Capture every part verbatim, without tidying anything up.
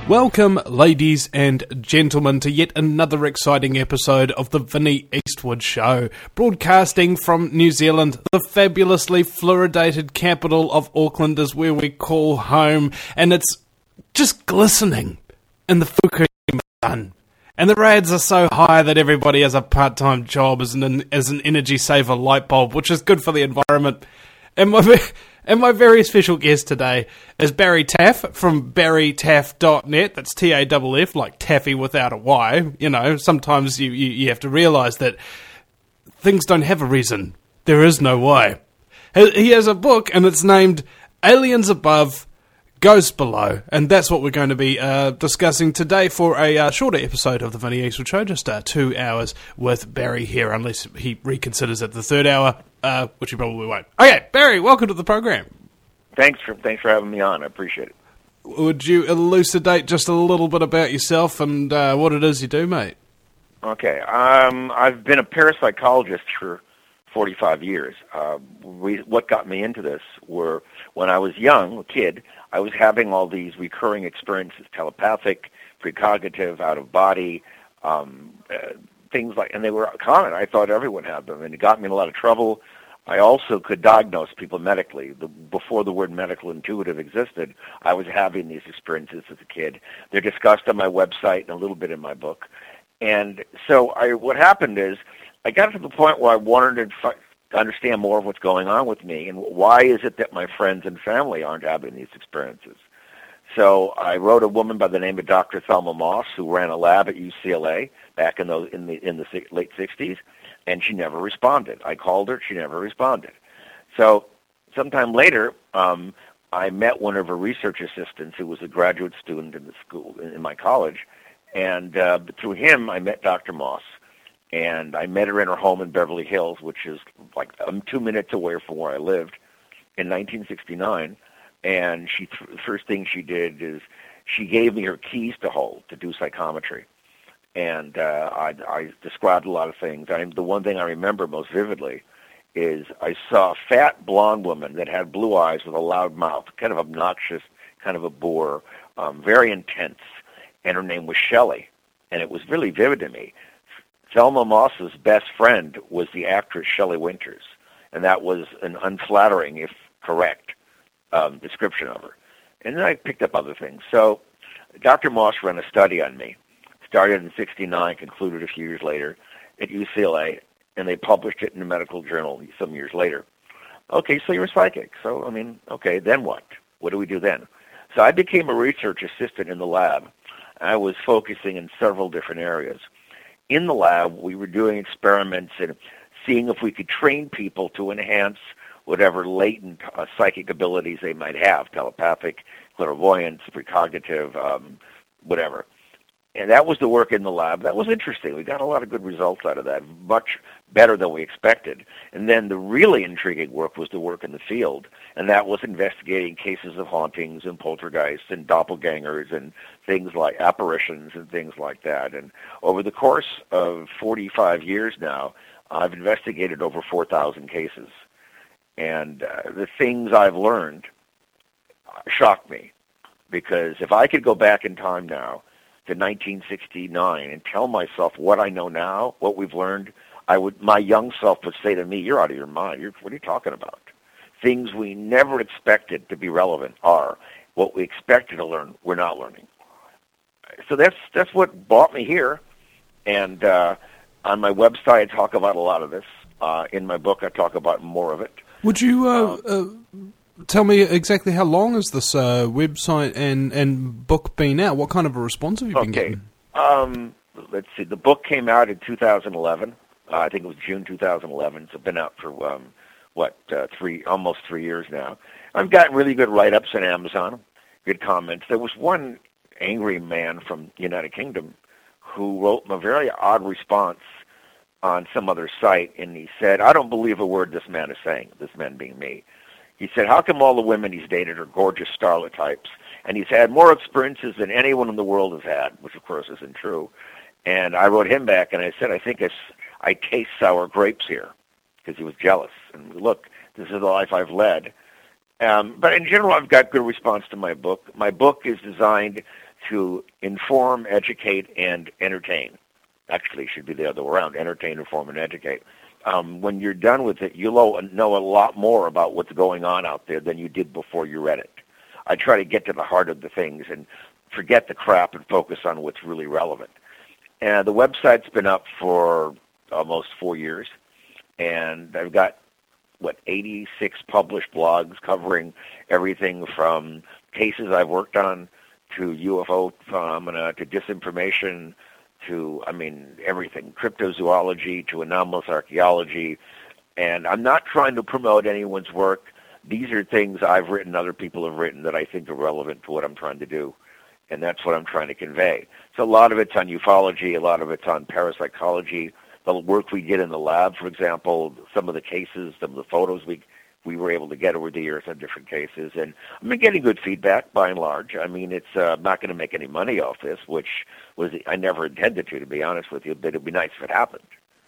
Welcome, ladies and gentlemen, to yet another exciting episode of the Vinnie Eastwood Show, broadcasting from New Zealand. The fabulously fluoridated capital of Auckland is where we call home, and it's just glistening in the Fukushima sun. And the rads are so high that everybody has a part-time job as an, as an energy saver light bulb, which is good for the environment. And my... And my very special guest today is Barry Taff from barry taff dot net. That's T A F F, like taffy without a Y. You know, sometimes you, you, you have to realise that things don't have a reason. There is no why. He has a book, and it's named Aliens Above, Ghosts Below. And that's what we're going to be uh, discussing today for a uh, shorter episode of the Vinnie Eastwood Show. Just uh, two hours with Barry here, unless he reconsiders at the third hour. Uh, which you probably won't. Okay, Barry, welcome to the program. Thanks for thanks for having me on. I appreciate it. Would you elucidate just a little bit about yourself and uh, what it is you do, mate? Okay, um, I've been a parapsychologist for forty-five years. Uh, we, what got me into this were when I was young, a kid, I was having all these recurring experiences, telepathic, precognitive, out of body, um, uh, things like, and they were common. I thought everyone had them, and it got me in a lot of trouble. I also could diagnose people medically. The, before the word medical intuitive existed, I was having these experiences as a kid. They're discussed on my website and a little bit in my book. And so I, what happened is I got to the point where I wanted to f- understand more of what's going on with me, and why is it that my friends and family aren't having these experiences. So I wrote a woman by the name of Doctor Thelma Moss, who ran a lab at U C L A back in the in the in the late sixties, and she never responded. I called her, she never responded. So sometime later, um, I met one of her research assistants, who was a graduate student in the school in my college, and uh, through him, I met Doctor Moss, and I met her in her home in Beverly Hills, which is like um, two minutes away from where I lived, in nineteen sixty-nine. And she, the first thing she did is she gave me her keys to hold to do psychometry. And uh, I, I described a lot of things. I, the one thing I remember most vividly is I saw a fat blonde woman that had blue eyes with a loud mouth, kind of obnoxious, kind of a bore, um, very intense. And her name was Shelley. And it was really vivid to me. Thelma Moss's best friend was the actress Shelley Winters. And that was an unflattering, if correct, Um, description of her. And then I picked up other things. So Doctor Moss ran a study on me. Started in sixty-nine, concluded a few years later at U C L A, and they published it in a medical journal some years later. Okay, so you're psychic. So, I mean, okay, then what? What do we do then? So I became a research assistant in the lab. I was focusing in several different areas. In the lab, we were doing experiments and seeing if we could train people to enhance whatever latent uh, psychic abilities they might have, telepathic, clairvoyance, precognitive, um, whatever. And that was the work in the lab. That was interesting. We got a lot of good results out of that, much better than we expected. And then the really intriguing work was the work in the field, and that was investigating cases of hauntings and poltergeists and doppelgangers and things like apparitions and things like that. And over the course of forty-five years now, I've investigated over four thousand cases. And uh, the things I've learned shock me, because if I could go back in time now to nineteen sixty-nine and tell myself what I know now, what we've learned, I would. My young self would say to me, "You're out of your mind. You're, what are you talking about?" Things we never expected to be relevant are what we expected to learn. We're not learning. So that's that's what brought me here. And uh, on my website, I talk about a lot of this. Uh, in my book, I talk about more of it. Would you uh, uh, tell me exactly how long has this uh, website and, and book been out? What kind of a response have you been okay. getting? Um, let's see. The book came out in two thousand eleven. Uh, I think it was June two thousand eleven. So it's been out for, um, what, uh, three, almost three years now. I've gotten really good write-ups on Amazon, good comments. There was one angry man from the United Kingdom who wrote a very odd response on some other site, and he said, "I don't believe a word this man is saying," this man being me. He said, "How come all the women he's dated are gorgeous starlet types? And he's had more experiences than anyone in the world has had," which of course isn't true. And I wrote him back, and I said, "I think it's, I taste sour grapes here," because he was jealous. And look, this is the life I've led. Um, but in general, I've got good response to my book. My book is designed to inform, educate, and entertain. Actually, it should be the other way around, entertain, inform, and educate. Um, when you're done with it, you'll know a lot more about what's going on out there than you did before you read it. I try to get to the heart of the things and forget the crap and focus on what's really relevant. And the website's been up for almost four years, and I've got, what, eighty-six published blogs covering everything from cases I've worked on to U F O phenomena to disinformation to, I mean, everything, cryptozoology to anomalous archaeology. And I'm not trying to promote anyone's work. These are things I've written, other people have written that I think are relevant to what I'm trying to do. And that's what I'm trying to convey. So a lot of it's on ufology, a lot of it's on parapsychology, the work we did in the lab, for example, some of the cases, some of the photos we we were able to get over the years on different cases. And I've been getting good feedback by and large. I mean, it's uh, not going to make any money off this, which was I never intended to, to be honest with you, but it would be nice if it happened.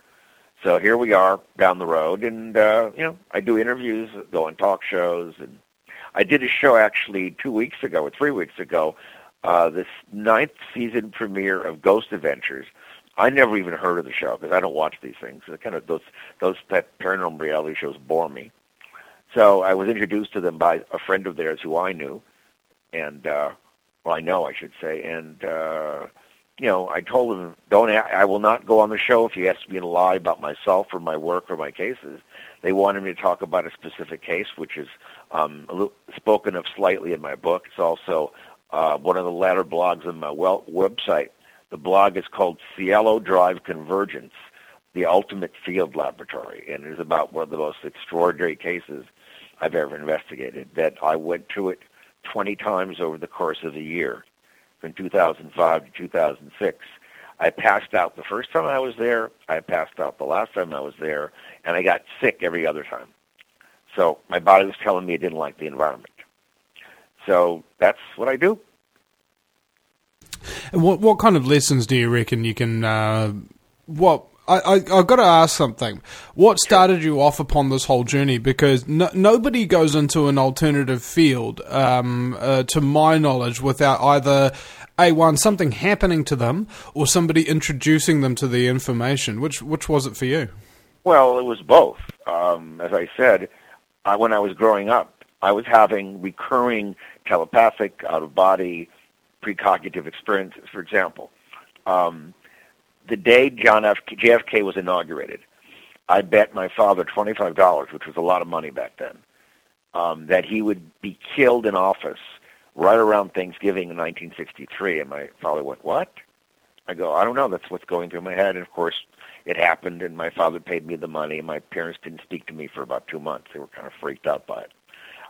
So here we are down the road, and, uh, you know, I do interviews, go on talk shows, and I did a show actually two weeks ago or three weeks ago, uh, this ninth season premiere of Ghost Adventures. I never even heard of the show because I don't watch these things. It kind of those those that paranormal reality shows bore me. So I was introduced to them by a friend of theirs who I knew, and uh, well, I know I should say, and uh, you know, I told him, don't. I will not go on the show if you ask me to lie about myself or my work or my cases. They wanted me to talk about a specific case, which is um, a little, spoken of slightly in my book. It's also uh, one of the latter blogs on my well, website. The blog is called Cielo Drive Convergence, the Ultimate Field Laboratory, and it is about one of the most extraordinary cases I've ever investigated, that I went to it twenty times over the course of a year, from two thousand five to two thousand six. I passed out the first time I was there, I passed out the last time I was there, and I got sick every other time. So my body was telling me it didn't like the environment. So that's what I do. And what what kind of lessons do you reckon you can? Uh, what I, I I've got to ask something. What started you off upon this whole journey? Because no, nobody goes into an alternative field, um, uh, to my knowledge, without either a one something happening to them or somebody introducing them to the information. Which which was it for you? Well, it was both. Um, as I said, I, when I was growing up, I was having recurring telepathic, out of body, precognitive experiences. For example, um, the day John F. J F K was inaugurated, I bet my father twenty-five dollars, which was a lot of money back then, um, that he would be killed in office right around Thanksgiving in nineteen sixty-three. And my father went, what? I go, I don't know. That's what's going through my head. And, of course, it happened, and my father paid me the money, and my parents didn't speak to me for about two months. They were kind of freaked out by it.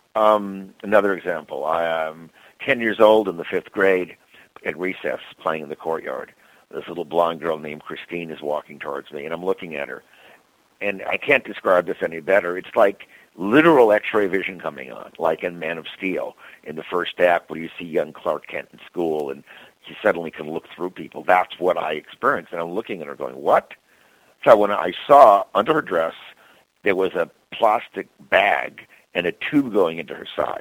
Um, another example, I am ten years old in the fifth grade at recess playing in the courtyard. This little blonde girl named Christine is walking towards me, and I'm looking at her. And I can't describe this any better. It's like literal X-ray vision coming on, like in Man of Steel in the first act where you see young Clark Kent in school and he suddenly can look through people. That's what I experienced. And I'm looking at her going, what? So when I saw under her dress, there was a plastic bag and a tube going into her side.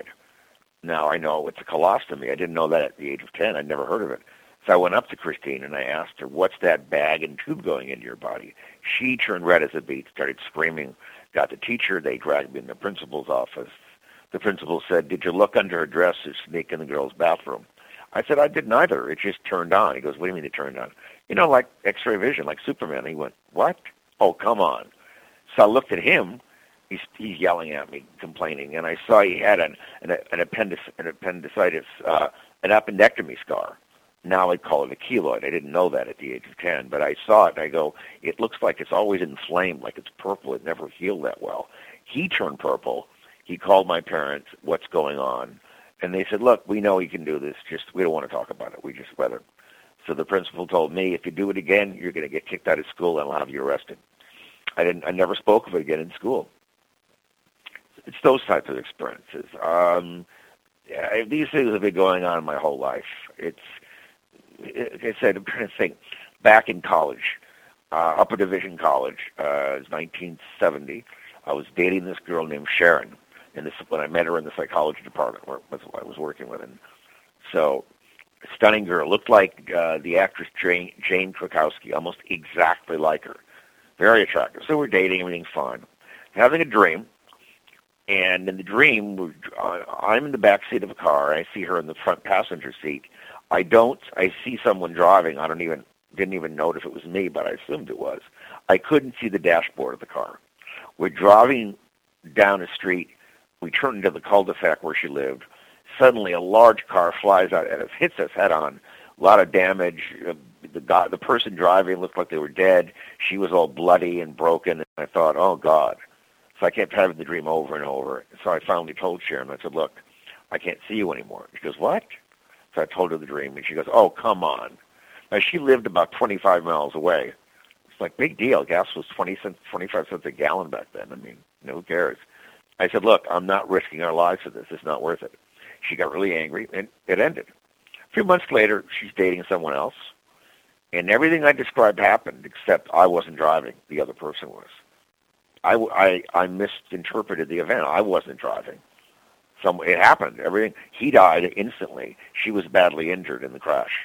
Now I know it's a colostomy. I didn't know that at the age of ten. I'd never heard of it. So I went up to Christine and I asked her, what's that bag and tube going into your body? She turned red as a beet, started screaming, got the teacher. They dragged me in the principal's office. The principal said, did you look under her dress or sneak in the girl's bathroom? I said, I didn't either. It just turned on. He goes, what do you mean it turned on? You know, like X-ray vision, like Superman. He went, what? Oh, come on. So I looked at him. He's, he's yelling at me, complaining, and I saw he had an an, an, appendix, an appendicitis, uh, an appendectomy scar. Now I'd call it a keloid. I didn't know that at the age of ten, but I saw it, and I go, it looks like it's always inflamed, like it's purple. It never healed that well. He turned purple. He called my parents, what's going on? And they said, look, we know he can do this. Just we don't want to talk about it. We just weather. So the principal told me, if you do it again, you're going to get kicked out of school, and I'll have you arrested. I didn't. I never spoke of it again in school. It's those types of experiences. Um, yeah, these things have been going on my whole life. It's, like I said, I'm trying to think. Back in college, uh, Upper Division College, uh, it was nineteen seventy. I was dating this girl named Sharon, and this when I met her in the psychology department where I was working with. And so Stunning girl. Looked like uh, the actress Jane, Jane Krakowski, almost exactly like her. Very attractive. So we're dating, everything's fine. Having a dream, and in the dream, we're, uh, I'm in the back seat of a car. I see her in the front passenger seat. I don't. I see someone driving. I don't even didn't even notice it was me, but I assumed it was. I couldn't see the dashboard of the car. We're driving down a street. We turn into the cul-de-sac where she lived. Suddenly, a large car flies out and it hits us head on. A lot of damage. The guy, the person driving looked like they were dead. She was all bloody and broken. And I thought, oh, God. So I kept having the dream over and over. So I finally told Sharon, I said, look, I can't see you anymore. She goes, what? So I told her the dream, and she goes, oh, come on. Now, she lived about twenty-five miles away. It's like, big deal. Gas was twenty cents, twenty-five cents a gallon back then. I mean, who cares? I said, look, I'm not risking our lives for this. It's not worth it. She got really angry, and it ended. A few months later, she's dating someone else, and everything I described happened, except I wasn't driving. The other person was. I, I, I misinterpreted the event. I wasn't driving. Some, it happened. Everything. He died instantly. She was badly injured in the crash.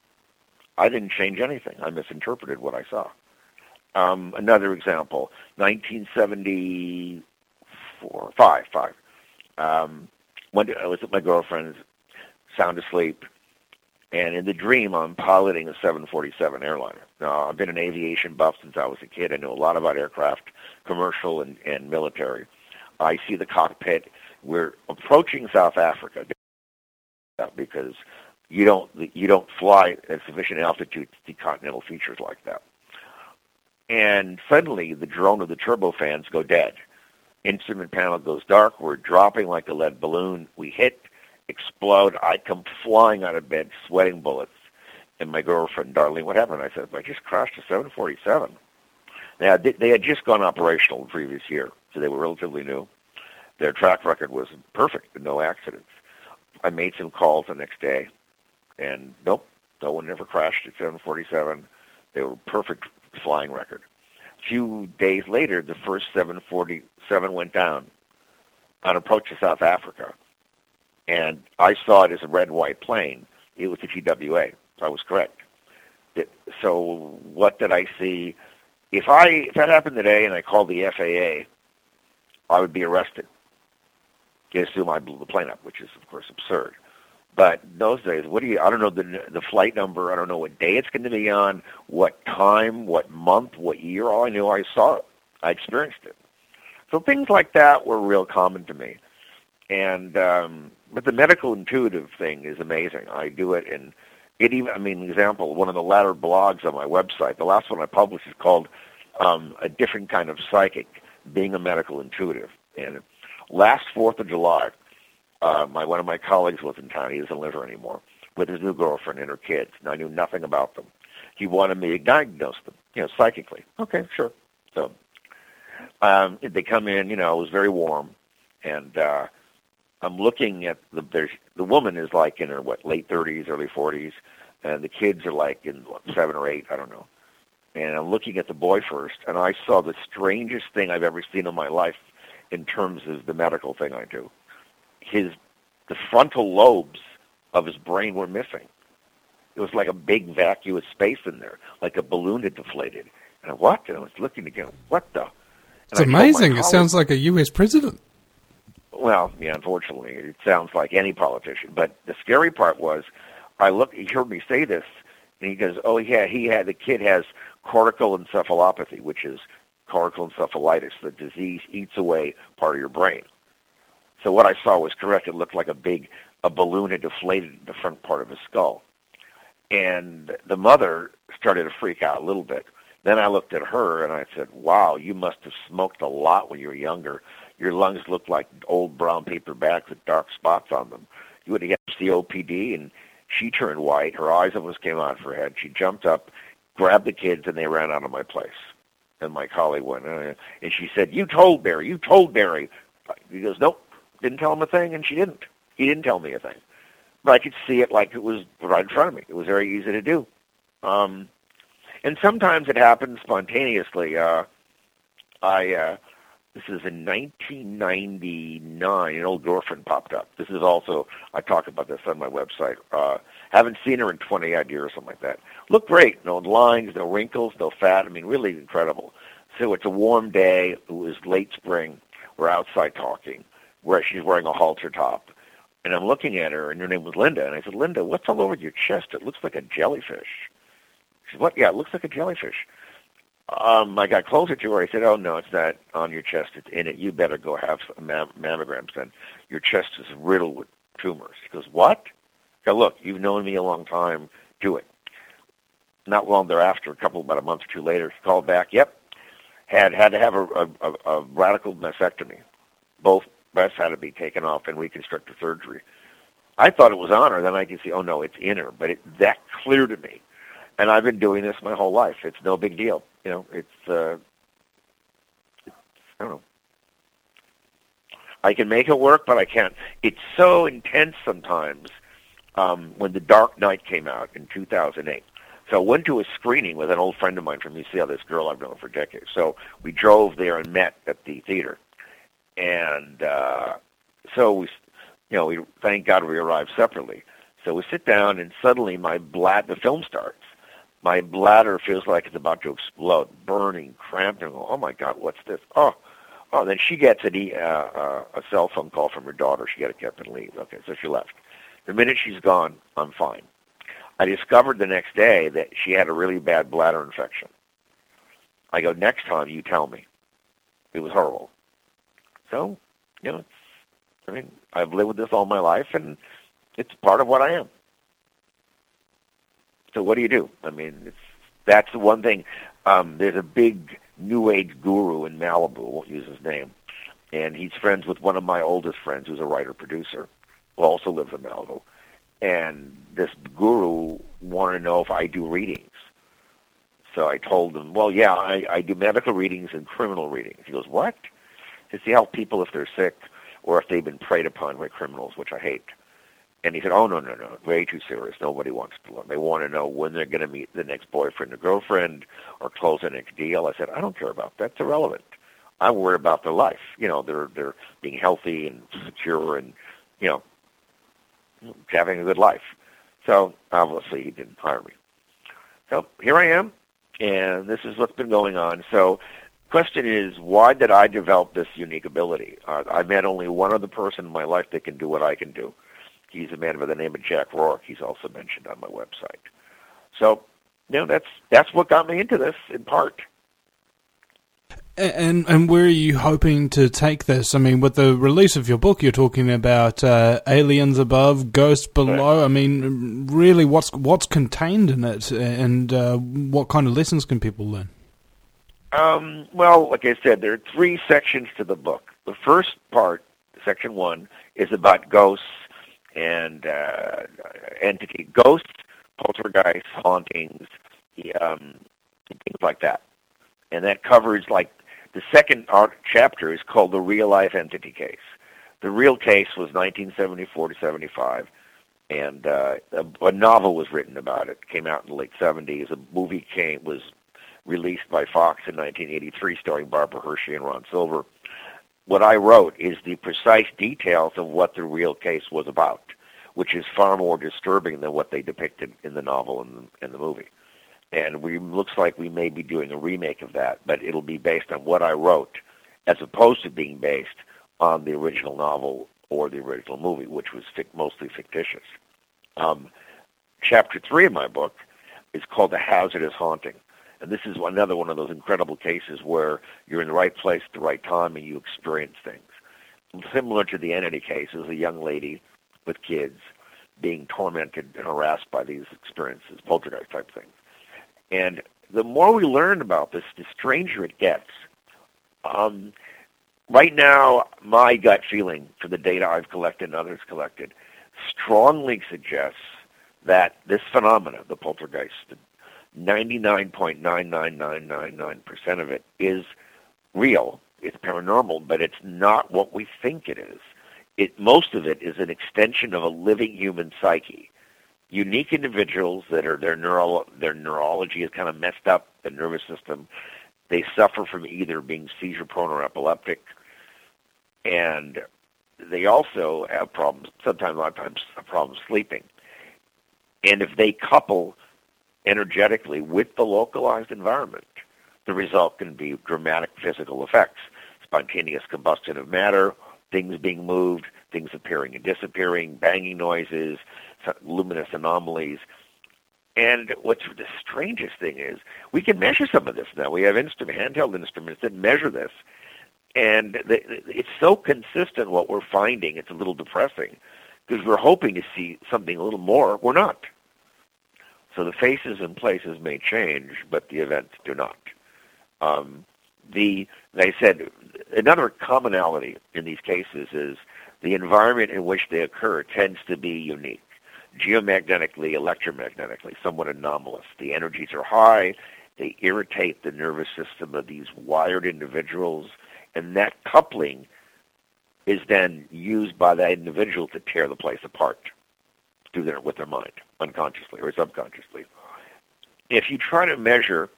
I didn't change anything. I misinterpreted what I saw. Um, another example, nineteen seventy-four, five, five. Um, when I was at my girlfriend's, sound asleep, and in the dream, I'm piloting a seven forty-seven airliner. Now, I've been an aviation buff since I was a kid. I know a lot about aircraft, commercial and, and military. I see the cockpit. We're approaching South Africa because you don't you don't fly at sufficient altitude to see continental features like that. And suddenly, the drone of the turbofans go dead. Instrument panel goes dark. We're dropping like a lead balloon. We hit, explode. I come flying out of bed, sweating bullets. And my girlfriend, Darlene, what happened? I said, I just crashed a seven forty-seven. Now, they had just gone operational the previous year, so they were relatively new. Their track record was perfect, with no accidents. I made some calls the next day, and nope, no one ever crashed at seven forty-seven. They were perfect flying record. A few days later, the first seven forty-seven went down on approach to South Africa, and I saw it as a red-white plane. It was the T W A. I was correct. So what did I see? If I if that happened today and I called the F A A, I would be arrested. They assume I blew the plane up, which is, of course, absurd. But in those days, what do you? I don't know the the flight number. I don't know what day it's going to be on, what time, what month, what year. All I knew, I saw it. I experienced it. So things like that were real common to me. And um, but the medical intuitive thing is amazing. I do it in it even. I mean, example, one of the latter blogs on my website, the last one I published is called um, "A Different Kind of Psychic: Being a Medical Intuitive." And last Fourth of July, uh, my one of my colleagues was in town. He doesn't live here anymore, with his new girlfriend and her kids. And I knew nothing about them. He wanted me to diagnose them, you know, psychically. Okay, sure. So um, they come in. You know, it was very warm, and uh, I'm looking at the there's, the woman is like in her what late thirties, early forties, and the kids are like in what, seven or eight. I don't know. And I'm looking at the boy first, and I saw the strangest thing I've ever seen in my life in terms of the medical thing I do. His, the frontal lobes of his brain were missing. It was like a big vacuous space in there, like a balloon had deflated. And I, what? And I was looking again, what the? And it's amazing. It sounds like a U S president. Well, yeah, unfortunately, it sounds like any politician. But the scary part was, I looked, he heard me say this, and he goes, oh, yeah, he had, the kid has cortical encephalopathy, which is cortical encephalitis. The disease eats away part of your brain. So what I saw was correct. It looked like a big, a balloon had deflated in the front part of his skull. And the mother started to freak out a little bit. Then I looked at her and I said, wow, you must have smoked a lot when you were younger. Your lungs looked like old brown paper bags with dark spots on them. You would have had C O P D. And she turned white. Her eyes almost came out of her head. She jumped up, grabbed the kids, and they ran out of my place. And my colleague went, uh, and she said, you told Barry, you told Barry. He goes, nope, didn't tell him a thing, and she didn't. He didn't tell me a thing. But I could see it like it was right in front of me. It was very easy to do. Um, and sometimes it happens spontaneously. Uh, I, uh, This is in nineteen ninety-nine. An old girlfriend popped up. This is also, I talk about this on my website. Uh, haven't seen her in twenty-odd years or something like that. Looked great. No lines, no wrinkles, no fat. I mean, really incredible. So it's a warm day. It was late spring. We're outside talking, where she's wearing a halter top. And I'm looking at her, and her name was Linda. And I said, Linda, what's all over your chest? It looks like a jellyfish. She said, what? Yeah, it looks like a jellyfish. Um, I got closer to her. I said, oh, no, it's not on your chest. It's in it. You better go have some mam- mammograms then. Your chest is riddled with tumors. She goes, what? I go, look, you've known me a long time. Do it. Not long thereafter, a couple, about a month or two later, she called back. Yep. Had had to have a, a, a radical mastectomy. Both breasts had to be taken off and reconstructive surgery. I thought it was on her. Then I could see, oh, no, it's in her. But it, that clear to me. And I've been doing this my whole life. It's no big deal. You know, it's, uh, it's, I don't know. I can make it work, but I can't. It's so intense sometimes. Um, when The Dark Knight came out in two thousand eight. So I went to a screening with an old friend of mine from U C L, this girl I've known for decades. So we drove there and met at the theater. And uh, so we, you know, we thank God we arrived separately. So we sit down, and suddenly my blad, the film starts. My bladder feels like it's about to explode, burning, cramped, and I go, oh my God, what's this? Oh, oh. Then she gets a, uh, uh, a cell phone call from her daughter. She got to get up and leave. Okay, so she left. The minute she's gone, I'm fine. I discovered the next day that she had a really bad bladder infection. I go, next time you tell me. It was horrible. So, you know, it's, I mean, I've lived with this all my life, and it's part of what I am. So what do you do? I mean, it's, that's the one thing. Um, there's a big New Age guru in Malibu, I won't use his name, and he's friends with one of my oldest friends who's a writer-producer who also lives in Malibu. And this guru wanted to know if I do readings. So I told him, well, yeah, I, I do medical readings and criminal readings. He goes, what? To see how people, if they're sick or if they've been preyed upon by criminals, which I hate. And he said, oh, no, no, no, way too serious. Nobody wants to learn. They want to know when they're going to meet the next boyfriend or girlfriend or close the next deal. I said, I don't care about that. That's irrelevant. I worry about their life. You know, they're, they're being healthy and secure and, you know, having a good life. So obviously he didn't hire me. So here I am, and this is what's been going on. So question is, why did I develop this unique ability? Uh, I met only one other person in my life that can do what I can do. He's a man by the name of Jack Rourke. He's also mentioned on my website. So, you know, that's that's what got me into this, in part. And and where are you hoping to take this? I mean, with the release of your book, you're talking about uh, aliens above, ghosts below. Right. I mean, really, what's what's contained in it, and uh, what kind of lessons can people learn? Um, well, like I said, there are three sections to the book. The first part, section one, is about ghosts and uh, entity ghosts, poltergeists, hauntings, um, things like that, and that covers like. The second art chapter is called The Real Life Entity Case. The real case was nineteen seventy-four to seventy-five, and uh, a, a novel was written about it. It came out in the late seventies. A movie came was released by Fox in nineteen eighty-three, starring Barbara Hershey and Ron Silver. What I wrote is the precise details of what the real case was about, which is far more disturbing than what they depicted in the novel and in the movie. And we looks like we may be doing a remake of that, but it'll be based on what I wrote, as opposed to being based on the original novel or the original movie, which was fic- mostly fictitious. Um, chapter three of my book is called The Hazardous Haunting, and this is another one of those incredible cases where you're in the right place at the right time and you experience things. Similar to the Entity case, is a young lady with kids being tormented and harassed by these experiences, poltergeist type things. And the more we learn about this, the stranger it gets. Um, right now, my gut feeling for the data I've collected and others collected strongly suggests that this phenomena, the poltergeist, ninety-nine point nine nine nine nine nine percent of it is real. It's paranormal, but it's not what we think it is. It, most of it is an extension of a living human psyche. Unique individuals that are their neuro their neurology is kind of messed up, the nervous system, They suffer from either being seizure-prone or epileptic, and they also have problems, sometimes, a lot of times, a problem sleeping. And if they couple energetically with the localized environment, the result can be dramatic physical effects, spontaneous combustion of matter, things being moved, things appearing and disappearing, banging noises, luminous anomalies. And what's the strangest thing is, we can measure some of this now. We have instrument, handheld instruments that measure this. And it's so consistent what we're finding, it's a little depressing, because we're hoping to see something a little more. We're not. So the faces and places may change, but the events do not. Um, the, like I said, another commonality in these cases is the environment in which they occur tends to be unique. Geomagnetically, electromagnetically, somewhat anomalous. The energies are high. They irritate the nervous system of these wired individuals. And that coupling is then used by that individual to tear the place apart through their, with their mind, unconsciously or subconsciously. If you try to measure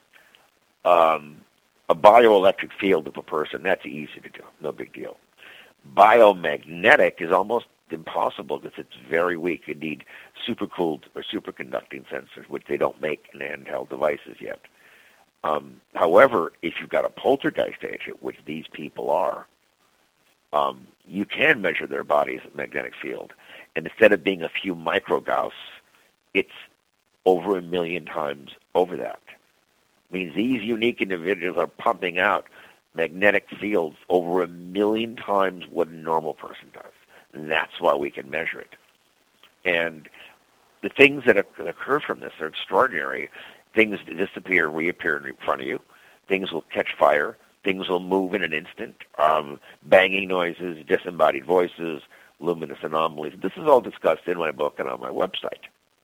um, a bioelectric field of a person, that's easy to do, no big deal. Biomagnetic is almost impossible because it's very weak. You need supercooled or superconducting sensors, which they don't make in handheld devices yet. Um, however, if you've got a poltergeist agent, which these people are, um, you can measure their body's magnetic field. And instead of being a few microgauss, it's over a million times over that. It means these unique individuals are pumping out magnetic fields over a million times what a normal person does. And that's why we can measure it. And the things that occur from this are extraordinary. Things disappear, reappear in front of you. Things will catch fire. Things will move in an instant. Um, banging noises, disembodied voices, luminous anomalies. This is all discussed in my book and on my website.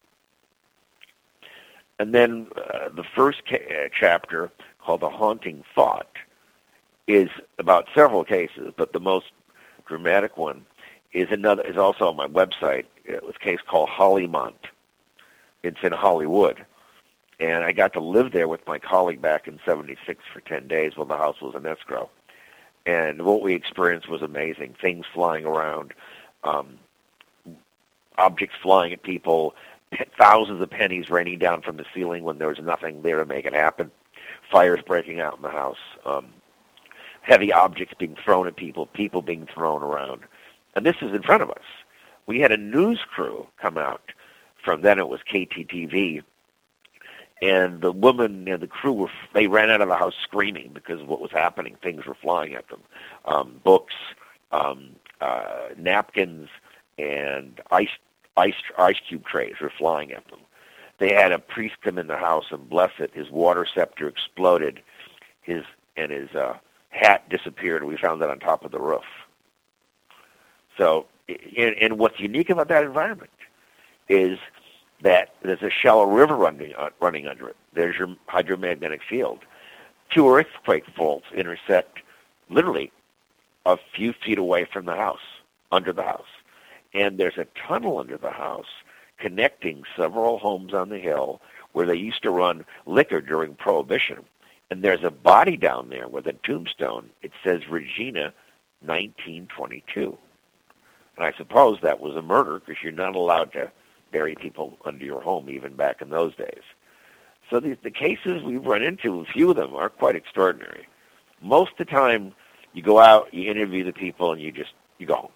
And then uh, the first ca- chapter, called The Haunting Thought, is about several cases, but the most dramatic one is another. Is also on my website. It was a case called Hollymont. It's in Hollywood. And I got to live there with my colleague back in seventy-six for ten days while the house was in escrow. And what we experienced was amazing. Things flying around, um, objects flying at people, thousands of pennies raining down from the ceiling when there was nothing there to make it happen, fires breaking out in the house, um, heavy objects being thrown at people, people being thrown around. And this is in front of us. We had a news crew come out from then it was K T T V. And the woman and the crew, were they ran out of the house screaming because of what was happening. Things were flying at them. Um, books, um, uh, napkins, and ice, ice, ice cube trays were flying at them. They had a priest come in the house and bless it. His water scepter exploded, his and his uh, hat disappeared. We found that on top of the roof. So, and, and what's unique about that environment is that there's a shallow river running uh, running under it. There's your hydromagnetic field. Two earthquake faults intersect literally a few feet away from the house, under the house. And there's a tunnel under the house connecting several homes on the hill where they used to run liquor during Prohibition. And there's a body down there with a tombstone. It says Regina, nineteen twenty-two. And I suppose that was a murder because you're not allowed to bury people under your home, even back in those days. So the, the cases we've run into, a few of them, are quite extraordinary. Most of the time, you go out, you interview the people, and you just, you go home.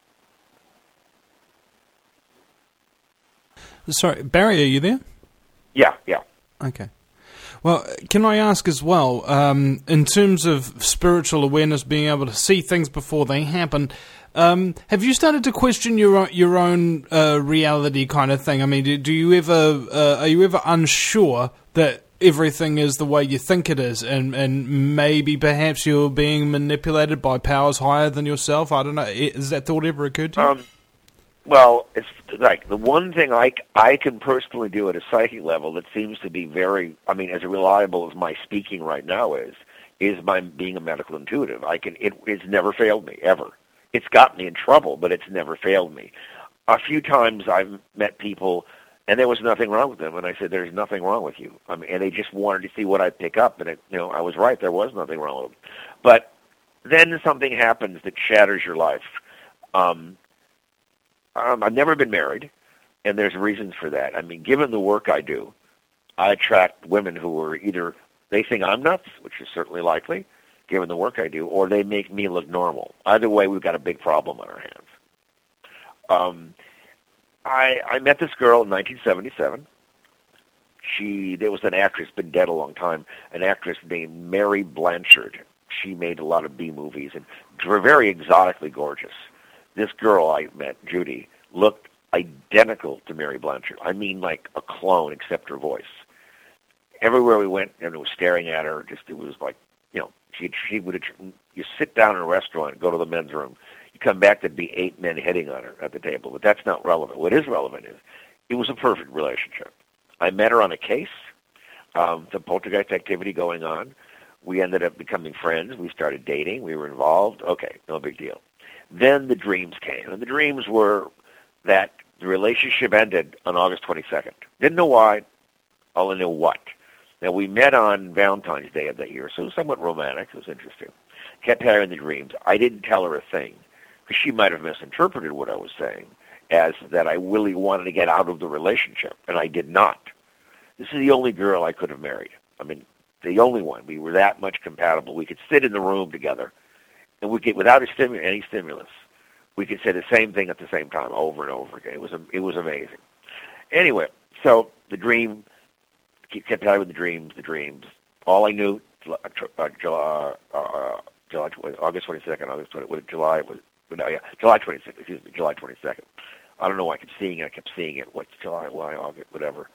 Sorry, Barry, are you there? Yeah, yeah. Okay. Well, can I ask as well, um, in terms of spiritual awareness, being able to see things before they happen, um, have you started to question your own, your own uh, reality kind of thing? I mean, do, do you ever uh, are you ever unsure that everything is the way you think it is, and and maybe perhaps you're being manipulated by powers higher than yourself? I don't know. Has that thought ever occurred to you? Um, well, it's like the one thing I, I can personally do at a psychic level that seems to be very, I mean, as reliable as my speaking right now is, is my being a medical intuitive. I can, it, it's never failed me, ever. It's got me in trouble, but it's never failed me. A few times I've met people And there was nothing wrong with them. And I said, there's nothing wrong with you. I mean, and they just wanted to see what I'd pick up. And, it, you know, I was right. There was nothing wrong with them. But then something happens that shatters your life. Um, um, I've never been married, and there's reasons for that. I mean, given the work I do, I attract women who are either, they think I'm nuts, which is certainly likely, given the work I do, or they make me look normal. Either way, we've got a big problem on our hands. Um, I, I met this girl in nineteen seventy-seven. She, there was an actress, been dead a long time, an actress named Mary Blanchard. She made a lot of B movies and were very exotically gorgeous. This girl I met, Judy, looked identical to Mary Blanchard. I mean, like a clone, except her voice. Everywhere we went, and it was staring at her. Just it was like, you know, she she would. You sit down in a restaurant, go to the men's room. You come back, there'd be eight men hitting on her at the table. But that's not relevant. What is relevant is it was a perfect relationship. I met her on a case, um, some poltergeist activity going on. We ended up becoming friends. We started dating. We were involved. Okay, no big deal. Then the dreams came, and the dreams were that the relationship ended on August twenty-second. Didn't know why. All I knew what. Now, we met on Valentine's Day of that year, so it was somewhat romantic. It was interesting. Kept having the dreams. I didn't tell her a thing, because she might have misinterpreted what I was saying as that I really wanted to get out of the relationship, and I did not. This is the only girl I could have married. I mean, the only one. We were that much compatible. We could sit in the room together, and we could, without a stimu- any stimulus, we could say the same thing at the same time over and over again. It was it was amazing. Anyway, so the dream, kept having the dreams, the dreams. All I knew, uh, July, uh, July, August twenty-second, August twentieth, July was, no, yeah, July twenty-second, excuse me, July twenty-second. I don't know why I kept seeing it. I kept seeing it. What's July, why, August, whatever.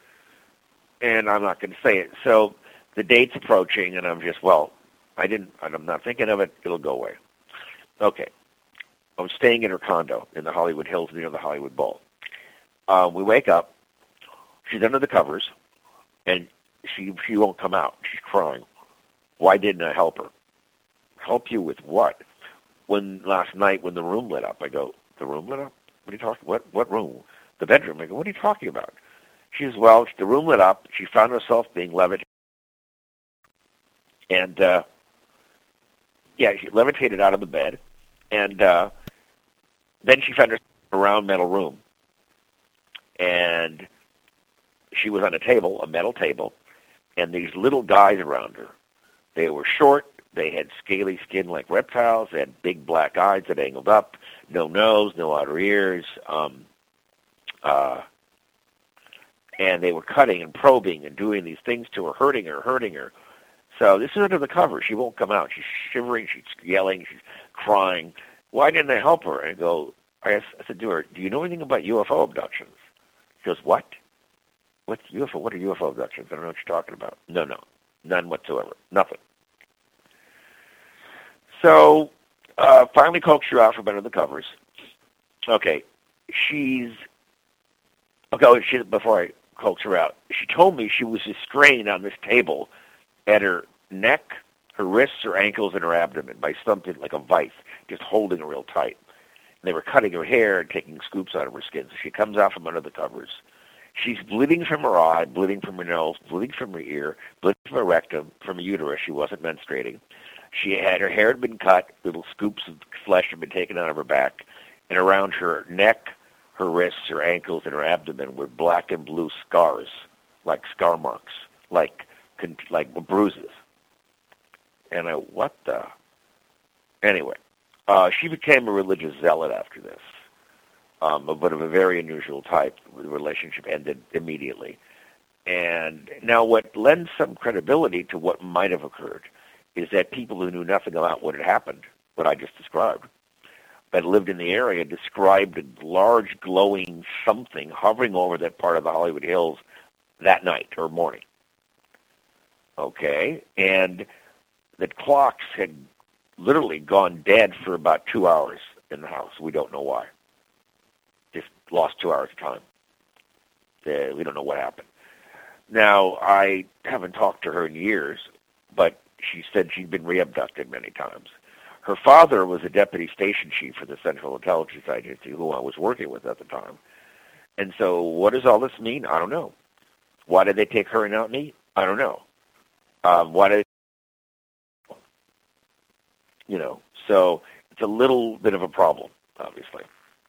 And I'm not going to say it. So the date's approaching, and I'm just, well, I didn't, I'm not thinking of it. It'll go away. Okay. I was staying in her condo in the Hollywood Hills near the Hollywood Bowl. Um, we wake up. She's under the covers, and she she won't come out. She's crying. Why didn't I help her? Help you with what? When last night when the room lit up, I go, the room lit up? What are you talking? What what room? The bedroom. I go, what are you talking about? She says, well, the room lit up. She found herself being levitated, and uh, yeah, she levitated out of the bed, and uh, then she found herself in a round metal room, and she was on a table, a metal table, and these little guys around her. They were short. They had scaly skin like reptiles. They had big black eyes that angled up, no nose, no outer ears, um, uh, and they were cutting and probing and doing these things to her, hurting her, hurting her. So this is under the cover. She won't come out. She's shivering. She's yelling. She's crying. Why didn't I help her? And I go, I, asked, I said to her, do you know anything about U F O abductions? She goes, what? What's U F O? What are U F O abductions? I don't know what you're talking about. No, no, none whatsoever. Nothing. So uh, finally coaxed her out from under the covers. Okay, she's okay. She, before I coax her out, she told me she was restrained on this table at her neck, her wrists, her ankles, and her abdomen by something like a vice, just holding her real tight. And they were cutting her hair and taking scoops out of her skin. So she comes out from under the covers. She's bleeding from her eye, bleeding from her nose, bleeding from her ear, bleeding from her rectum, from her uterus. She wasn't menstruating. She had her hair had been cut, little scoops of flesh had been taken out of her back, and around her neck, her wrists, her ankles, and her abdomen were black and blue scars, like scar marks, like like bruises. And I, what the? Anyway, uh, she became a religious zealot after this, um, but of a very unusual type. The relationship ended immediately. And now what lends some credibility to what might have occurred is that people who knew nothing about what had happened, what I just described, but lived in the area, described a large glowing something hovering over that part of the Hollywood Hills that night or morning. Okay, and the clocks had literally gone dead for about two hours in the house. We don't know why. Just lost two hours of time. Uh, we don't know what happened. Now, I haven't talked to her in years, but she said she'd been re-abducted many times. Her father was a deputy station chief for the Central Intelligence Agency, who I was working with at the time. And so what does all this mean? I don't know. Why did they take her and not me? I don't know. Um, why did you know? So it's a little bit of a problem, obviously.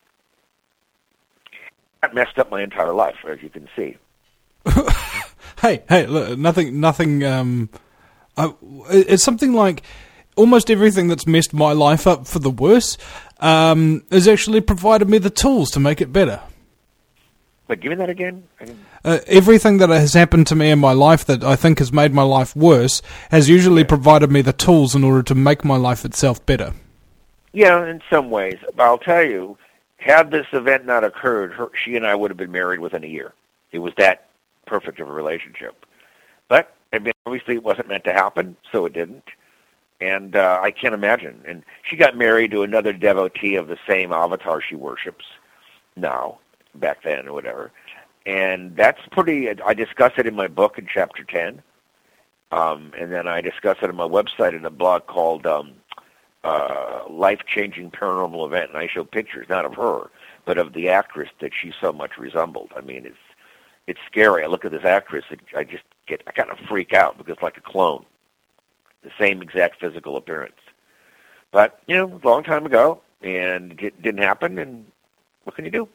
That messed up my entire life, as you can see. hey, hey, look, nothing, nothing. Um, uh, it's something like almost everything that's messed my life up for the worse um, has actually provided me the tools to make it better. But give me that again. Uh, everything that has happened to me in my life that I think has made my life worse has usually yeah. provided me the tools in order to make my life itself better. Yeah, in some ways. But I'll tell you, had this event not occurred, her, she and I would have been married within a year. It was that perfect of a relationship. But I mean, obviously it wasn't meant to happen, so it didn't. And uh, I can't imagine. And she got married to another devotee of the same avatar she worships now, back then or whatever. And that's pretty, I discuss it in my book in chapter ten. Um, and then I discuss it on my website in a blog called um, uh, Life-Changing Paranormal Event. And I show pictures, not of her, but of the actress that she so much resembled. I mean, it's it's scary. I look at this actress, and I just get, I kind of freak out because it's like a clone. The same exact physical appearance. But, you know, a long time ago, and it didn't happen, and what can you do?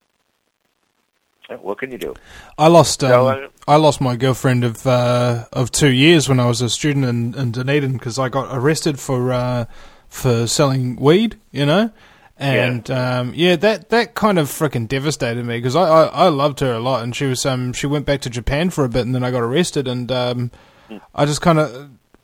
What can you do? I lost um, so, uh, I lost my girlfriend of uh, of two years when I was a student in, in Dunedin because I got arrested for uh, for selling weed, you know? And, yeah, um, yeah that, that kind of freaking devastated me because I, I, I loved her a lot, and she was um she went back to Japan for a bit, and then I got arrested, and um, I just kind of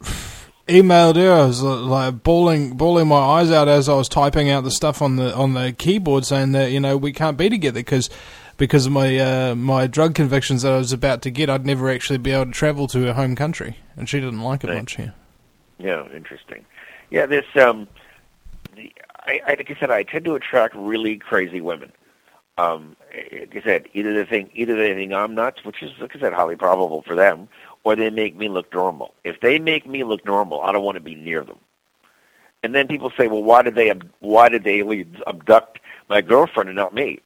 emailed her. I was like bawling, bawling my eyes out as I was typing out the stuff on the on the keyboard, saying that, you know, we can't be together because because of my uh, my drug convictions that I was about to get. I'd never actually be able to travel to her home country, and she didn't like it right. much here. Yeah, interesting. Yeah, this um, the, I, I like I said, I tend to attract really crazy women. Um, like I said, either they think either they think I'm nuts, which is, like I said, highly probable for them, or they make me look normal. If they make me look normal, I don't want to be near them. And then people say, well, why did they why did they abduct my girlfriend and not me?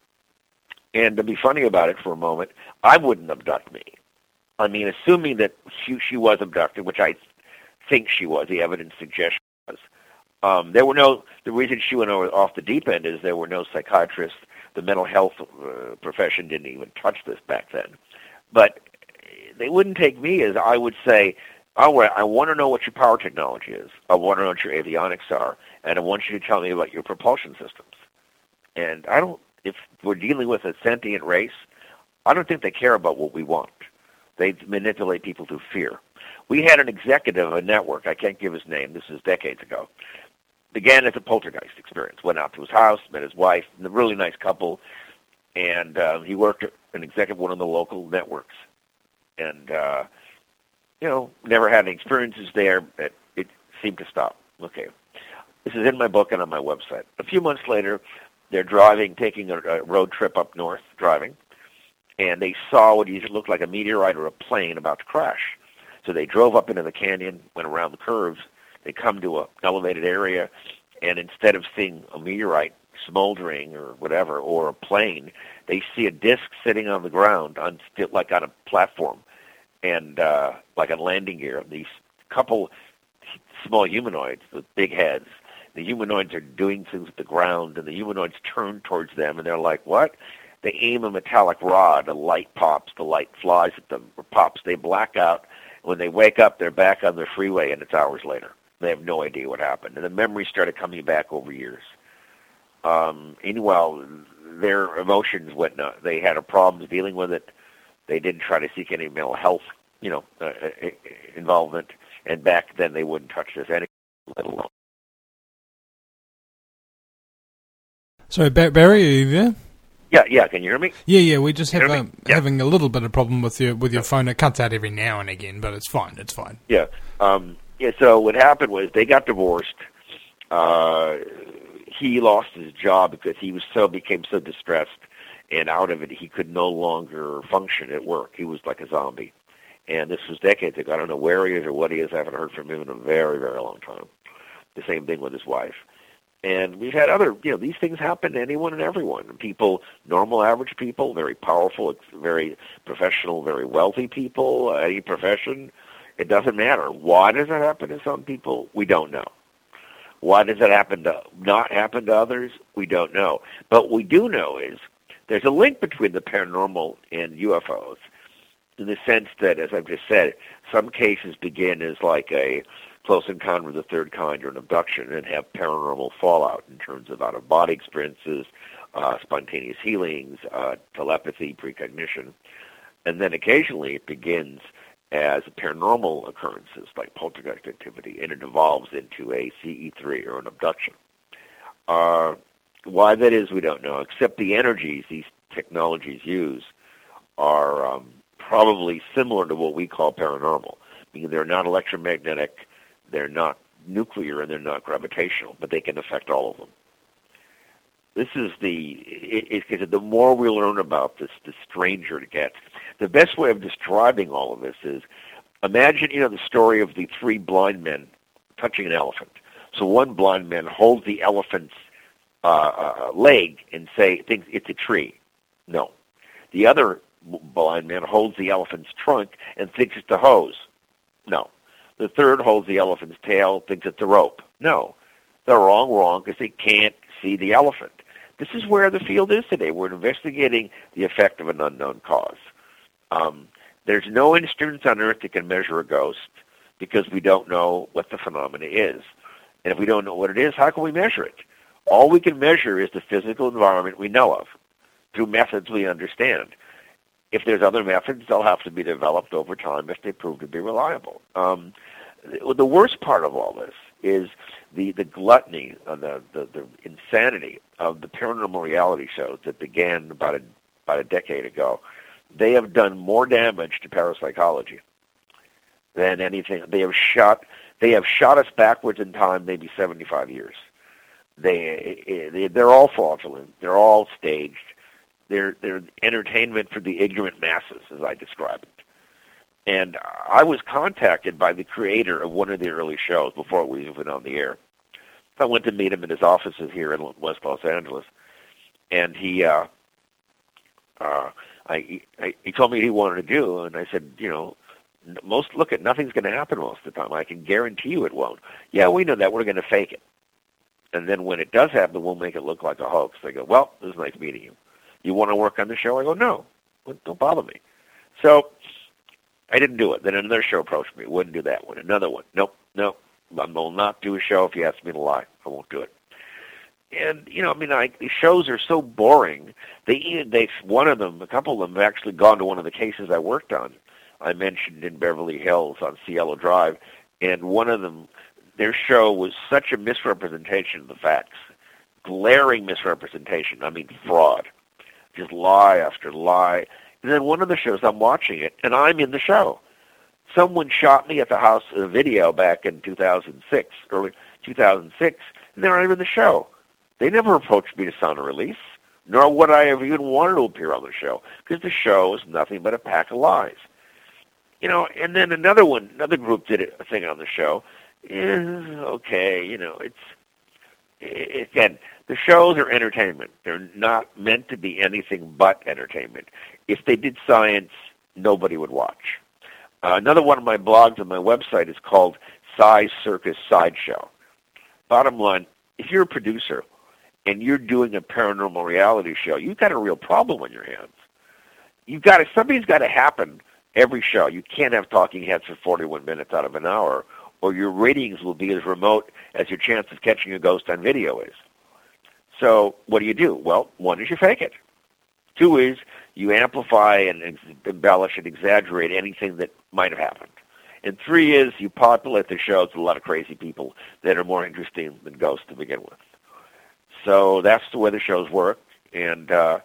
And to be funny about it for a moment, I wouldn't abduct me. I mean, assuming that she, she was abducted, which I think she was, the evidence suggests she was. Um, there were no, the reason she went over, off the deep end is there were no psychiatrists. The mental health uh, profession didn't even touch this back then. But they wouldn't take me as I would say, all right, I want to know what your power technology is. I want to know what your avionics are. And I want you to tell me about your propulsion systems. And I don't, if we're dealing with a sentient race, I don't think they care about what we want. They manipulate people through fear. We had an executive of a network, I can't give his name, this is decades ago, began as a poltergeist experience, went out to his house, met his wife, and a really nice couple, and uh, he worked at an executive one of the local networks. And, uh, you know, never had any experiences there, but it seemed to stop. Okay. This is in my book and on my website. A few months later, they're driving, taking a, a road trip up north, driving, and they saw what either looked like a meteorite or a plane about to crash. So they drove up into the canyon, went around the curves. They come to an elevated area, and instead of seeing a meteorite smoldering or whatever, or a plane, they see a disc sitting on the ground, on like on a platform, and uh, like a landing gear. These couple small humanoids with big heads. The humanoids are doing things with the ground, and the humanoids turn towards them, and they're like, what? They aim a metallic rod, a light pops, the light flies at them, or pops, they black out. When they wake up, they're back on the freeway, and it's hours later. They have no idea what happened. And the memories started coming back over years. Um, meanwhile, their emotions went nuts. They had a problem dealing with it. They didn't try to seek any mental health, you know, uh, involvement. And back then, they wouldn't touch this anyway, let alone. So, Barry, are you there? Yeah, yeah. Can you hear me? Yeah, yeah. We just have um, yeah. having a little bit of problem with your with your phone. It cuts out every now and again, but it's fine. It's fine. Yeah. Um, yeah. So what happened was they got divorced. Uh, he lost his job because he was so became so distressed and out of it, he could no longer function at work. He was like a zombie. And this was decades ago. I don't know where he is or what he is. I haven't heard from him in a very, very long time. The same thing with his wife. And we've had other, you know, these things happen to anyone and everyone. People, normal, average people, very powerful, very professional, very wealthy people, any profession, it doesn't matter. Why does it happen to some people? We don't know. Why does it happen to not happen to others? We don't know. But what we do know is there's a link between the paranormal and U F Os in the sense that, as I've just said, some cases begin as like a close encounter of the third kind or an abduction and have paranormal fallout in terms of out-of-body experiences, uh, spontaneous healings, uh, telepathy, precognition. And then occasionally it begins as paranormal occurrences like poltergeist activity, and it evolves into a C E three or an abduction. Uh, why that is, we don't know, except the energies these technologies use are um, probably similar to what we call paranormal, meaning they're not electromagnetic, they're not nuclear, and they're not gravitational, but they can affect all of them. This is the, it, it, the more we learn about this, the stranger it gets. The best way of describing all of this is, imagine, you know, the story of the three blind men touching an elephant. So one blind man holds the elephant's uh, uh, leg and say, thinks it's a tree. No. The other blind man holds the elephant's trunk and thinks it's a hose. No. The third holds the elephant's tail, thinks it's a rope. No. They're wrong, wrong, because they can't see the elephant. This is where the field is today. We're investigating the effect of an unknown cause. Um, there's no instruments on Earth that can measure a ghost because we don't know what the phenomena is. And if we don't know what it is, how can we measure it? All we can measure is the physical environment we know of through methods we understand. If there's other methods, they'll have to be developed over time if they prove to be reliable. Um, the worst part of all this is the, the gluttony, uh, the, the, the insanity of the paranormal reality shows that began about a, about a decade ago. They have done more damage to parapsychology than anything. They have shot, they have shot us backwards in time maybe seventy-five years. They, they, they're all fraudulent. They're all staged. They're, they're entertainment for the ignorant masses, as I describe it. And I was contacted by the creator of one of the early shows before it was even on the air. I went to meet him in his offices here in West Los Angeles, and he, uh, uh, I, I, he told me what he wanted to do, and I said, you know, most look at nothing's going to happen most of the time. I can guarantee you it won't. Yeah, we know that. We're going to fake it, and then when it does happen, we'll make it look like a hoax. They go, well, it was nice meeting you. You want to work on the show? I go, no, don't bother me. So I didn't do it. Then another show approached me. Wouldn't do that one. Another one. Nope, nope. I will not do a show if you ask me to lie. I won't do it. And, you know, I mean, I, these shows are so boring. They even, they, one of them, a couple of them have actually gone to one of the cases I worked on. I mentioned in Beverly Hills on Cielo Drive. And one of them, their show was such a misrepresentation of the facts. Glaring misrepresentation. I mean, fraud. Just lie after lie. And then one of the shows, I'm watching it, and I'm in the show. Someone shot me at the house in a video back in two thousand six, early two thousand six, and they're not even in the show. They never approached me to sign a release, nor would I have even wanted to appear on the show, because the show is nothing but a pack of lies. You know, and then another one, another group did a thing on the show. Is okay, you know, it's, it, again, the shows are entertainment. They're not meant to be anything but entertainment. If they did science, nobody would watch. Uh, another one of my blogs on my website is called Sci Circus Sideshow. Bottom line, if you're a producer and you're doing a paranormal reality show, you've got a real problem on your hands. You've got to, something's got to happen every show. You can't have talking heads for forty-one minutes out of an hour, or your ratings will be as remote as your chance of catching a ghost on video is. So what do you do? Well, one is you fake it. Two is you amplify and embellish and exaggerate anything that might have happened. And three is you populate the shows with a lot of crazy people that are more interesting than ghosts to begin with. So that's the way the shows work. And uh,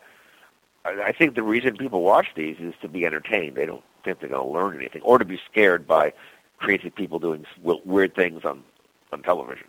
I think the reason people watch these is to be entertained. They don't think they're going to learn anything, or to be scared by crazy people doing weird things on, on television.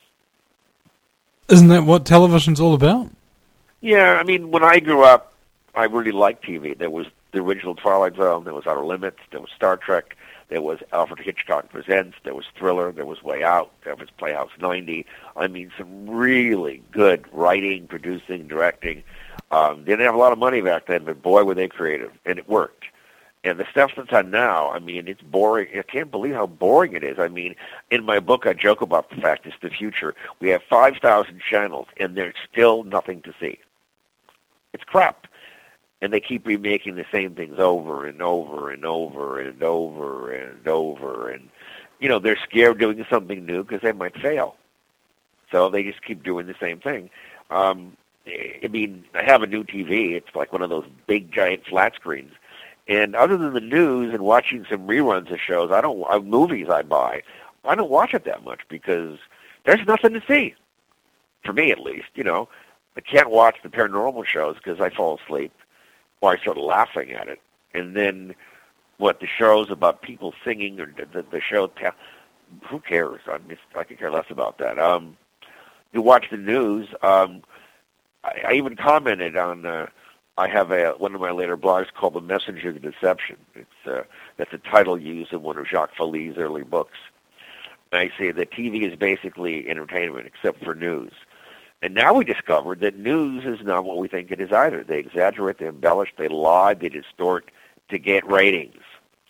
Isn't that what television's all about? Yeah, I mean, when I grew up, I really liked T V. There was the original Twilight Zone. There was Outer Limits. There was Star Trek. There was Alfred Hitchcock Presents. There was Thriller. There was Way Out. There was Playhouse ninety. I mean, some really good writing, producing, directing. Um, they didn't have a lot of money back then, but boy, were they creative, and it worked. And the stuff that's on now, I mean, it's boring. I can't believe how boring it is. I mean, in my book, I joke about the fact it's the future. We have five thousand channels, and there's still nothing to see. It's crap. And they keep remaking the same things over and over and over and over and over. And, you know, they're scared of doing something new because they might fail. So they just keep doing the same thing. Um, I mean, I have a new T V. It's like one of those big, giant flat screens. And other than the news and watching some reruns of shows, I don't, of movies I buy, I don't watch it that much because there's nothing to see. For me, at least, you know. I can't watch the paranormal shows because I fall asleep or I start laughing at it. And then, what, the shows about people singing or the, the, the show, who cares? I, just, I could care less about that. Um, you watch the news. Um, I, I even commented on... Uh, I have a one of my later blogs called "The Messenger of Deception." It's uh, that's a title used in one of Jacques Fally's early books. And I say that T V is basically entertainment, except for news. And now we discovered that news is not what we think it is either. They exaggerate, they embellish, they lie, they distort to get ratings.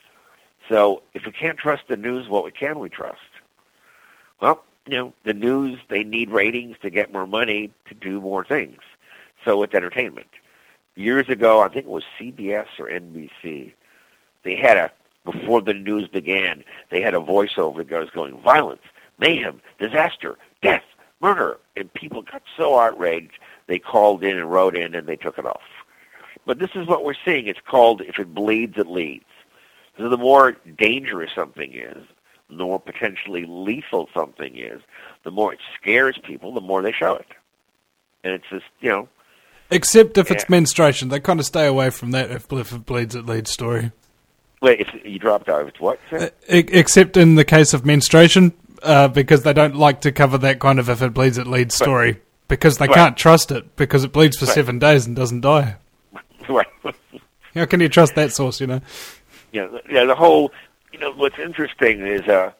So if we can't trust the news, what can we trust? Well, you know, the news, they need ratings to get more money to do more things. So it's entertainment. Years ago, I think it was C B S or N B C, they had a, before the news began, they had a voiceover that was going, violence, mayhem, disaster, death, murder. And people got so outraged, they called in and wrote in and they took it off. But this is what we're seeing. It's called, if it bleeds, it leads. So the more dangerous something is, the more potentially lethal something is, the more it scares people, the more they show it. And it's just, you know, except if it's yeah. menstruation. They kind of stay away from that if, if it bleeds, it leads story. Wait, if you dropped out, it's what? Uh, except in the case of menstruation, uh, because they don't like to cover that kind of if it bleeds, it leads story. Right. Because they right. can't trust it, because it bleeds for right. seven days and doesn't die. Right. How can you trust that source, you know? Yeah, yeah, the whole, you know, what's interesting is uh,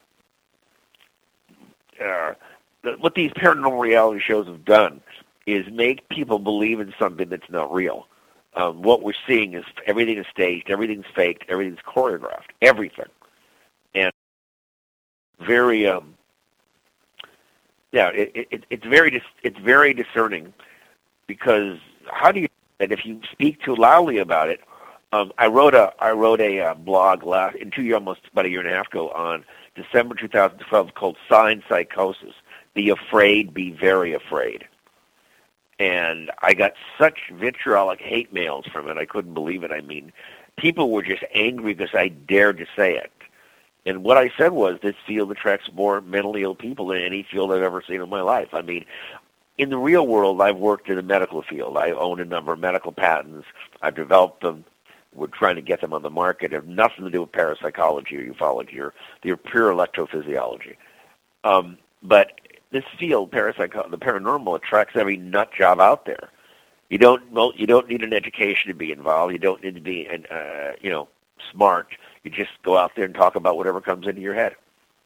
uh, the, what these paranormal reality shows have done is make people believe in something that's not real. Um, what we're seeing is everything is staged, everything's faked, everything's choreographed, everything. And very, um, yeah, it, it, it's very dis- it's very discerning because how do you, and if you speak too loudly about it, um, I wrote a I wrote a uh, blog last in two years, almost about a year and a half ago, on December two thousand twelve called "Sign Psychosis." Be afraid, be very afraid. And I got such vitriolic hate mails from it, I couldn't believe it. I mean, people were just angry because I dared to say it. And what I said was, this field attracts more mentally ill people than any field I've ever seen in my life. I mean, in the real world, I've worked in the medical field. I own a number of medical patents. I've developed them. We're trying to get them on the market. They have nothing to do with parapsychology or ufology or they're pure electrophysiology. Um, but this field, parapsycho- the paranormal, attracts every nut job out there. You don't, well, you don't need an education to be involved. You don't need to be, an, uh, you know, smart. You just go out there and talk about whatever comes into your head.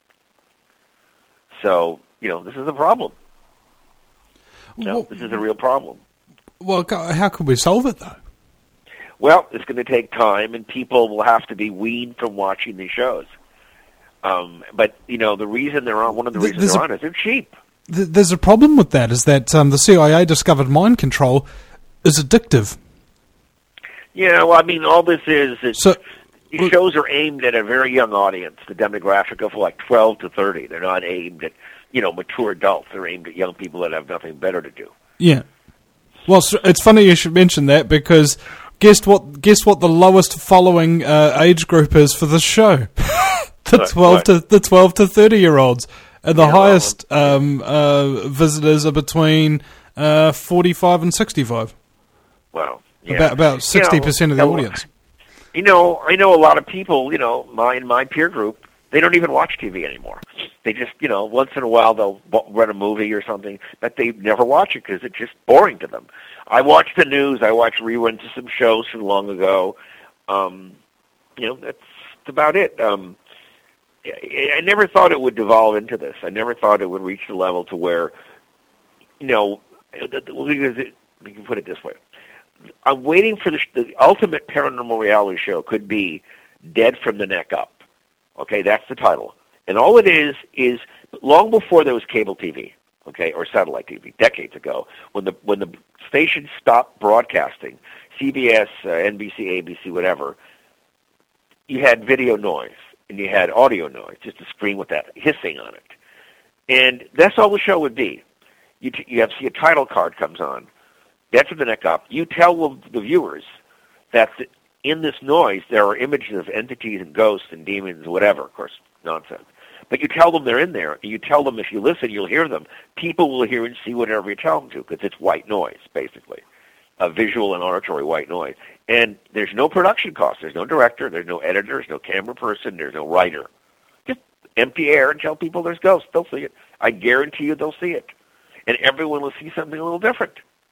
So, you know, this is a problem. You know, well, this is a real problem. Well, how can we solve it, though? Well, it's going to take time, and people will have to be weaned from watching these shows. Um, but, you know, the reason they're on, one of the reasons there's they're a, on is they're cheap. There's a problem with that, is that um, the C I A discovered mind control is addictive. Yeah, well, I mean, all this is, is so, these well, shows are aimed at a very young audience, the demographic of like twelve to thirty. They're not aimed at, you know, mature adults. They're aimed at young people that have nothing better to do. Yeah. Well, it's funny you should mention that, because guess what, guess what the lowest following uh, age group is for this show? The what, twelve what? to the twelve to thirty year olds, and the yeah, highest um, uh, visitors are between uh, forty five and sixty five. Wow, yeah. about about sixty you know, percent of the audience. You know, I know a lot of people. You know, my in my peer group, They don't even watch T V anymore. They just, you know, once in a while they'll run a movie or something, but they never watch it because it's just boring to them. I watch the news. I watch reruns of some shows from long ago. Um, you know, that's about it. Um, I never thought it would devolve into this. I never thought it would reach the level to where, you know, we can put it this way. I'm waiting for the, the ultimate paranormal reality show could be Dead from the Neck Up. Okay, that's the title. And all it is is long before there was cable T V, okay, or satellite T V, decades ago, when the when the stations stopped broadcasting, C B S, uh, N B C, A B C, whatever, you had video noise and you had audio noise, just a screen with that hissing on it. And that's all the show would be. You, t- you have see a title card comes on, Dead from the Neck Up. You tell the viewers that in this noise there are images of entities and ghosts and demons and whatever, of course, nonsense. But you tell them they're in there, and you tell them if you listen, you'll hear them. People will hear and see whatever you tell them to, because it's white noise, basically, a visual and auditory white noise. And there's no production cost. There's no director. There's no editor. There's no camera person. There's no writer. Just empty air and tell people there's ghosts. They'll see it. I guarantee you they'll see it. And everyone will see something a little different.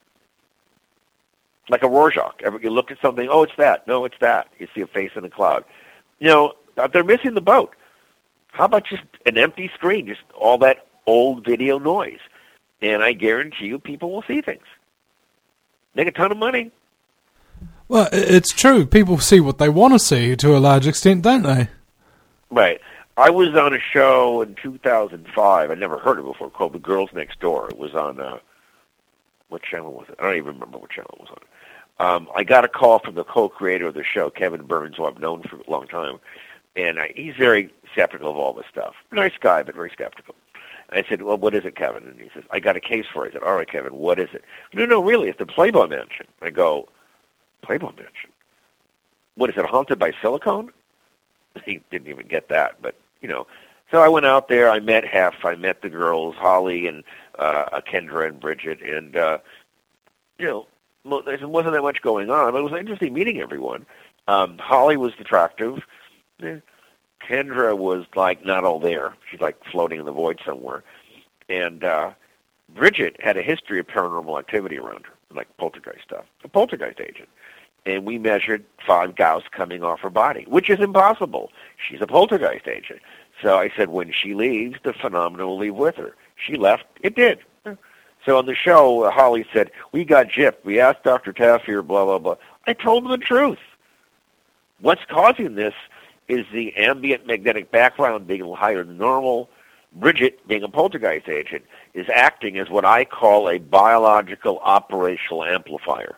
Like a Rorschach. You look at something, oh, it's that. No, it's that. You see a face in a cloud. You know, they're missing the boat. How about just an empty screen, just all that old video noise? And I guarantee you people will see things. Make a ton of money. Well, it's true. People see what they want to see to a large extent, don't they? Right. I was on a show in two thousand five. I'd never heard of it before, called The Girls Next Door. It was on, uh, what channel was it? I don't even remember what channel it was on. Um, I got a call from the co-creator of the show, Kevin Burns, who I've known for a long time. And I, he's very skeptical of all this stuff. Nice guy, but very skeptical. And I said, well, what is it, Kevin? And he says, I got a case for it. I said, all right, Kevin, what is it? No, no, really, it's the Playboy Mansion. I go, Playboy Mansion? What, is it haunted by silicone? He didn't even get that, but, you know. So I went out there. I met Hef. I met the girls, Holly and uh, Kendra and Bridget. And, uh, you know, there wasn't that much going on, but it was interesting meeting everyone. Um, Holly was attractive. Kendra was like not all there. She's like floating in the void somewhere. And uh, Bridget had a history of paranormal activity around her, like poltergeist stuff, a poltergeist agent. And we measured five gauss coming off her body, which is impossible. She's a poltergeist agent. So I said, when she leaves, the phenomena will leave with her. She left. It did. So on the show, uh, Holly said, we got gypped. We asked Doctor Taff here, blah, blah, blah. I told him the truth. What's causing this is the ambient magnetic background being a little higher than normal. Bridget, being a poltergeist agent, is acting as what I call a biological operational amplifier.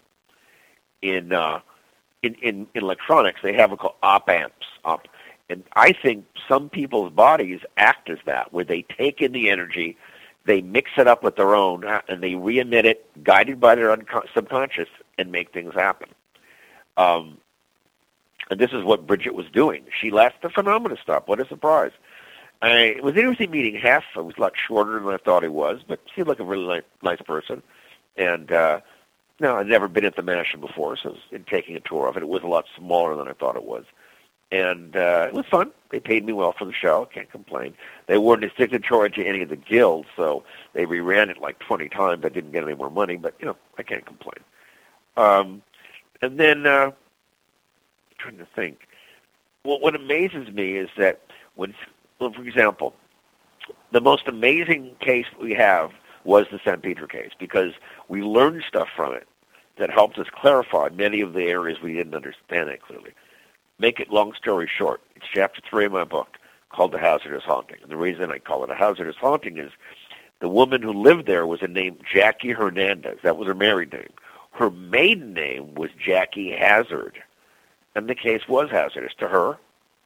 In uh, in, in, in electronics, they have it called op amps. Op. And I think some people's bodies act as that, where they take in the energy, they mix it up with their own, and they re-emit it, guided by their unco- subconscious, and make things happen. Um, And this is what Bridget was doing. She left the phenomena stop. What a surprise. I, it was interesting meeting Hef. I was a lot shorter than I thought he was, but he seemed like a really nice, nice person. And, uh, no, I'd never been at the Mansion before, so I was in taking a tour of it. It was a lot smaller than I thought it was. And uh, it was fun. They paid me well for the show. Can't complain. They weren't signatory to any of the guilds, so they reran it like twenty times. I didn't get any more money, but, you know, I can't complain. Um, and then... Uh, trying to think. Well, what amazes me is that when, well, for example, the most amazing case we have was the San Pedro case, because we learned stuff from it that helped us clarify many of the areas we didn't understand that clearly. Make it long story short, it's chapter three of my book called The Hazardous Haunting. And the reason I call it a hazardous haunting is the woman who lived there was a name Jackie Hernandez. That was her married name. Her maiden name was Jackie Hazard. And the case was hazardous to her,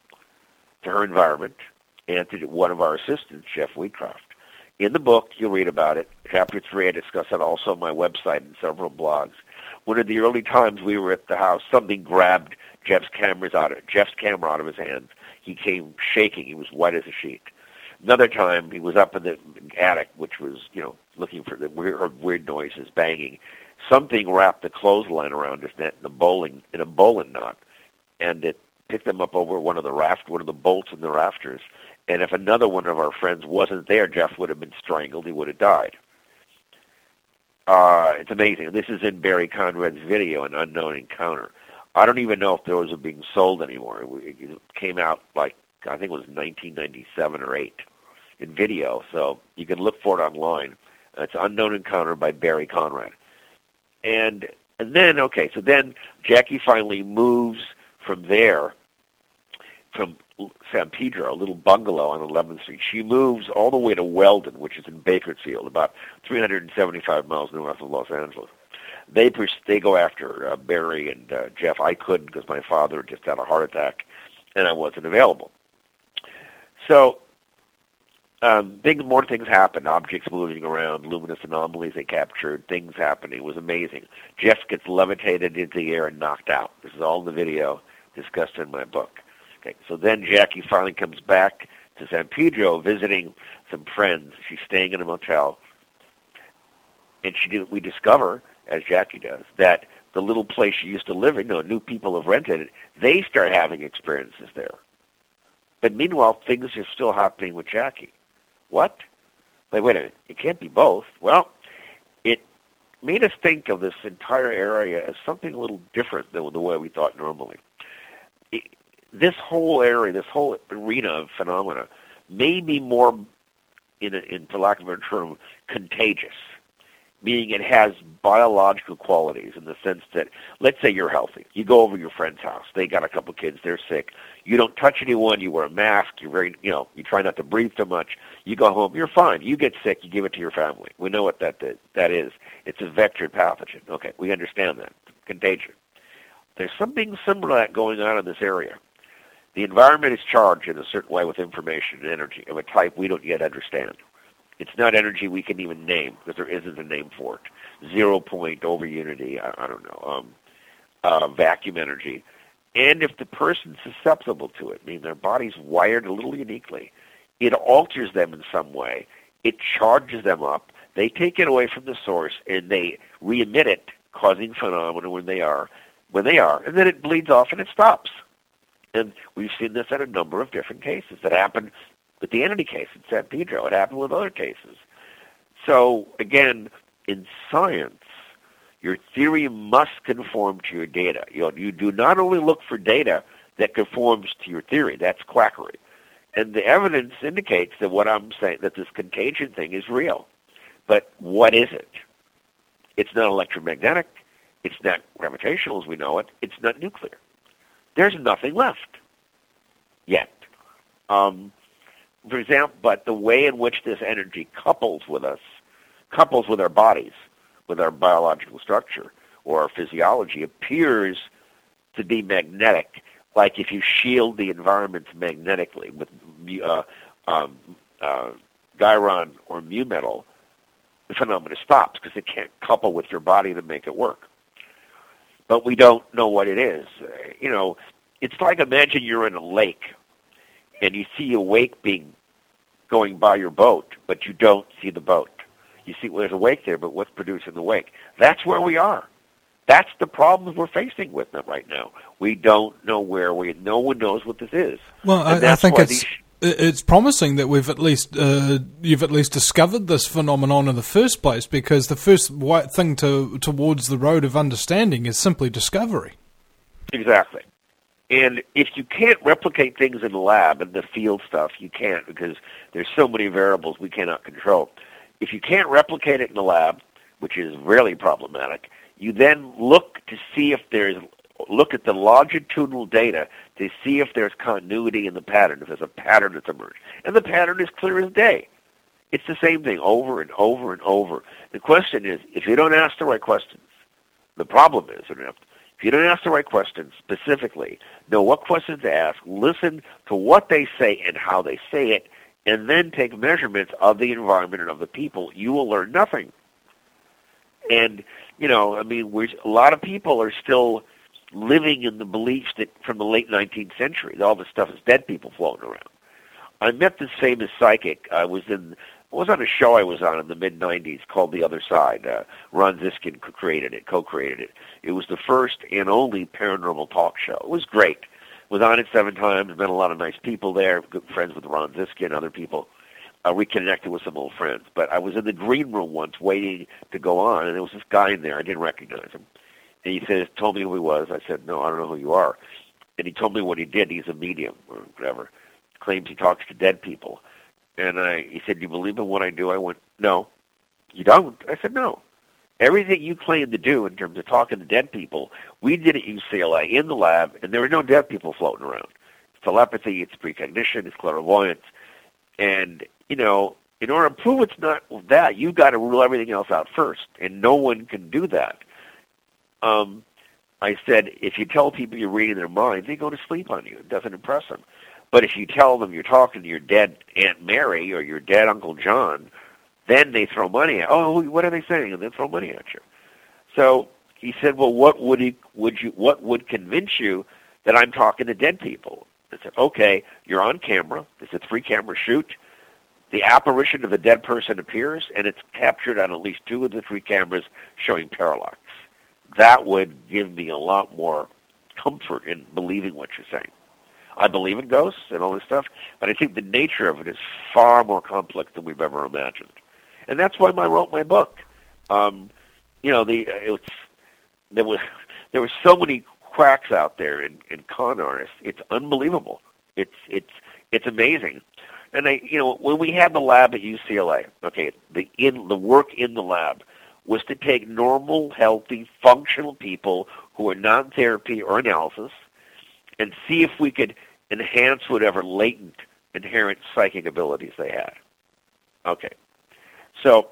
to her environment, and to one of our assistants, Jeff Wheatcroft. In the book, you'll read about it. Chapter three, I discuss it also on my website and several blogs. One of the early times we were at the house, something grabbed Jeff's cameras out of Jeff's camera out of his hands. He came shaking. He was white as a sheet. Another time, he was up in the attic, which was, you know, looking for the weird, weird noises, banging. Something wrapped a clothesline around his neck in a bowling in a bowling knot, and it picked them up over one of the raft, one of the bolts in the rafters, And if another one of our friends wasn't there, Jeff would have been strangled. He would have died. Uh, it's amazing. This is in Barry Conrad's video, An Unknown Encounter. I don't even know if those are being sold anymore. It came out, like, I think it was nineteen ninety-seven or eight in video, so you can look for it online. It's Unknown Encounter by Barry Conrad. And and then, okay, so then Jackie finally moves from there, from San Pedro, a little bungalow on eleventh Street. She moves all the way to Weldon, which is in Bakersfield, about three hundred seventy-five miles north of Los Angeles. They pers- they go after uh, Barry and uh, Jeff. I couldn't because my father just had a heart attack, and I wasn't available. So um, big more things happened. Objects moving around, luminous anomalies they captured, things happening. It was amazing. Jeff gets levitated into the air and knocked out. This is all in the video discussed in my book. Okay, so then Jackie finally comes back to San Pedro visiting some friends. She's staying in a motel, and she we discover, as Jackie does, that the little place she used to live in, you know, new people have rented it, they start having experiences there. But meanwhile, things are still happening with Jackie. What? Wait, wait a minute. It can't be both. Well, it made us think of this entire area as something a little different than the way we thought normally. It, this whole area, this whole arena of phenomena may be more, in, a, in for lack of a better term, contagious, meaning it has biological qualities in the sense that, let's say you're healthy. You go over to your friend's house. They got a couple kids. They're sick. You don't touch anyone. You wear a mask. You're very, you know, you try not to breathe too much. You go home. You're fine. You get sick. You give it to your family. We know what that that is. It's a vectored pathogen. Okay, we understand that. Contagion. There's something similar to that going on in this area. The environment is charged in a certain way with information and energy of a type we don't yet understand. It's not energy we can even name because there isn't a name for it. Zero point over unity, I, I don't know, um, uh, vacuum energy. And if the person's susceptible to it, meaning their body's wired a little uniquely, it alters them in some way. It charges them up. They take it away from the source and they re-emit it, causing phenomena when they are, when they are, and then it bleeds off and it stops. And we've seen this in a number of different cases that happened. With the entity case in San Pedro, it happened with other cases. So, again, in science, your theory must conform to your data. You know, you do not only look for data that conforms to your theory. That's quackery. And the evidence indicates that what I'm saying, that this contagion thing is real. But what is it? It's not electromagnetic. It's not gravitational as we know it. It's not nuclear. There's nothing left yet. Um... For example, but the way in which this energy couples with us, couples with our bodies, with our biological structure or our physiology, appears to be magnetic, like if you shield the environment magnetically with uh, um, uh, Gyron or mu metal, the phenomena stops because it can't couple with your body to make it work. But we don't know what it is. You know, it's like imagine you're in a lake and you see a wake being going by your boat, but you don't see the boat. You see well, there's a wake there, but what's producing the wake? That's where we are. That's the problems we're facing with them right now. We don't know where we. No one knows what this is. Well, I, I think it's these, it's promising that we've at least uh, you've at least discovered this phenomenon in the first place, because the first white thing to towards the road of understanding is simply discovery. Exactly. And if you can't replicate things in the lab and the field stuff, you can't because there's so many variables we cannot control. If you can't replicate it in the lab, which is really problematic, you then look to see if there's, look at the longitudinal data to see if there's continuity in the pattern, if there's a pattern that's emerged. And the pattern is clear as day. It's the same thing over and over and over. The question is, if you don't ask the right questions, the problem is, if you don't ask the right questions specifically, know what questions to ask, listen to what they say and how they say it, and then take measurements of the environment and of the people, you will learn nothing. And, you know, I mean, we're, a lot of people are still living in the beliefs that from the late nineteenth century, all this stuff is dead people floating around. I met this famous psychic. I was in, I was on a show I was on in the mid nineties called The Other Side. Uh, Ron Ziskin created it, co-created it. It was the first and only paranormal talk show. It was great. was on it seven times, met a lot of nice people there, good friends with Ron Ziska and other people. Uh, reconnected with some old friends. But I was in the green room once waiting to go on, and there was this guy in there. I didn't recognize him. And he said, told me who he was. I said, no, I don't know who you are. And he told me what he did. He's a medium or whatever. Claims he talks to dead people. And I, he said, do you believe in what I do? I went, no. You don't? I said, no. Everything you claim to do in terms of talking to dead people, we did at U C L A in the lab, and there were no dead people floating around. It's telepathy, it's precognition, it's clairvoyance. And, you know, in order to prove it's not that, you've got to rule everything else out first, and no one can do that. Um, I said, if you tell people you're reading their minds, they go to sleep on you. It doesn't impress them. But if you tell them you're talking to your dead Aunt Mary or your dead Uncle John, then they throw money at, oh, what are they saying? And they throw money at you. So he said, well, what would he, would you, what would convince you that I'm talking to dead people? I said, okay, you're on camera. It's a three-camera shoot. The apparition of a dead person appears, and it's captured on at least two of the three cameras showing parallax. That would give me a lot more comfort in believing what you're saying. I believe in ghosts and all this stuff, but I think the nature of it is far more complex than we've ever imagined. And that's why I wrote my book. Um, you know, the it was, there was there were so many quacks out there and, and con artists. It's unbelievable. It's it's it's amazing. And I, you know, when we had the lab at U C L A, okay, the in the work in the lab was to take normal, healthy, functional people who are non-therapy or analysis, and see if we could enhance whatever latent, inherent psychic abilities they had. Okay. So,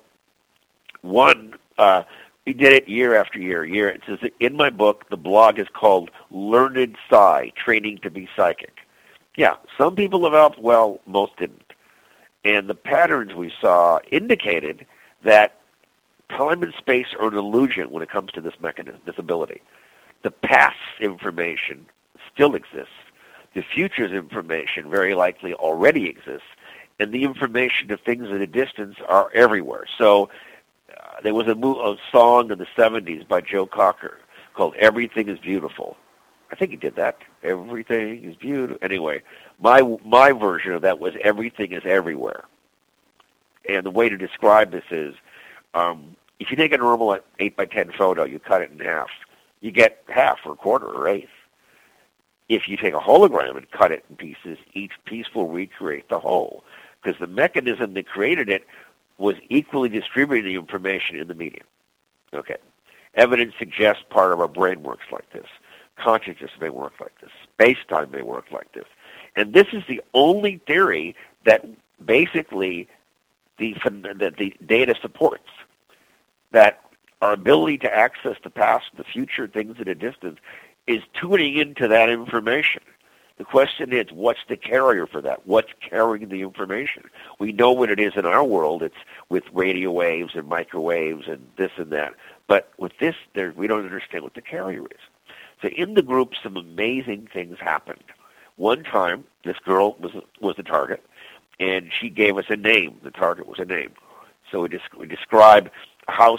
one, uh, we did it year after year, year. It says in my book, the blog is called Learned Psy, Training to be Psychic. Yeah, some people developed well, most didn't. And the patterns we saw indicated that time and space are an illusion when it comes to this mechanism, this ability. The past information still exists. The future's information very likely already exists. And the information of things at a distance are everywhere. So uh, there was a, mo- a song in the seventies by Joe Cocker called Everything is Beautiful. I think he did that. Everything is beautiful. Anyway, my my version of that was Everything is Everywhere. And the way to describe this is, um, if you take a normal eight by ten photo, you cut it in half, you get half or a quarter or eighth. If you take a hologram and cut it in pieces, each piece will recreate the whole, because the mechanism that created it was equally distributing the information in the medium. Okay. Evidence suggests part of our brain works like this. Consciousness may work like this. Space-time may work like this. And this is the only theory that basically the, that the data supports, that our ability to access the past, the future, things at a distance, is tuning into that information. The question is, what's the carrier for that? What's carrying the information? We know what it is in our world. It's with radio waves and microwaves and this and that. But with this, there, we don't understand what the carrier is. So in the group, some amazing things happened. One time, this girl was was the target, and she gave us a name. The target was a name. So we, desc- we described a house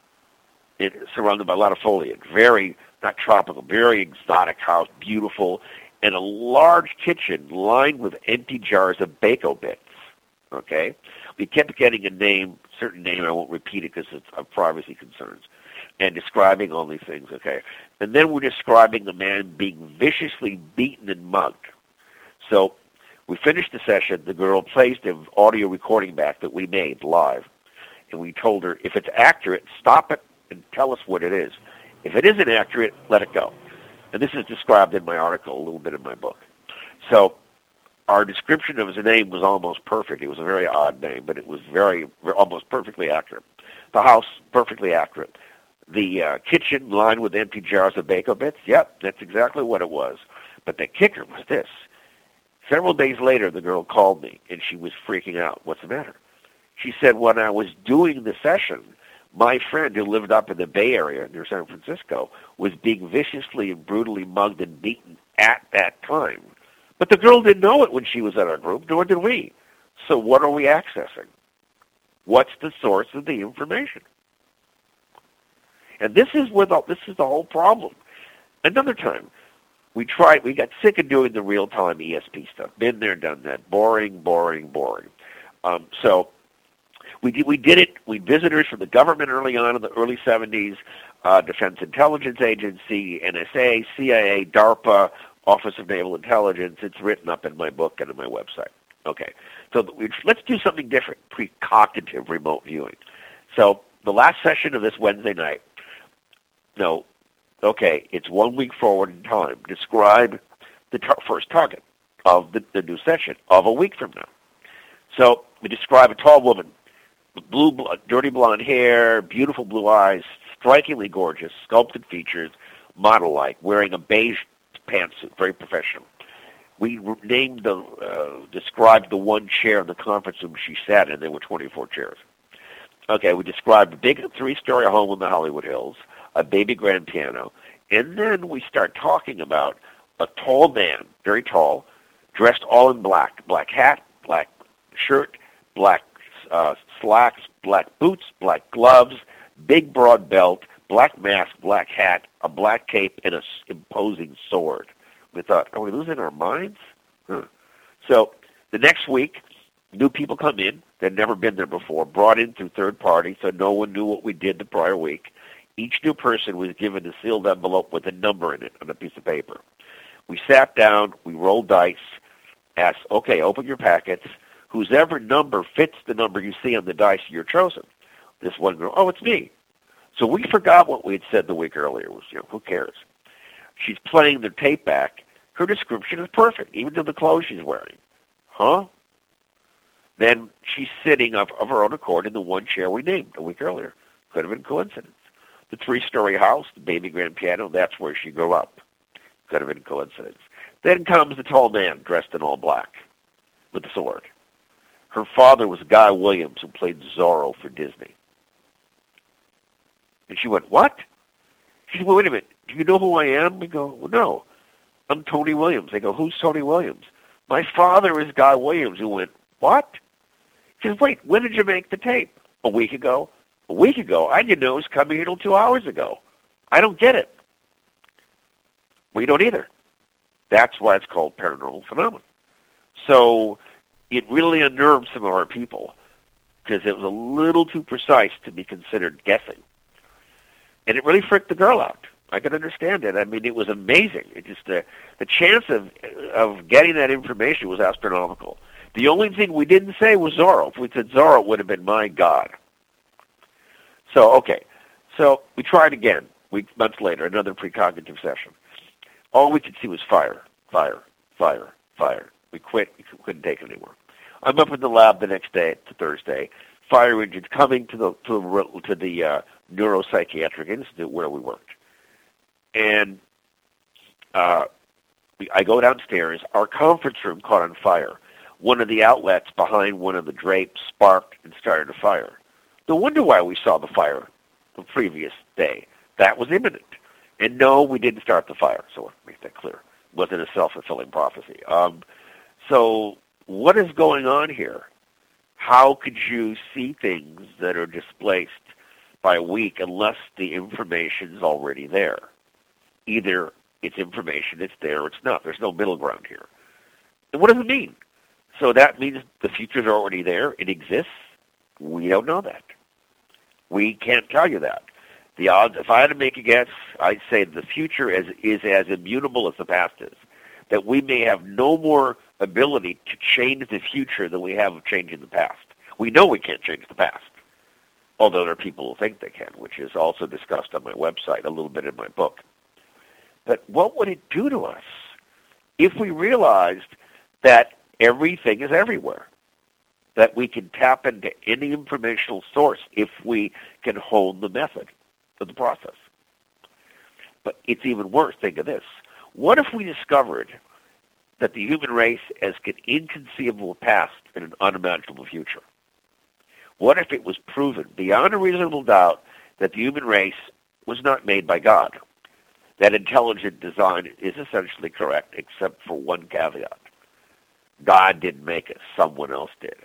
it, surrounded by a lot of foliage, very, not tropical, very exotic house, beautiful, and a large kitchen lined with empty jars of Bako bits. Okay? We kept getting a name, certain name, I won't repeat it because it's of privacy concerns, and describing all these things, okay? And then we're describing the man being viciously beaten and mugged. So we finished the session. The girl placed an audio recording back that we made live, and we told her, if it's accurate, stop it and tell us what it is. If it isn't accurate, let it go. And this is described in my article, a little bit in my book. So our description of his name was almost perfect. It was a very odd name, but it was very, almost perfectly accurate. The house, perfectly accurate. The uh, kitchen lined with empty jars of Bako bits, yep, that's exactly what it was. But the kicker was this. Several days later, the girl called me, and she was freaking out. What's the matter? She said, when I was doing the session, my friend who lived up in the Bay Area near San Francisco was being viciously and brutally mugged and beaten at that time. But the girl didn't know it when she was at our group, nor did we. So what are we accessing? What's the source of the information? And this is where the, this is the whole problem. Another time, we tried, we got sick of doing the real-time E S P stuff. Been there, done that. Boring, boring, boring. Um, so we did, we did it. We had visitors from the government early on in the early seventies, uh, Defense Intelligence Agency, N S A, C I A, DARPA, Office of Naval Intelligence. It's written up in my book and on my website. Okay, so we, let's do something different, precognitive remote viewing. So the last session of this Wednesday night, no, okay, it's one week forward in time. Describe the tar- first target of the, the new session of a week from now. So we describe a tall woman, blue, bl- dirty blonde hair, beautiful blue eyes, strikingly gorgeous, sculpted features, model-like, wearing a beige pantsuit, very professional. We named the, uh, described the one chair in the conference room she sat in. There were twenty-four chairs. Okay, we described a big three-story home in the Hollywood Hills, a baby grand piano, and then we start talking about a tall man, very tall, dressed all in black, black hat, black shirt, black uh, slacks, black boots, black gloves, big broad belt, black mask, black hat, a black cape, and an imposing sword. We thought, are we losing our minds? Huh. So the next week, new people come in. They'd never been there before, brought in through third party, so no one knew what we did the prior week. Each new person was given a sealed envelope with a number in it on a piece of paper. We sat down, we rolled dice, asked, okay, open your packets. Whosever number fits the number you see on the dice, you're chosen. This one girl, oh, it's me. So we forgot what we had said the week earlier. Was, you know, who cares? She's playing the tape back. Her description is perfect, even to the clothes she's wearing. Huh? Then she's sitting of, of her own accord in the one chair we named a week earlier. Could have been coincidence. The three-story house, the baby grand piano, that's where she grew up. Could have been coincidence. Then comes the tall man dressed in all black with a sword. Her father was Guy Williams, who played Zorro for Disney. And she went, what? She said, well, wait a minute. Do you know who I am? We go, well, no. I'm Tony Williams. They go, who's Tony Williams? My father is Guy Williams. Who went, what? She says, wait, when did you make the tape? A week ago. A week ago? I didn't know it was coming here till two hours ago. I don't get it. We don't either. That's why it's called paranormal phenomenon. So it really unnerved some of our people because it was a little too precise to be considered guessing. And it really freaked the girl out. I could understand it. I mean, it was amazing. It just uh, the chance of of getting that information was astronomical. The only thing we didn't say was Zorro. If we said Zorro, it would have been my God. So, okay. So we tried again, weeks, months later, another precognitive session. All we could see was fire, fire, fire, fire. We quit. We couldn't take it anymore. I'm up in the lab the next day, it's Thursday. Fire engines coming to the to, to the uh, Neuropsychiatric Institute where we worked. And uh, we, I go downstairs. Our conference room caught on fire. One of the outlets behind one of the drapes sparked and started a fire. No wonder why we saw the fire the previous day. That was imminent. And no, we didn't start the fire, so let's make that clear. It wasn't a self-fulfilling prophecy. Um, so what is going on here? How could you see things that are displaced by a week unless the information is already there? Either it's information, it's there, or it's not. There's no middle ground here. And what does it mean? So that means the future's already there. It exists. We don't know that. We can't tell you that. The odds, if I had to make a guess, I'd say the future is, is as immutable as the past is. That we may have no more ability to change the future than we have of changing the past. We know we can't change the past, although there are people who think they can, which is also discussed on my website, a little bit in my book. But what would it do to us if we realized that everything is everywhere, that we can tap into any informational source if we can hone the method of the process? But it's even worse. Think of this. What if we discovered that the human race has an inconceivable past and an unimaginable future? What if it was proven beyond a reasonable doubt that the human race was not made by God? That intelligent design is essentially correct, except for one caveat. God didn't make us. Someone else did.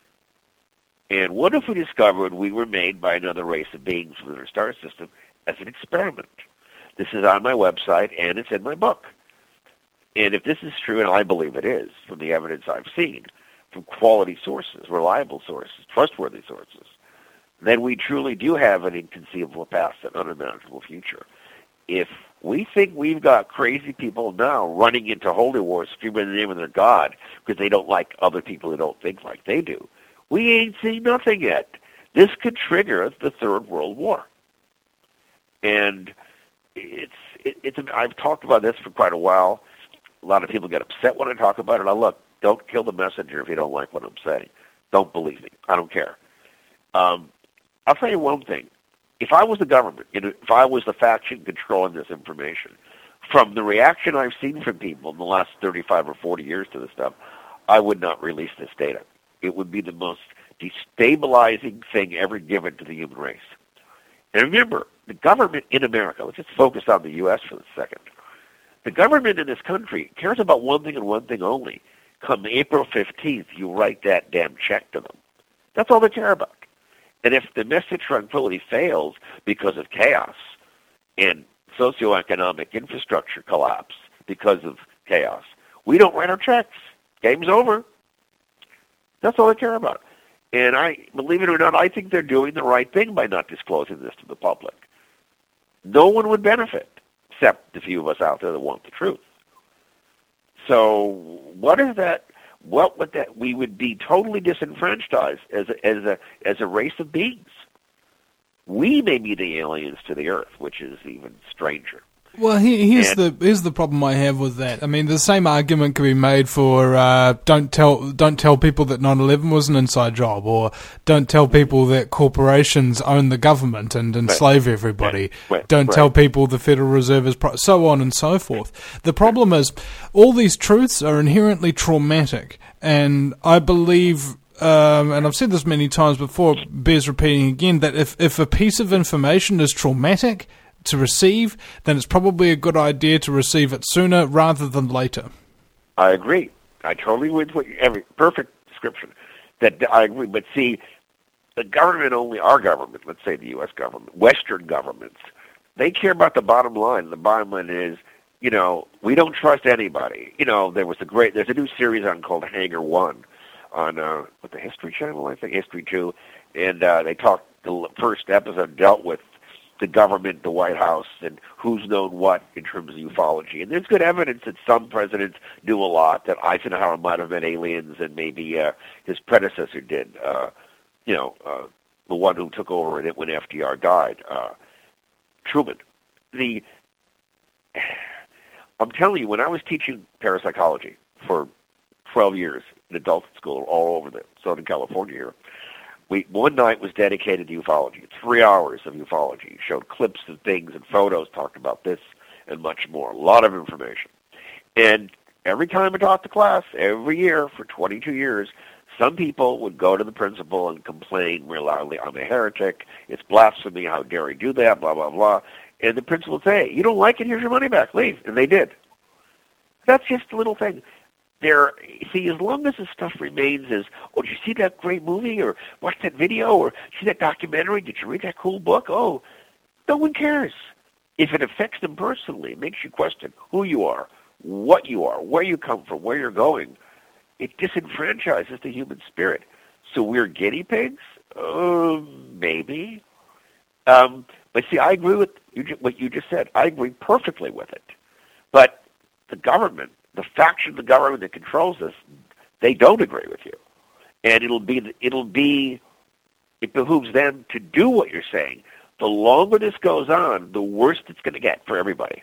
And what if we discovered we were made by another race of beings within our star system as an experiment? This is on my website, and it's in my book. And if this is true, and I believe it is, from the evidence I've seen, from quality sources, reliable sources, trustworthy sources, then we truly do have an inconceivable past and unimaginable future. If we think we've got crazy people now running into holy wars screaming in the name of their God because they don't like other people who don't think like they do, we ain't seen nothing yet. This could trigger the Third World War. And it's, it, it's, I've talked about this for quite a while. A lot of people get upset when I talk about it. Now, look, don't kill the messenger if you don't like what I'm saying. Don't believe me. I don't care. Um, I'll tell you one thing. If I was the government, if I was the faction controlling this information, from the reaction I've seen from people in the last thirty-five or forty years to this stuff, I would not release this data. It would be the most destabilizing thing ever given to the human race. And remember, the government in America, let's just focus on the U S for a second. The government in this country cares about one thing and one thing only. Come April fifteenth, you write that damn check to them. That's all they care about. And if domestic tranquility fails because of chaos and socioeconomic infrastructure collapse because of chaos, we don't write our checks. Game's over. That's all they care about. And I, believe it or not, I think they're doing the right thing by not disclosing this to the public. No one would benefit, except the few of us out there that want the truth. So what is that? What would that? We would be totally disenfranchised as a, as a as a race of beings. We may be the aliens to the Earth, which is even stranger. Well, here, here's and, the here's the problem I have with that. I mean, the same argument could be made for uh, don't tell don't tell people that nine eleven was an inside job, or don't tell people that corporations own the government and enslave right, everybody. Right, right, don't right. tell people the Federal Reserve is pro- so on and so forth. The problem is all these truths are inherently traumatic, and I believe. Um, and I've said this many times before, it bears repeating again, that if, if a piece of information is traumatic to receive, then it's probably a good idea to receive it sooner rather than later. I agree. I totally agree with what you, every perfect description. That I agree. But see, the government only, our government, let's say the U S government, Western governments, they care about the bottom line. The bottom line is, you know, we don't trust anybody. You know, there was a great, there's a new series on called Hangar One on uh, what the History Channel, I think, History Two, and uh, they talked. The first episode dealt with the government, the White House, and who's known what in terms of ufology. And there's good evidence that some presidents knew a lot, that Eisenhower might have met aliens, and maybe uh, his predecessor did. Uh, you know, uh, the one who took over in it when F D R died, uh, Truman. The I'm telling you, when I was teaching parapsychology for twelve years in adult school all over the Southern California here, we, one night was dedicated to ufology. Three hours of ufology. Showed clips and things and photos, talked about this and much more. A lot of information. And every time I taught the class, every year for twenty-two years, some people would go to the principal and complain real loudly, I'm a heretic, it's blasphemy, how dare he do that, blah, blah, blah. And the principal would say, you don't like it, here's your money back, leave. And they did. That's just a little thing. There, see, as long as this stuff remains as, oh, did you see that great movie, or watch that video, or see that documentary, did you read that cool book? Oh, no one cares. If it affects them personally, it makes you question who you are, what you are, where you come from, where you're going. It disenfranchises the human spirit. So we're guinea pigs? Uh, maybe. Um, but see, I agree with you, what you just said. I agree perfectly with it. But the government, the faction of the government that controls this, they don't agree with you. And it'll be, it'll be, it behooves them to do what you're saying. The longer this goes on, the worse it's going to get for everybody.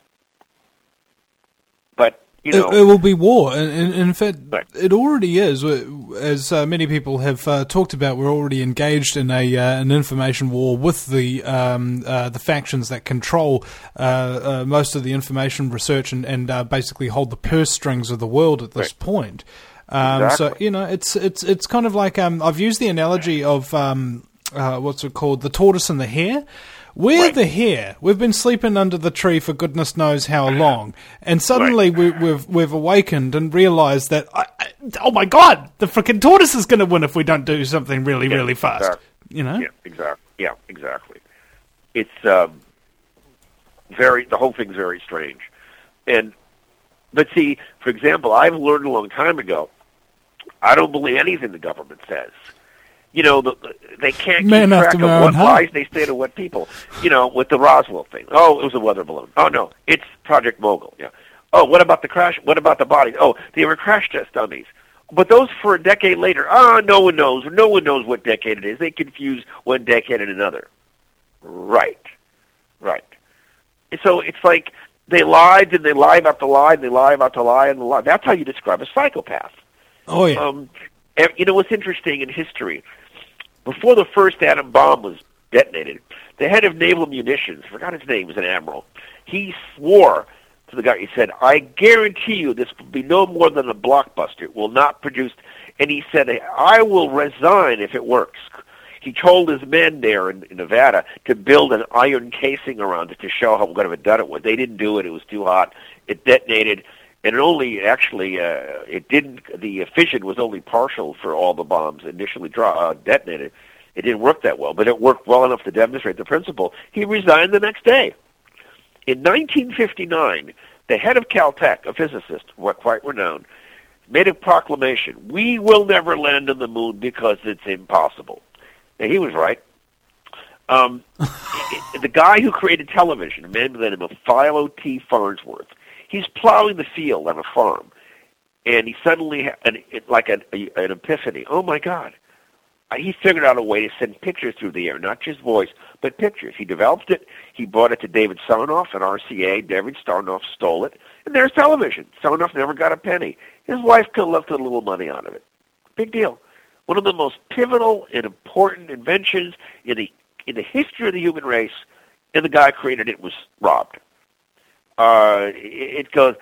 But, you know, it, it will be war. And, and in fact, right. It already is. As uh, many people have uh, talked about, we're already engaged in a uh, an information war with the um, uh, the factions that control uh, uh, most of the information research and, and uh, basically hold the purse strings of the world at this right. point. Um, exactly. So, you know, it's it's it's kind of like um, I've used the analogy of um, uh, what's it called, the tortoise and the hare. We're right. the hare. We've been sleeping under the tree for goodness knows how long, and suddenly right. we, we've we've awakened and realised that I, I, oh my god, the frickin' tortoise is going to win if we don't do something really yeah, really fast. Exactly. You know? Yeah, exactly. Yeah, exactly. It's um, very the whole thing's very strange, and But see, for example, I've learned a long time ago, I don't believe anything the government says. You know, the, the, they can't Man keep track of what heart. lies they say to what people. You know, with the Roswell thing. Oh, it was a weather balloon. Oh, no, it's Project Mogul. Yeah. Oh, what about the crash? What about the bodies? Oh, they were crash test dummies. But those for a decade later, ah, oh, no one knows. No one knows what decade it is. They confuse one decade and another. Right. Right. And so it's like they lied and they lied about the lie and they lie about the lie and the lie. That's how you describe a psychopath. Oh, yeah. Um, you know, what's interesting in history, before the first atom bomb was detonated, the head of naval munitions, I forgot his name, was an admiral, he swore to the guy, he said, I guarantee you this will be no more than a blockbuster. It will not produce, and he said, I will resign if it works. He told his men there in, in Nevada to build an iron casing around it to show how good of a dud it was. They didn't do it. It was too hot. It detonated, and it only actually, uh, it didn't, the fission was only partial for all the bombs initially draw, uh, detonated. It didn't work that well, but it worked well enough to demonstrate the principle. He resigned the next day. In nineteen fifty-nine, the head of Caltech, a physicist, quite renowned, made a proclamation, we will never land on the moon because it's impossible. Now, he was right. Um, the guy who created television, a man by the name of Philo T. Farnsworth, he's plowing the field on a farm, and he suddenly had an, like an, an epiphany. Oh, my God. He figured out a way to send pictures through the air, not just voice, but pictures. He developed it. He brought it to David Sarnoff at R C A. David Sarnoff stole it, and there's television. Sarnoff never got a penny. His wife collected a little money out of it. Big deal. One of the most pivotal and important inventions in the in the history of the human race, and the guy who created it was robbed. Uh, it, it goes.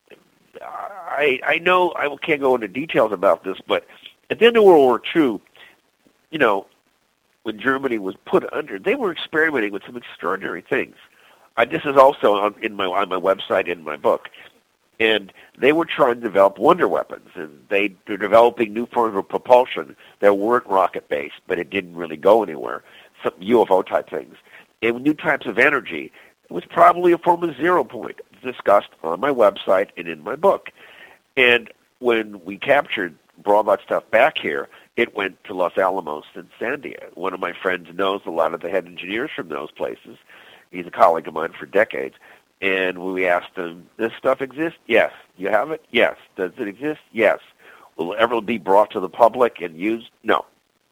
I I know I can't go into details about this, but at the end of World War Two, you know, when Germany was put under, they were experimenting with some extraordinary things. Uh, this is also on, in my on my website, in my book. And they were trying to develop wonder weapons, and they were developing new forms of propulsion that weren't rocket-based, but it didn't really go anywhere, some U F O-type things. And new types of energy. It was probably a form of zero point, discussed on my website and in my book. And when we captured, brought that stuff back here, it went to Los Alamos and Sandia. One of my friends knows a lot of the head engineers from those places. He's a colleague of mine for decades. And we asked him, this stuff exist? Yes. You have it? Yes. Does it exist? Yes. Will it ever be brought to the public and used? No.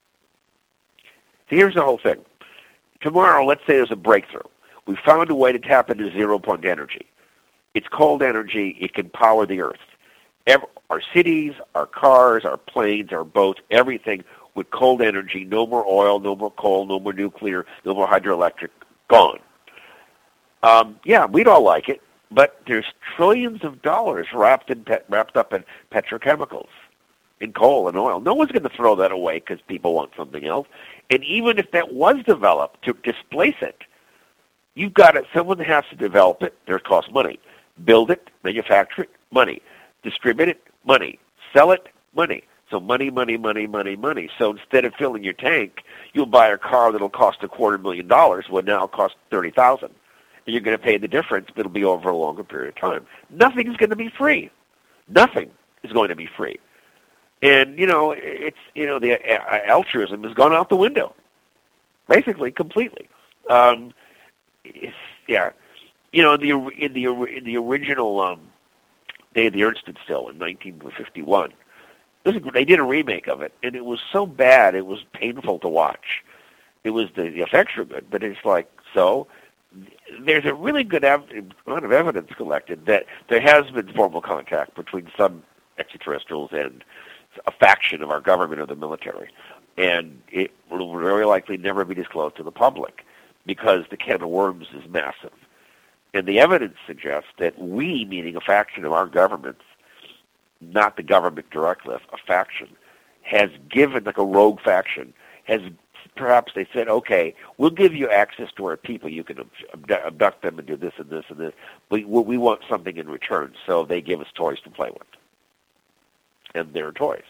So here's the whole thing. Tomorrow, let's say there's a breakthrough. We found a way to tap into zero-point energy. It's cold energy. It can power the Earth. Every, our cities, our cars, our planes, our boats, everything with cold energy. No more oil, no more coal, no more nuclear, no more hydroelectric. Gone. Um, yeah, we'd all like it, but there's trillions of dollars wrapped in pet, wrapped up in petrochemicals, in coal and oil. No one's going to throw that away because people want something else. And even if that was developed to displace it, you've got it. Someone has to develop it. There costs money. Build it, manufacture it, money. Distribute it, money. Sell it, money. So money, money, money, money, money. So instead of filling your tank, you'll buy a car that'll cost a quarter million dollars, will now cost thirty thousand dollars. You're going to pay the difference, but it'll be over a longer period of time. Nothing is going to be free. Nothing is going to be free. And, you know, it's, you know, the uh, altruism has gone out the window, basically, completely. Um, it's, yeah. You know, in the, in the, in the original um, Day of the Earth Stood Still in nineteen fifty-one, they did a remake of it, and it was so bad, it was painful to watch. It was, the, the effects were good, but it's like, so... There's a really good ev- amount of evidence collected that there has been formal contact between some extraterrestrials and a faction of our government or the military. And it will very likely never be disclosed to the public because the can of worms is massive. And the evidence suggests that we, meaning a faction of our governments, not the government directly, a faction, has given, like a rogue faction, has perhaps they said, okay, we'll give you access to our people. You can abduct them and do this and this and this. We, we want something in return. So they give us toys to play with. And they're toys.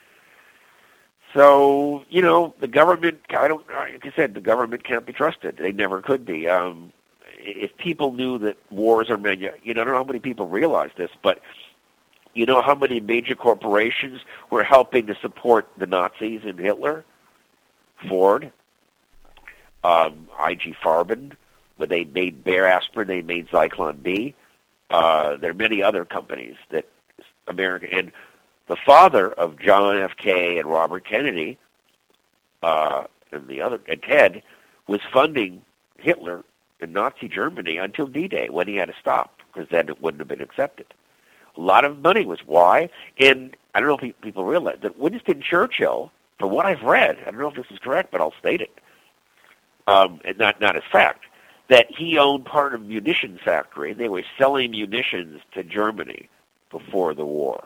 So, you know, the government, I don't, like I said, the government can't be trusted. They never could be. Um, if people knew that wars are manu- you know, I don't know how many people realize this, but you know how many major corporations were helping to support the Nazis and Hitler? Ford, um, I G Farben, where they made Bayer aspirin, they made Zyklon B. Uh, there are many other companies that America, and the father of John F. K. and Robert Kennedy, uh, and the other, and Ted, was funding Hitler in Nazi Germany until D-Day, when he had to stop, because then it wouldn't have been accepted. A lot of money was why, and I don't know if people realize that Winston Churchill, from what I've read, I don't know if this is correct, but I'll state it, um, and not, not as fact, that he owned part of a munitions factory. They were selling munitions to Germany before the war.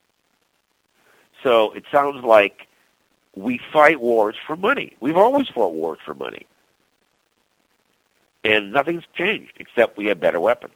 So it sounds like we fight wars for money. We've always fought wars for money. And nothing's changed, except we have better weapons.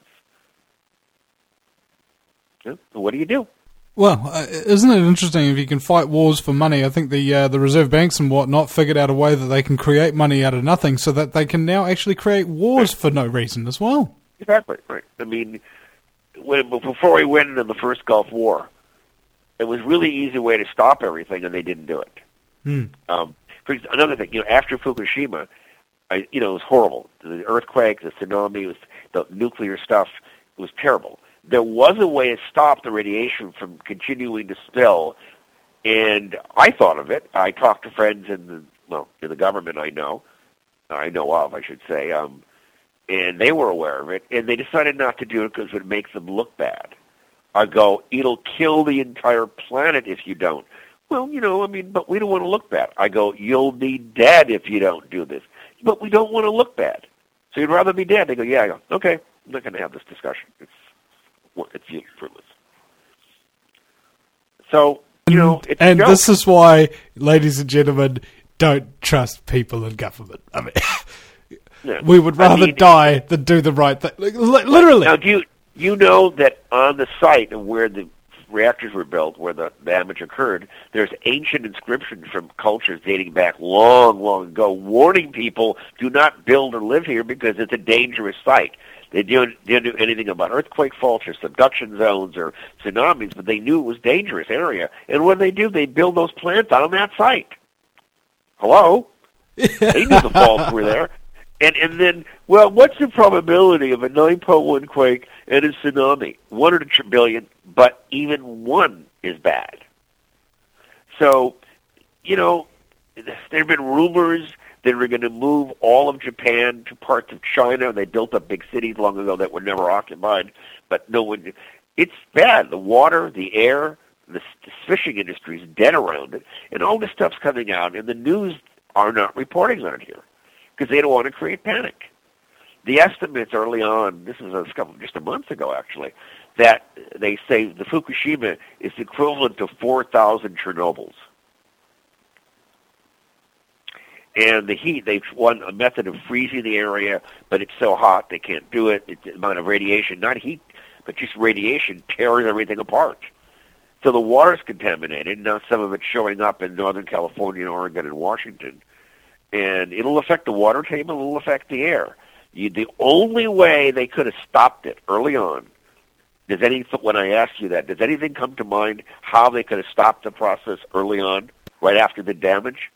Yeah? So what do you do? Well, uh, isn't it interesting if you can fight wars for money? I think the uh, the Reserve Banks and whatnot figured out a way that they can create money out of nothing so that they can now actually create wars for no reason as well. Exactly, right. I mean, when, before we went into the first Gulf War, it was a really easy way to stop everything, and they didn't do it. Hmm. Um, for another thing, you know, after Fukushima, I, you know, it was horrible. The earthquake, the tsunami, was the nuclear stuff. It was terrible. There was a way to stop the radiation from continuing to spill, and I thought of it. I talked to friends in the well, in the government I know, I know of, I should say, um, and they were aware of it, and they decided not to do it because it would make them look bad. I go, it'll kill the entire planet if you don't. Well, you know, I mean, but we don't want to look bad. I go, you'll be dead if you don't do this. But we don't want to look bad. So you'd rather be dead. They go, yeah. I go, okay, I'm not going to have this discussion. It's it's fruitless. So, you know, it's and this is why, ladies and gentlemen, don't trust people in government. I mean, yeah. we would rather I mean, die than do the right thing. Literally. Now, do you you know that on the site of where the reactors were built, where the damage occurred, there's ancient inscriptions from cultures dating back long, long ago, warning people, do not build or live here because it's a dangerous site. They didn't, didn't do anything about earthquake faults or subduction zones or tsunamis, but they knew it was a dangerous area. And when they do, they build those plants on that site. Hello? They knew the faults were there. And and then, well, what's the probability of a nine point one quake and a tsunami? One in a billion, but even one is bad. So, you know, there have been rumors that we're going to move all of Japan to parts of China. They built up big cities long ago that were never occupied, but no one. It's bad. The water, the air, the, the fishing industry is dead around it, and all this stuff's coming out, and the news are not reporting on it here because they don't want to create panic. The estimates early on, this was a couple, just a month ago actually, that they say the Fukushima is equivalent to four thousand Chernobyls. And the heat, they've won a method of freezing the area, but it's so hot they can't do it. It's the amount of radiation, not heat, but just radiation tears everything apart. So the water's contaminated. Now some of it's showing up in Northern California, Oregon, and Washington. And it'll affect the water table, it'll affect the air. You, the only way they could have stopped it early on, does any, when I ask you that, does anything come to mind how they could have stopped the process early on, right after the damage?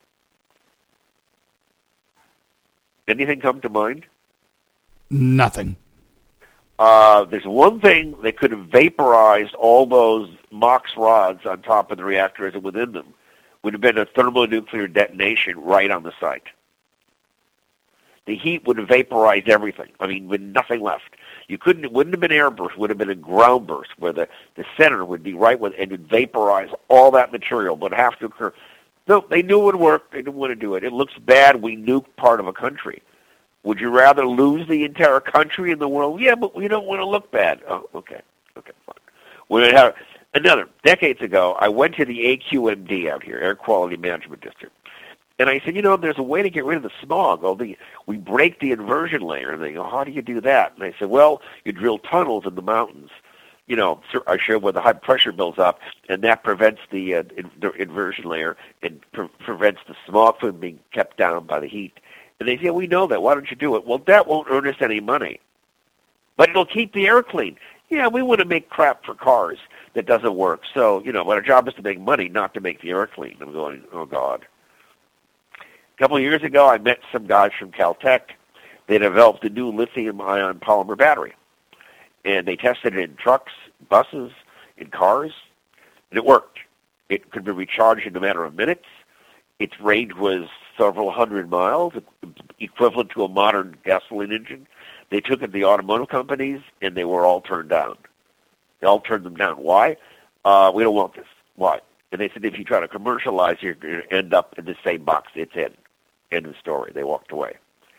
Anything come to mind? Nothing. Uh, there's one thing, they could have vaporized all those MOX rods on top of the reactors and within them. Would have been a thermonuclear detonation right on the site. The heat would have vaporized everything. I mean, with nothing left. You couldn't, it wouldn't have been air burst, it would have been a ground burst where the, the center would be right with, and would vaporize all that material, but have to occur. No, they knew it would work. They didn't want to do it. It looks bad. We nuked part of a country. Would you rather lose the entire country in the world? Yeah, but we don't want to look bad. Oh, okay. Okay, fine. When it had, another, decades ago, I went to the A Q M D out here, Air Quality Management District. And I said, you know, there's a way to get rid of the smog. Oh, the, we break the inversion layer. And they go, how do you do that? And I said, well, you drill tunnels in the mountains. You know, I showed where the high pressure builds up, and that prevents the, uh, in, the inversion layer and pre- prevents the smog from being kept down by the heat. And they say, yeah, we know that. Why don't you do it? Well, that won't earn us any money. but it'll keep the air clean. Yeah, we want to make crap for cars that doesn't work. So, you know, but our job is to make money, not to make the air clean. I'm going, oh, God. A couple of years ago, I met some guys from Caltech. They developed a new lithium-ion polymer battery, and they tested it in trucks, buses, in cars, and it worked. It could be recharged in a matter of minutes. Its range was several hundred miles, equivalent to a modern gasoline engine. They took it to the automotive companies, and they were all turned down. They all turned them down. Why? Uh, we don't want this. Why? And they said, if you try to commercialize, you're going to end up in the same box it's in. End of story. They walked away.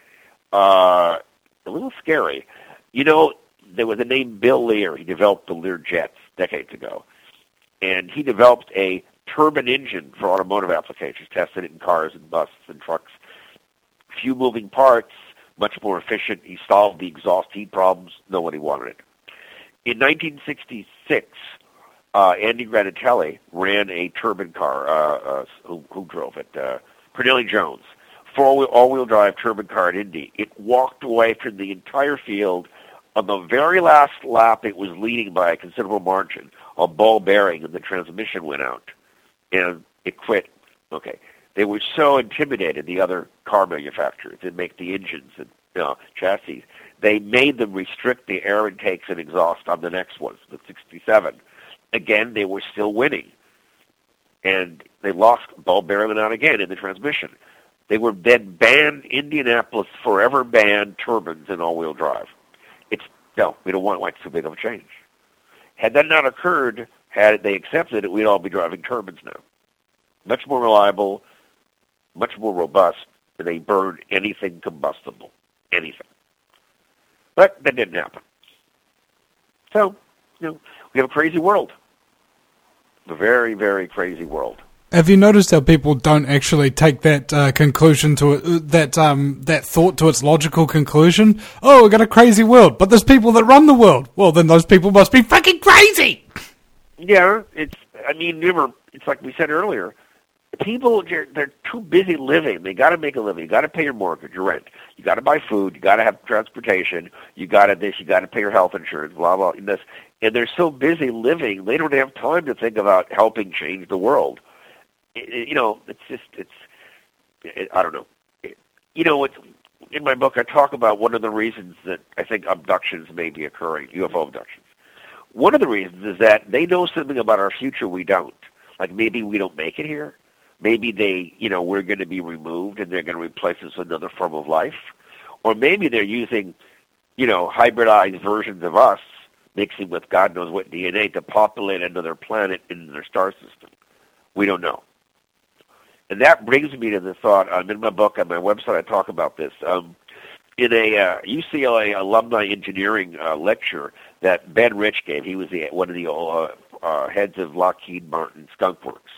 Uh, a little scary. You know, there was a name Bill Lear. He developed the Lear jets decades ago. And he developed a turbine engine for automotive applications, tested it in cars and buses and trucks. Few moving parts, much more efficient. He solved the exhaust heat problems. Nobody wanted it. In nineteen sixty-six, uh, Andy Granatelli ran a turbine car. Uh, uh, who, who drove it? Uh, Pernille Jones. Four-wheel, all-wheel drive turbine car at Indy. It walked away from the entire field. On the very last lap, it was leading by a considerable margin. A ball bearing and the transmission went out, and it quit. Okay. They were so intimidated, the other car manufacturers, that make the engines and you know, chassis. They made them restrict the air intakes and exhaust on the next ones, the sixty-seven. Again, they were still winning. And they lost ball bearing out again in the transmission. They were then banned, Indianapolis forever banned turbines in all-wheel drive. It's, no, we don't want it. It's too big of a change. Had that not occurred, had they accepted it, we'd all be driving turbines now. Much more reliable, much more robust, and they burn anything combustible. Anything. But that didn't happen. So, you know, we have a crazy world. A very, very crazy world. Have you noticed how people don't actually take that uh, conclusion to it, that um, that thought to its logical conclusion? Oh, we've got a crazy world, but there's people that run the world. Well, then those people must be fucking crazy. Yeah, it's. I mean, remember, it's like we said earlier. People, they're, they're too busy living. They got to make a living. You got to pay your mortgage, your rent. You got to buy food. You got to have transportation. You got to this. You got to pay your health insurance. Blah blah. And this, and they're so busy living, they don't have time to think about helping change the world. It, you know, it's just, it's. It, I don't know. It, you know, it's, in my book, I talk about one of the reasons that I think abductions may be occurring, U F O abductions. One of the reasons is that they know something about our future we don't. Like maybe we don't make it here. Maybe they, you know, we're going to be removed and they're going to replace us with another form of life. Or maybe they're using, you know, hybridized versions of us, mixing with God knows what D N A to populate another planet in their star system. We don't know. And that brings me to the thought, um, in my book, on my website, I talk about this. Um, in a uh, U C L A alumni engineering uh, lecture that Ben Rich gave, he was the, one of the uh, uh, heads of Lockheed Martin Skunk Works.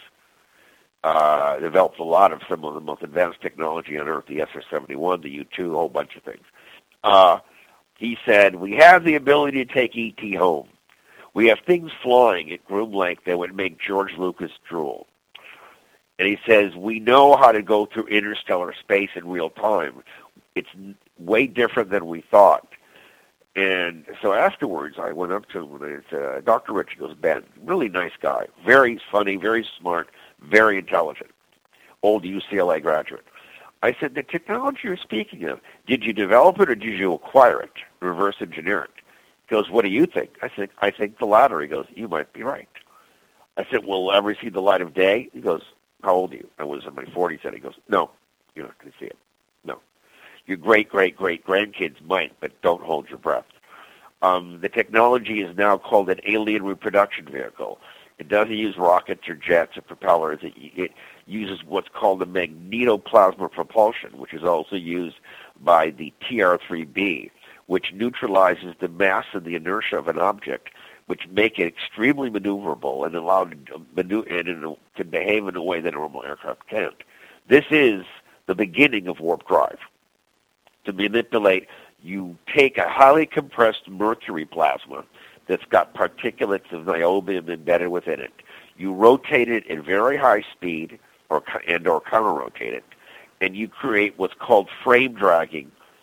Uh, developed a lot of some of the most advanced technology on Earth, the S R seventy-one, the U two, a whole bunch of things. Uh, he said, we have the ability to take E T home. We have things flying at Groom Lake that would make George Lucas drool. And he says, we know how to go through interstellar space in real time. It's way different than we thought. And so afterwards, I went up to him and I said, Doctor Rich, he goes, Ben, really nice guy, very funny, very smart, very intelligent, old U C L A graduate. I said, the technology you're speaking of, did you develop it or did you acquire it, reverse engineer it? He goes, what do you think? I said, I think the latter. He goes, you might be right. I said, will ever see the light of day? He goes, how old are you? I was in my forties. And he goes, no, you're not going to see it. No. Your great, great, great grandkids might, but don't hold your breath. Um, the technology is now called an alien reproduction vehicle. It doesn't use rockets or jets or propellers. It, it uses what's called a magnetoplasma propulsion, which is also used by the T R three B, which neutralizes the mass and the inertia of an object, which make it extremely maneuverable and allowed to, manu- and in a, to behave in a way that normal aircraft can't. This is the beginning of warp drive. To manipulate, you take a highly compressed mercury plasma that's got particulates of niobium embedded within it. You rotate it at very high speed or and or counter-rotate it, and you create what's called frame dragging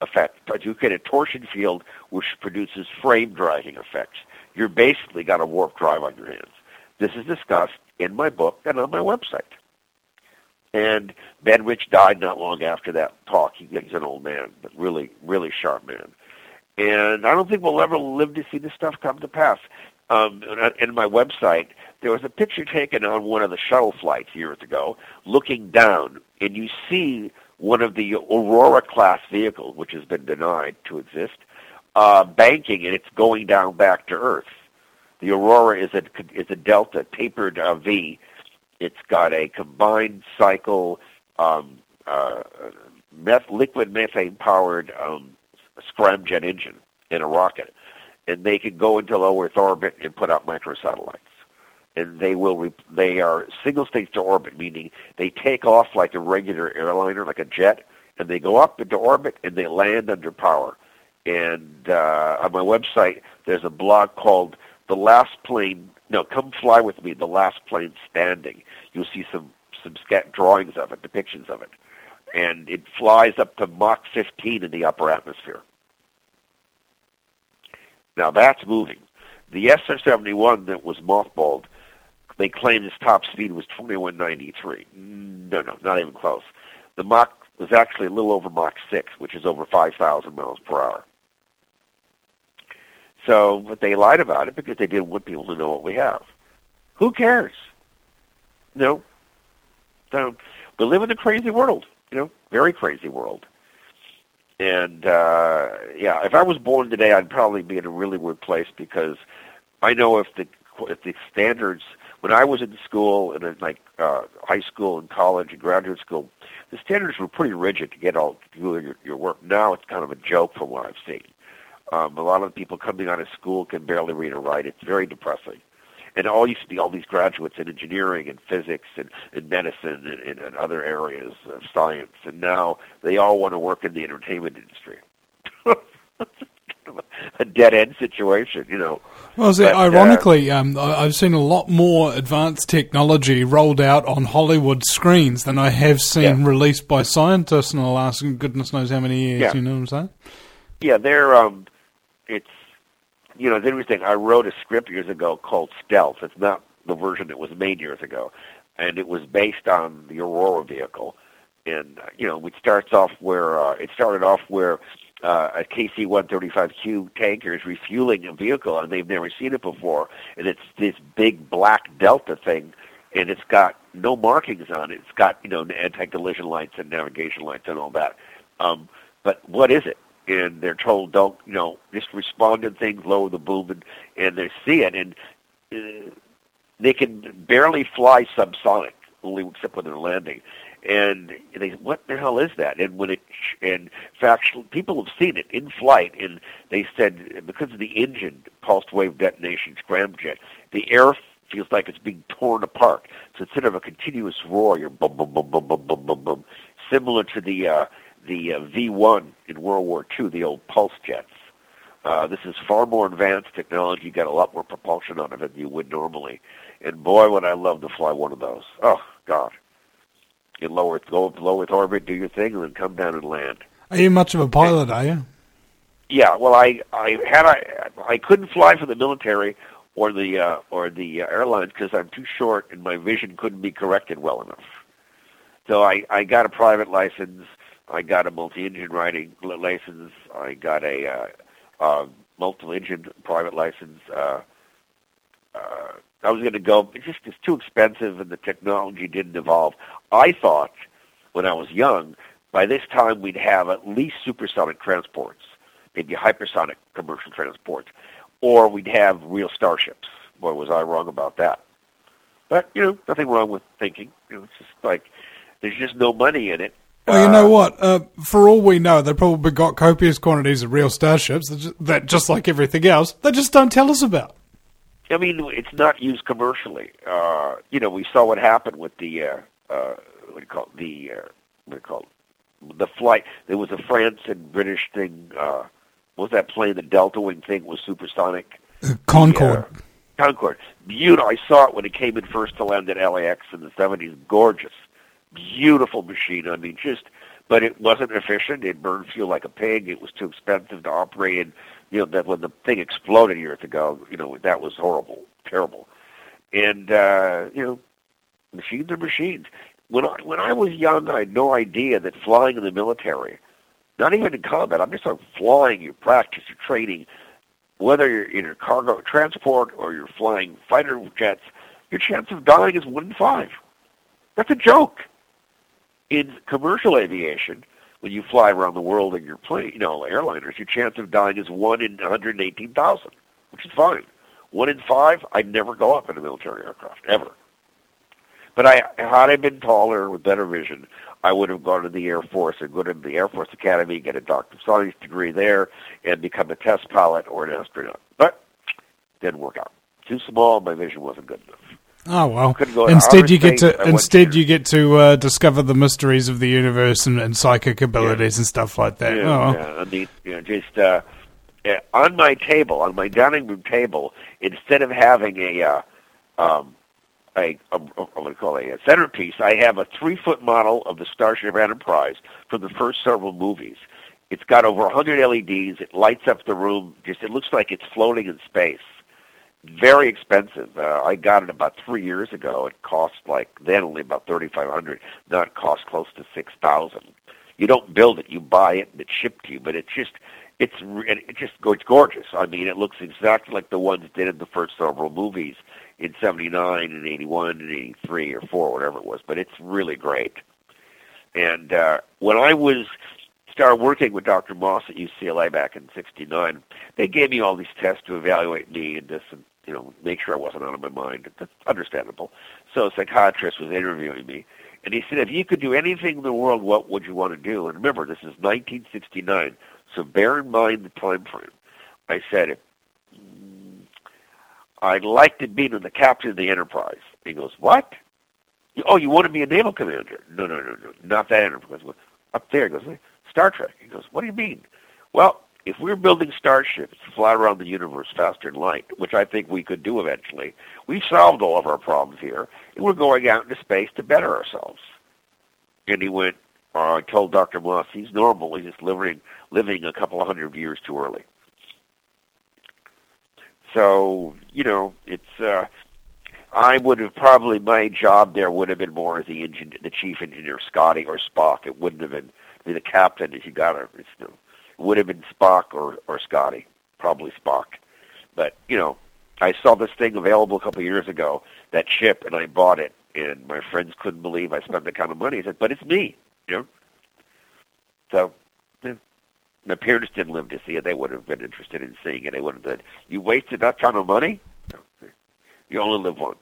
effect, but you get a torsion field which produces frame dragging effects. You're basically got a warp drive on your hands. This is discussed in my book and on my website. And Ben Rich died not long after that talk. He, he's an old man, but really, really sharp man. And I don't think we'll ever live to see this stuff come to pass. Um, in my website, there was a picture taken on one of the shuttle flights years ago, looking down, and you see one of the Aurora-class vehicles, which has been denied to exist, uh, banking, and it's going down back to Earth. The Aurora is a, is a Delta, tapered uh, V. It's got a combined cycle um, uh, meth- liquid methane-powered um, scramjet engine in a rocket. And they can go into low Earth orbit and put out microsatellites. And they will. Re- they are single stage to orbit, meaning they take off like a regular airliner, like a jet, and they go up into orbit and they land under power. And uh, on my website, there's a blog called "The Last Plane." No, come fly with me. The Last Plane Standing. You'll see some some scat drawings of it, depictions of it, and it flies up to Mach fifteen in the upper atmosphere. Now that's moving. The S R seventy-one that was mothballed, they claimed its top speed was twenty-one ninety-three. No, no, not even close. The Mach was actually a little over Mach six, which is over five thousand miles per hour. So, but they lied about it because they didn't want people to know what we have. Who cares? No. So, we live in a crazy world, you know, very crazy world. And, uh, yeah, if I was born today, I'd probably be in a really weird place because I know if the if the standards, when I was in school, and in like uh, high school and college and graduate school, the standards were pretty rigid to get all to do your, your work. Now it's kind of a joke from what I've seen. Um, a lot of the people coming out of school can barely read or write. It's very depressing. And all used to be all these graduates in engineering and physics and, and medicine and, and, and other areas of science. And now they all want to work in the entertainment industry. A dead-end situation, you know. Well, see, but, ironically, uh, um, I've seen a lot more advanced technology rolled out on Hollywood screens than I have seen yeah. released by scientists in the last goodness knows how many years, yeah. you know what I'm saying? Yeah, they're, um, it's, you know, it's interesting. I wrote a script years ago called Stealth. It's not the version that was made years ago. And it was based on the Aurora vehicle. And, uh, you know, it starts off where, uh, it started off where uh, a K C one thirty-five Q tanker is refueling a vehicle and they've never seen it before. And it's this big black Delta thing, and it's got no markings on it. It's got, you know, anti-collision lights and navigation lights and all that. Um, but what is it? And they're told, don't, you know, just respond to things, lower the boom, and, and they see it. And uh, they can barely fly subsonic, only except when they're landing. And they say, what the hell is that? And when it, and in fact, people have seen it in flight, and they said because of the engine, pulsed wave detonation scramjet, the air feels like it's being torn apart. So instead of a continuous roar, you're boom, boom, boom, boom, boom, boom, boom, boom, similar to the uh, the uh, V one in World War Two, the old pulse jets. Uh, this is far more advanced technology. You get a lot more propulsion out of it than you would normally. And boy, would I love to fly one of those. Oh, God. You lower it, go up low Earth orbit, do your thing, and then come down and land. Are you much of a pilot, are you? Yeah, well, I, I had I, I couldn't fly for the military or the uh, or the uh, airlines because I'm too short and my vision couldn't be corrected well enough. So I, I got a private license. I got a multi-engine riding license. I got a uh, uh, multi-engine private license. Uh, uh, I was going to go. It's just it's too expensive, and the technology didn't evolve. I thought when I was young, by this time we'd have at least supersonic transports, maybe hypersonic commercial transports, or we'd have real starships. Boy, was I wrong about that. But, you know, nothing wrong with thinking. You know, it's just like there's just no money in it. Well, you know what? Uh, for all we know, they probably got copious quantities of real starships that, just, that, just like everything else, they just don't tell us about. I mean, it's not used commercially. Uh, you know, we saw what happened with the, uh, uh, what do you call it, the, uh, what do you call it, the flight. There was a France and British thing. Uh, what was that plane? The Delta Wing thing was supersonic. Uh, Concorde. The, uh, Concorde. Beautiful. I saw it when it came in first to land at L A X in the seventies. Gorgeous. Beautiful machine. I mean, just but it wasn't efficient. It burned fuel like a pig. It was too expensive to operate. And, you know, that when the thing exploded years ago, you know, that was horrible, terrible. And, uh, you know, machines are machines. When I, when I was young, I had no idea that flying in the military, not even in combat, I'm just like flying, you practice, you're training, whether you're in a cargo transport or you're flying fighter jets, your chance of dying is one in five. That's a joke. In commercial aviation, when you fly around the world in your plane, you know, airliners, your chance of dying is one in one hundred eighteen thousand, which is fine. One in five, I'd never go up in a military aircraft, ever. But I, had I been taller with better vision, I would have gone to the Air Force and go to the Air Force Academy, get a Doctor of Science degree there, and become a test pilot or an astronaut. But it didn't work out. Too small, my vision wasn't good enough. Oh well. Go instead, you get space, to instead you get to uh, discover the mysteries of the universe and, and psychic abilities yeah. and stuff like that. Yeah, oh. yeah. I mean, you know, just uh, yeah, on my table, on my dining room table, instead of having a uh, um, a, a, a what do you call it, a centerpiece, I have a three-foot model of the Starship Enterprise from the first several movies. It's got over one hundred L E Ds. It lights up the room. Just it looks like it's floating in space. Very expensive. Uh, I got it about three years ago. It cost like then only about thirty-five hundred. Now it costs close to six thousand. You don't build it; you buy it and it's shipped to you. But it's just, it's it just it's gorgeous. I mean, it looks exactly like the ones did in the first several movies in seventy-nine and eighty-one and eighty-three or four, whatever it was. But it's really great. And uh, when I was started working with Doctor Moss at U C L A back in sixty-nine, they gave me all these tests to evaluate me and just, you know, make sure I wasn't out of my mind. That's understandable. So a psychiatrist was interviewing me, and he said, if you could do anything in the world, what would you want to do? And remember, this is nineteen sixty-nine, so bear in mind the time frame. I said, I'd like to be the captain of the Enterprise. He goes, what? Oh, you want to be a naval commander? No, no, no, no, not that Enterprise. Up there. He goes, Star Trek. He goes, what do you mean? Well, if we're building starships to fly around the universe faster than light, which I think we could do eventually, we've solved all of our problems here, and we're going out into space to better ourselves. And he went, uh, I told Doctor Moss, he's normal. He's just living, living a couple of hundred years too early. So, you know, it's, uh, I would have probably, my job there would have been more as the engine, the chief engineer, Scotty or Spock. It wouldn't have been be the captain if you got her. It's, you know, it would have been Spock or, or Scotty, probably Spock. But, you know, I saw this thing available a couple of years ago, that ship, and I bought it. And my friends couldn't believe I spent that kind of money. I said, but it's me, you know. So, yeah. My parents didn't live to see it. They would have been interested in seeing it. They would have said, you wasted that kind of money? No. You only live once.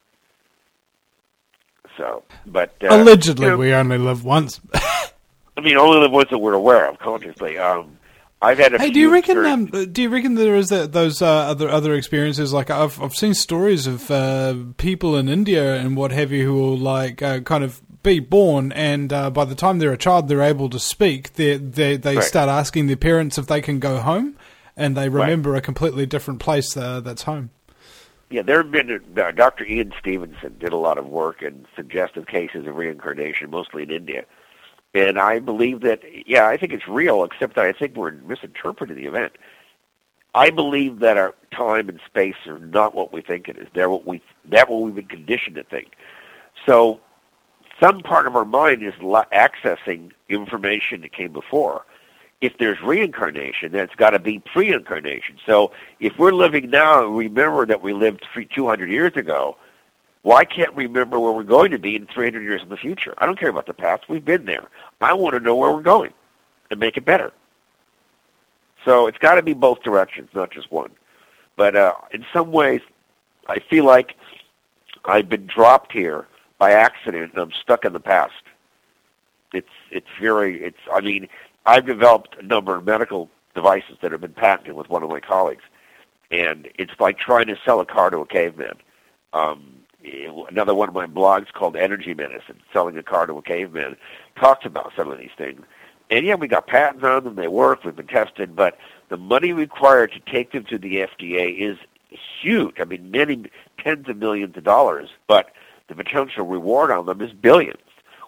So, but... Uh, Allegedly, you know, we only live once. I mean, only the ones that we're aware of consciously. Um, I've had a hey, few do you reckon? Um, experiences- do you reckon there is that, those uh, other other experiences? Like I've I've seen stories of uh, people in India and what have you who will like uh, kind of be born, and uh, by the time they're a child, they're able to speak. They they they Right. start asking their parents if they can go home, and they remember Right. a completely different place uh, that's home. Yeah, there have been, uh, Doctor Ian Stevenson did a lot of work in suggestive cases of reincarnation, mostly in India. And I believe that, yeah, I think it's real, except that I think we're misinterpreting the event. I believe that our time and space are not what we think it is. They're what we, they're what we've been conditioned to think. So some part of our mind is accessing information that came before. If there's reincarnation, then it's got to be pre-incarnation. So if we're living now and remember that we lived two hundred years ago, why can't we remember where we're going to be in three hundred years in the future? I don't care about the past. We've been there. I want to know where we're going and make it better. So it's got to be both directions, not just one. But uh, in some ways, I feel like I've been dropped here by accident and I'm stuck in the past. It's it's very, it's, I mean, I've developed a number of medical devices that have been patented with one of my colleagues. And it's like trying to sell a car to a caveman. Um, Another one of my blogs called Energy Medicine, Selling a Car to a Caveman, talks about some of these things. And yeah, we got patents on them, they work, we've been tested, but the money required to take them to the F D A is huge. I mean, many tens of millions of dollars, but the potential reward on them is billions.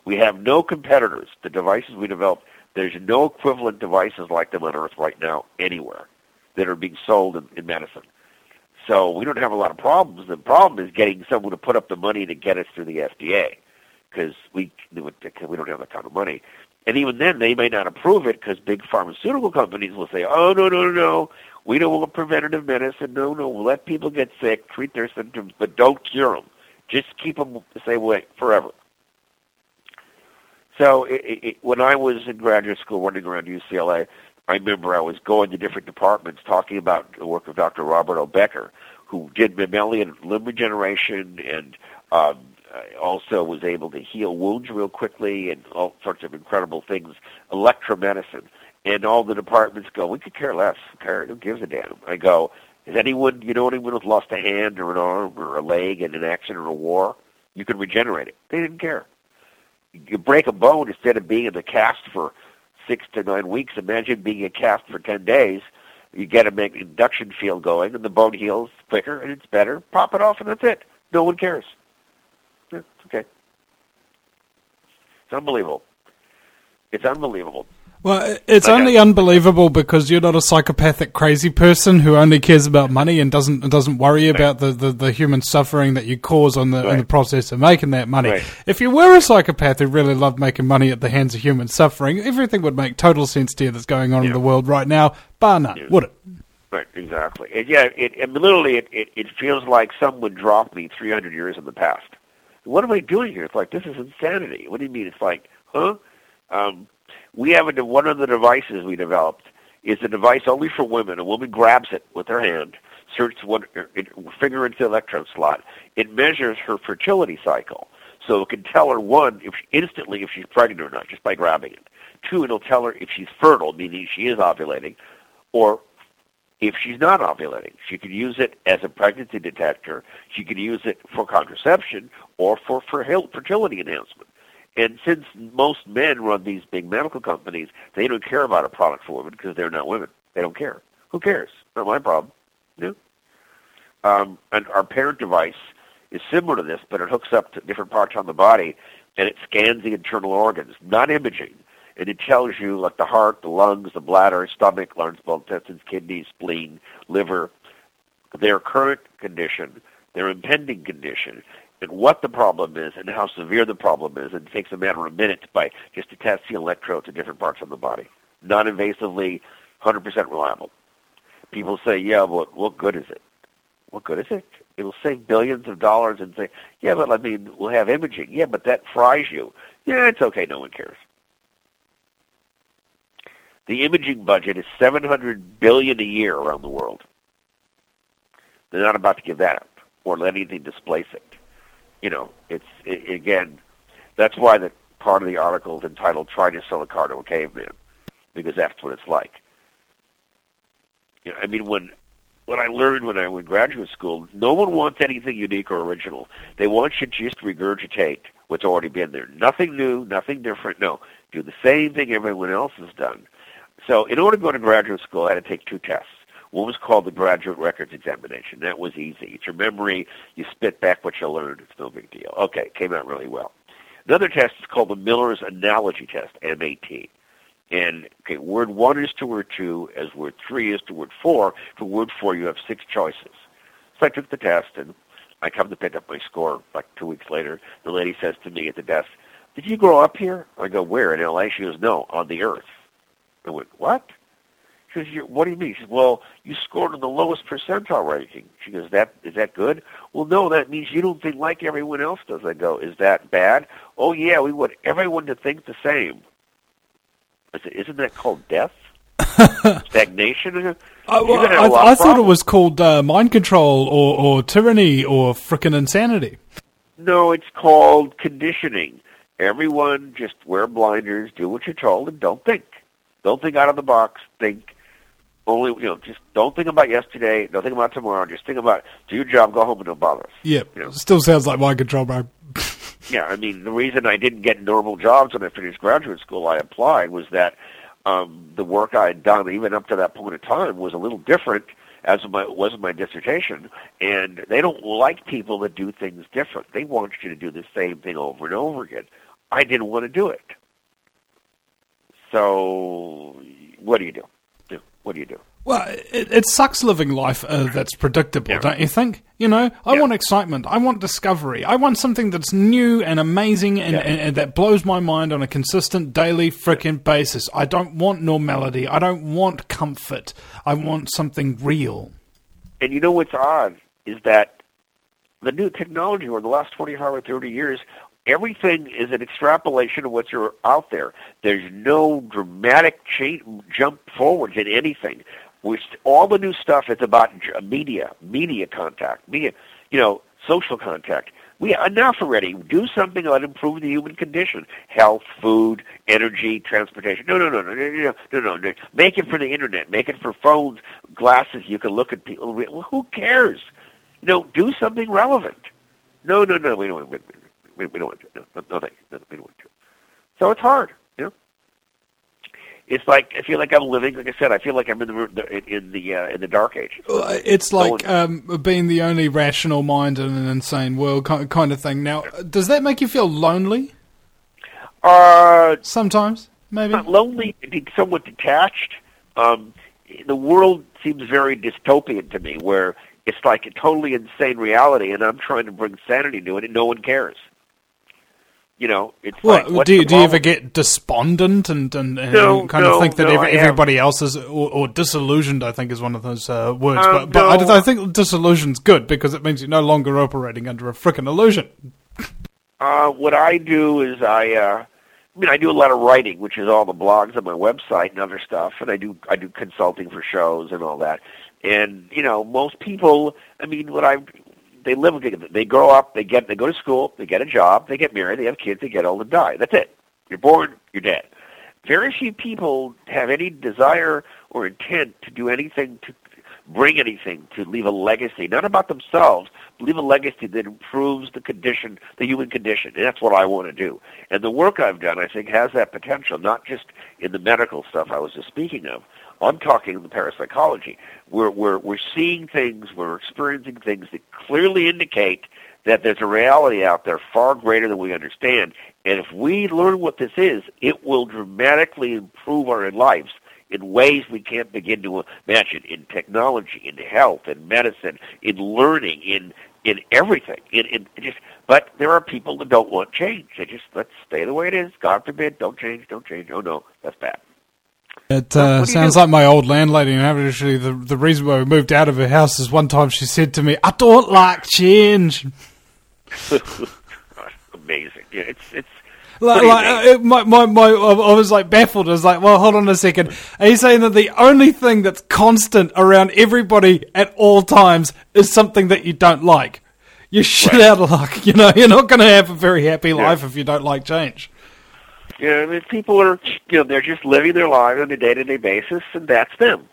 We have no competitors. The devices we developed, there's no equivalent devices like them on Earth right now anywhere that are being sold in, in medicine. So we don't have a lot of problems. The problem is getting someone to put up the money to get us through the F D A, because we we don't have a ton of money. And even then, they may not approve it because big pharmaceutical companies will say, oh, no, no, no, no, we don't want preventative medicine. No, no, we'll let people get sick, treat their symptoms, but don't cure them. Just keep them the same way forever. So it, it, when I was in graduate school running around U C L A, I remember I was going to different departments talking about the work of Doctor Robert O. Becker, who did mammalian limb regeneration and um, also was able to heal wounds real quickly and all sorts of incredible things, electromedicine. And all the departments go, we could care less. Who gives a damn? I go, is anyone, you know anyone who's lost a hand or an arm or a leg in an accident or a war? You can regenerate it. They didn't care. You break a bone instead of being in the cast for six to nine weeks. Imagine being in a cast for ten days. You get a make induction field going, and the bone heals quicker, and it's better. Pop it off, and that's it. No one cares. Yeah, it's okay. It's unbelievable. It's unbelievable. Well, it's like only I, unbelievable because you're not a psychopathic crazy person who only cares about money and doesn't doesn't worry right. about the, the, the human suffering that you cause on the, right. in the process of making that money. Right. If you were a psychopath who really loved making money at the hands of human suffering, everything would make total sense to you that's going on yeah. in the world right now, bar none, yeah. would it? Right, exactly. And yeah, it, it literally it, it, it feels like someone dropped me three hundred years in the past. What am I doing here? It's like, this is insanity. What do you mean? It's like, huh? Um, we have a, one of the devices we developed is a device only for women. A woman grabs it with her hand, inserts one it, finger into the electrode slot. It measures her fertility cycle, so it can tell her, one, if she, instantly if she's pregnant or not, just by grabbing it. Two, it'll tell her if she's fertile, meaning she is ovulating, or if she's not ovulating. She could use it as a pregnancy detector. She could use it for contraception or for, for fertility enhancement. And since most men run these big medical companies, they don't care about a product for women because they're not women. They don't care. Who cares? Not my problem. No. Um, and our parent device is similar to this, but it hooks up to different parts on the body, and it scans the internal organs, not imaging. And it tells you, like the heart, the lungs, the bladder, stomach, large small intestines, kidneys, spleen, liver, their current condition, their impending condition, and what the problem is and how severe the problem is. And it takes a matter of minutes by just attaching electrodes to different parts of the body. Non-invasively, one hundred percent reliable. People say, yeah, but what good is it? What good is it? It'll save billions of dollars and say, yeah, but I mean, we'll have imaging. Yeah, but that fries you. Yeah, it's okay. No one cares. The imaging budget is seven hundred billion dollars a year around the world. They're not about to give that up or let anything displace it. You know, it's, it, again, that's why the part of the article is entitled Trying to Sell a Car to a Caveman, because that's what it's like. You know, I mean, when when I learned when I went to graduate school, no one wants anything unique or original. They want you to just regurgitate what's already been there. Nothing new, nothing different. No, do the same thing everyone else has done. So in order to go to graduate school, I had to take two tests. One was called the Graduate Records Examination. That was easy. It's your memory. You spit back what you learned. It's no big deal. Okay, came out really well. Another test is called the Miller's Analogy Test, M A T. And okay, word one is to word two, as word three is to word four. For word four, you have six choices. So I took the test, and I come to pick up my score like two weeks later. The lady says to me at the desk, did you grow up here? I go, where, in L A? She goes, no, on the Earth. I went, what? She goes, what do you mean? She says, well, you scored in the lowest percentile ranking. She goes, that is that good? Well, no, that means you don't think like everyone else does. I go, is that bad? Oh, yeah, we want everyone to think the same. I said, isn't that called death? Stagnation? Uh, well, I, I thought it was called uh, mind control or, or tyranny or frickin' insanity. No, it's called conditioning. Everyone just wear blinders, do what you're told, and don't think. Don't think out of the box. Think only, you know, just don't think about yesterday. Don't think about tomorrow. Just think about, do your job, go home, and don't bother us. Yeah, you know? Still sounds like mind control, bro. Yeah, I mean, the reason I didn't get normal jobs when I finished graduate school, I applied, was that um, the work I had done, even up to that point in time, was a little different, as my, was in my dissertation. And they don't like people that do things different. They want you to do the same thing over and over again. I didn't want to do it. So what do you do? What do you do? Well, it, it sucks living life uh, that's predictable, Yeah. don't you think? You know, I Yeah. want excitement. I want discovery. I want something that's new and amazing and, Yeah. and, and that blows my mind on a consistent daily frickin' basis. I don't want normality. I don't want comfort. I want something real. And you know what's odd is that the new technology over the last twenty-five or thirty years, everything is an extrapolation of what's out there. There's no dramatic change, jump forwards in anything. Which all the new stuff is about media, media contact, media, you know, social contact. We enough already. Do something that improve the human condition: health, food, energy, transportation. No, no, no, no, no, no, no, no. no. Make it for the internet. Make it for phones, glasses. You can look at people. Well, who cares? You know, do something relevant. No, no, no. We don't. We, we, we don't want to. No, no, no, thank you. No, we don't want to. So it's hard. You know. It's like I feel like I'm living. Like I said, I feel like I'm in the in the uh, in the dark age. It's like um, being the only rational mind in an insane world kind of thing. Now, does that make you feel lonely? Uh, Sometimes, maybe. Not lonely, somewhat detached. Um, the world seems very dystopian to me, where it's like a totally insane reality, and I'm trying to bring sanity to it, and no one cares. You know, it's well, like, what's do you, the do you ever problem? get despondent and, and, and No, kind no, of think that no, every, I everybody else is, or, or disillusioned, I think is one of those uh, words. Um, but but no. I, I think disillusion's good because it means you're no longer operating under a frickin' illusion. Uh, what I do is I, uh, I mean, I do a lot of writing, which is all the blogs on my website and other stuff, and I do I do consulting for shows and all that. And you know, most people, I mean, what I they live together. They grow up, they get they go to school, they get a job, they get married, they have kids, they get old and die. That's it. You're born, you're dead. Very few people have any desire or intent to do anything to bring anything, to leave a legacy, not about themselves, but leave a legacy that improves the condition, the human condition. And that's what I want to do. And the work I've done, I think, has that potential, not just in the medical stuff I was just speaking of. I'm talking in the parapsychology. We're, we're, we're seeing things, we're experiencing things that clearly indicate that there's a reality out there far greater than we understand. And if we learn what this is, it will dramatically improve our lives in ways we can't begin to imagine, in technology, in health, in medicine, in learning, in in everything. In, in just, but there are people that don't want change. They just, let's stay the way it is. God forbid, don't change, don't change. Oh, no, that's bad. It uh, sounds do? like my old landlady, and actually the, the reason why we moved out of her house is one time she said to me, I don't like change. Amazing. Yeah, it's, it's, Like, like uh, my, my, my, I was like baffled. I was like, well, hold on a second. Are you saying that the only thing that's constant around everybody at all times is something that you don't like? You're shit Right. out of luck. You know, you're not going to have a very happy Yeah. life if you don't like change. Yeah, I mean, people are, you know, they're just living their lives on a day-to-day basis, and that's them.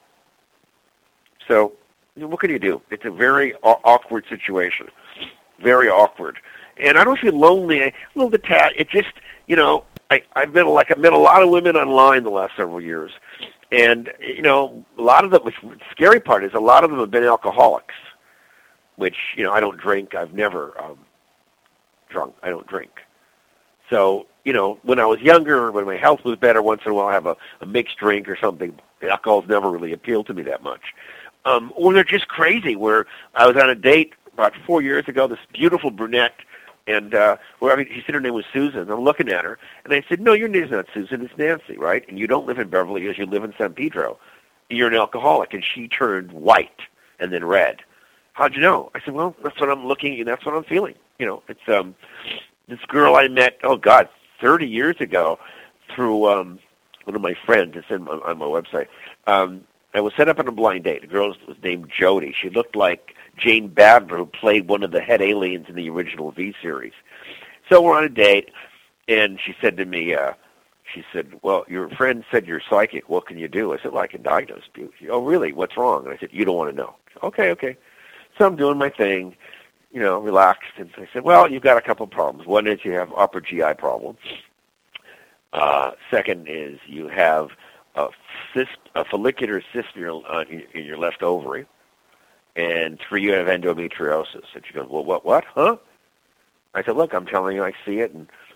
So, you know, what can you do? It's a very aw- awkward situation. Very awkward. And I don't feel lonely, a little detached. It just, you know, I, I've been like, I've met a lot of women online the last several years. And, you know, a lot of them, which the scary part is a lot of them have been alcoholics, which, you know, I don't drink. I've never um, drunk. I don't drink. So, you know, when I was younger, when my health was better, once in a while I have a, a mixed drink or something. Alcohol's never really appealed to me that much. Um, or they're just crazy, where I was on a date about four years ago, this beautiful brunette, and, uh, well, I mean, she said her name was Susan. I'm looking at her, and I said, no, your name's not Susan, it's Nancy, right? And you don't live in Beverly Hills, you live in San Pedro. You're an alcoholic. And she turned white and then red. How'd you know? I said, well, that's what I'm looking, and that's what I'm feeling. You know, it's, um, this girl I met, oh, God, thirty years ago through um, one of my friends. It's in my, on my website. Um, I was set up on a blind date. The girl was named Jody. She looked like Jane Badler, who played one of the head aliens in the original V series. So we're on a date, and she said to me, uh, she said, well, your friend said you're psychic. What can you do? I said, well, I can diagnose you. She, oh, really? What's wrong? And I said, you don't want to know. Said, okay, okay. So I'm doing my thing, you know, relaxed. And I said, well, you've got a couple of problems. One is you have upper G I problems. Uh, second is you have a, cyst, a follicular cyst in your, uh, in your left ovary. And three, you have endometriosis. And she goes, well, what, what, huh? I said, look, I'm telling you, I see it, and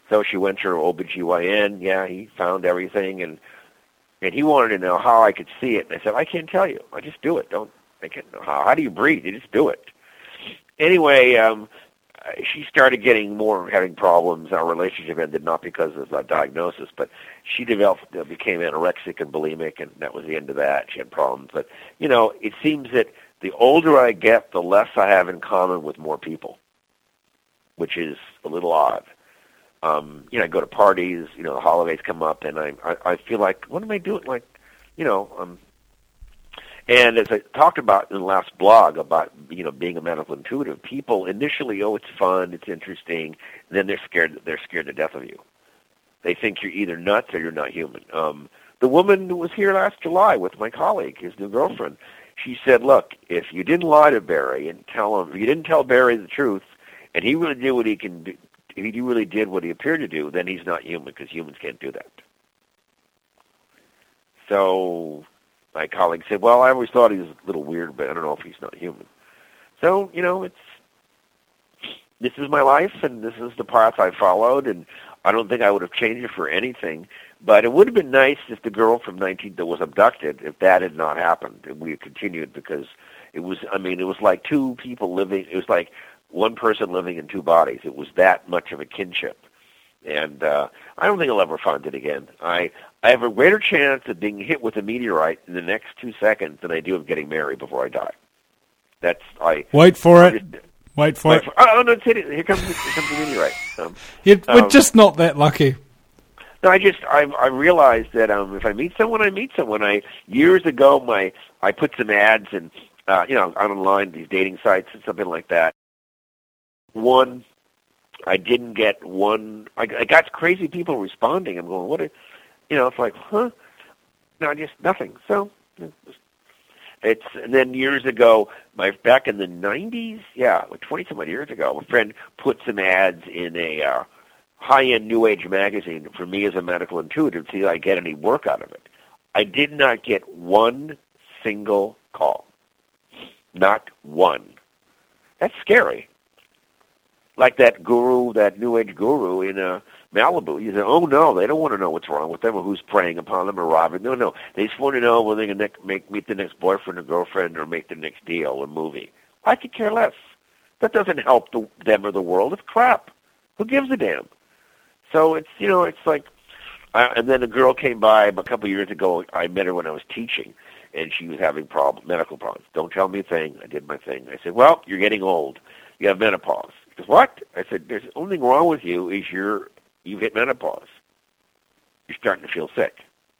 So she went to her O B G Y N. Yeah, he found everything, and and he wanted to know how I could see it. And I said, I can't tell you. I just do it. Don't I can't know how. How do you breathe? You just do it. Anyway, um, she started getting more, having problems. Our relationship ended not because of a diagnosis, but she developed, uh, became anorexic and bulimic, and that was the end of that. She had problems. But, you know, it seems that the older I get, the less I have in common with more people, which is a little odd. Um, you know, I go to parties, you know, the holidays come up, and I, I, I feel like, what am I doing? Like, you know, um, and as I talked about in the last blog about, you know, being a medical intuitive, people initially, oh, it's fun, it's interesting, and then they're scared, they're scared to death of you. They think you're either nuts or you're not human. Um, the woman who was here last July with my colleague, his new girlfriend, she said, look, if you didn't lie to Barry and tell him, if you didn't tell Barry the truth, and he really did what he can do, if he really did what he appeared to do, then he's not human, because humans can't do that. So my colleague said, well, I always thought he was a little weird, but I don't know if he's not human. So, you know, it's this is my life, and this is the path I followed, and I don't think I would have changed it for anything. But it would have been nice if the girl from nineteen that was abducted, if that had not happened, and we had continued, because it was, I mean, it was like two people living, it was like one person living in two bodies. It was that much of a kinship. And uh, I don't think I'll ever find it again. I, I have a greater chance of being hit with a meteorite in the next two seconds than I do of getting married before I die. That's I. Wait for it. Just, Wait for wait it. For, oh, no, it's hitting. Here comes, here comes the meteorite. Um, You're, we're um, just not that lucky. No, I just I I realized that um, if I meet someone, I meet someone. I years ago, my I put some ads and uh, you know online, these dating sites and something like that. One, I didn't get one. I, I got crazy people responding. I'm going, what? A, you know, it's like, huh? No, just nothing. So it's and then years ago, my back in the nineties, yeah, like twenty some odd years ago, a friend put some ads in a uh, high-end New Age magazine for me as a medical intuitive to see if I get any work out of it. I did not get one single call. Not one. That's scary. Like that guru, that New Age guru in uh, Malibu. You say, oh, no, they don't want to know what's wrong with them or who's preying upon them or robbing. No, no. They just want to know whether they can ne- make, meet the next boyfriend or girlfriend or make the next deal or movie. I could care less. That doesn't help the, them or the world. It's crap. Who gives a damn? So it's, you know, it's like, uh, and then a girl came by a couple of years ago. I met her when I was teaching, and she was having problem, medical problems. Don't tell me a thing. I did my thing. I said, well, you're getting old. You have menopause. She goes, what? I said, there's the only thing wrong with you is you're, you've hit menopause. You're starting to feel sick.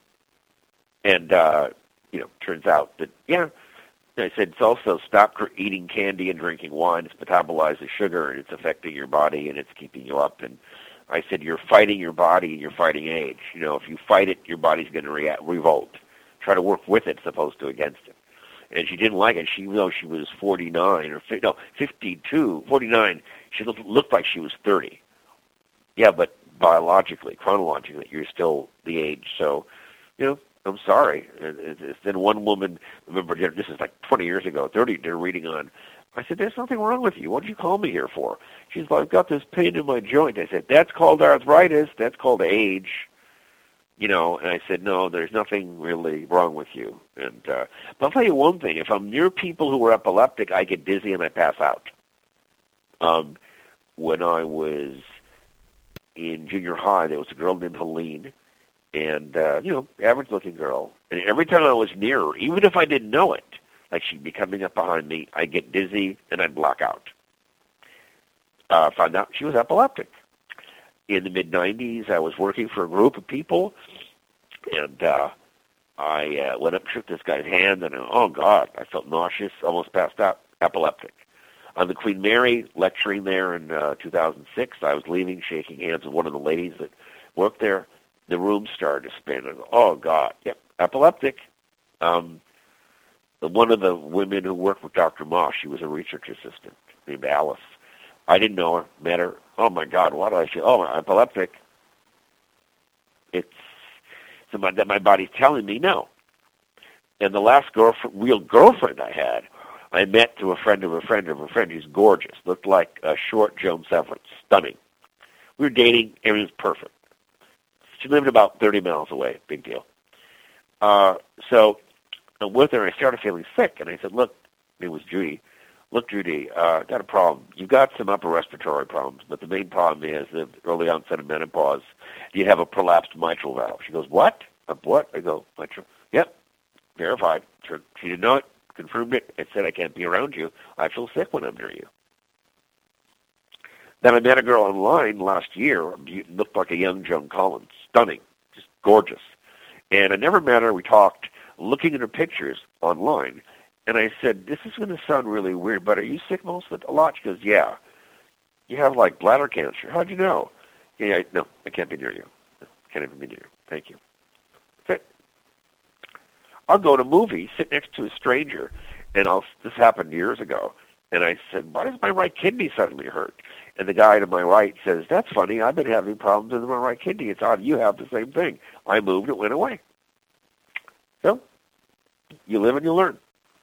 And, uh, you know, turns out that, yeah. And I said, it's also stop eating candy and drinking wine. It's metabolizes sugar, and it's affecting your body, and it's keeping you up. And I said, you're fighting your body, and you're fighting age. You know, if you fight it, your body's going to react, revolt. Try to work with it as opposed to against it. And she didn't like it. She, even though she was forty-nine or no, fifty-two, forty-nine, she looked, looked like she was thirty. Yeah, but biologically, chronologically, you're still the age. So, you know, I'm sorry. And, and then one woman, remember, this is like twenty years ago, thirty, they're reading on. I said, there's nothing wrong with you. What did you call me here for? She's like, I've got this pain in my joint. I said, that's called arthritis. That's called age. You know, and I said, no, there's nothing really wrong with you. And uh, but I'll tell you one thing. If I'm near people who are epileptic, I get dizzy and I pass out. Um, when I was in junior high, there was a girl named Helene, and, uh, you know, average-looking girl. And every time I was near her, even if I didn't know it, like she'd be coming up behind me, I'd get dizzy and I'd black out. Uh, found out she was epileptic. In the mid nineties, I was working for a group of people, and uh, I uh, went up and shook this guy's hand, and oh, God, I felt nauseous, almost passed out, epileptic. On the Queen Mary, lecturing there in uh, two thousand six, I was leaving, shaking hands with one of the ladies that worked there. The room started to spin, and oh, God, yep, epileptic. Um, one of the women who worked with Doctor Moss, she was a research assistant named Alice. I didn't know her, met her. Oh, my God, what do I feel? Oh, I'm epileptic. It's so my, that my body's telling me no. And the last girlfriend, real girlfriend I had, I met through a friend of a friend of a friend who's gorgeous, looked like a short Joan Severance, stunning. We were dating. Everything was perfect. She lived about thirty miles away. Big deal. Uh, so I'm with her, and I started feeling sick. And I said, look, it was Judy. Look, Judy, uh, got a problem. You've got some upper respiratory problems, but the main problem is the early onset of menopause. You have a prolapsed mitral valve. She goes, what? A what? I go, mitral. Yep, verified. She didn't know it, confirmed it. I said, I can't be around you. I feel sick when I'm near you. Then I met a girl online last year. Looked like a young Joan Collins. Stunning. Just gorgeous. And I never met her. We talked, looking at her pictures online. And I said, this is going to sound really weird, but are you sick most of it? A lot? She goes, yeah. You have, like, bladder cancer. How'd you know? Yeah, I, no, I can't be near you. I can't even be near you. Thank you. That's it. I'll go to a movie, sit next to a stranger, and I'll. This happened years ago. And I said, why does my right kidney suddenly hurt? And the guy to my right says, that's funny. I've been having problems with my right kidney. It's odd. You have the same thing. I moved. It went away. So you live and you learn.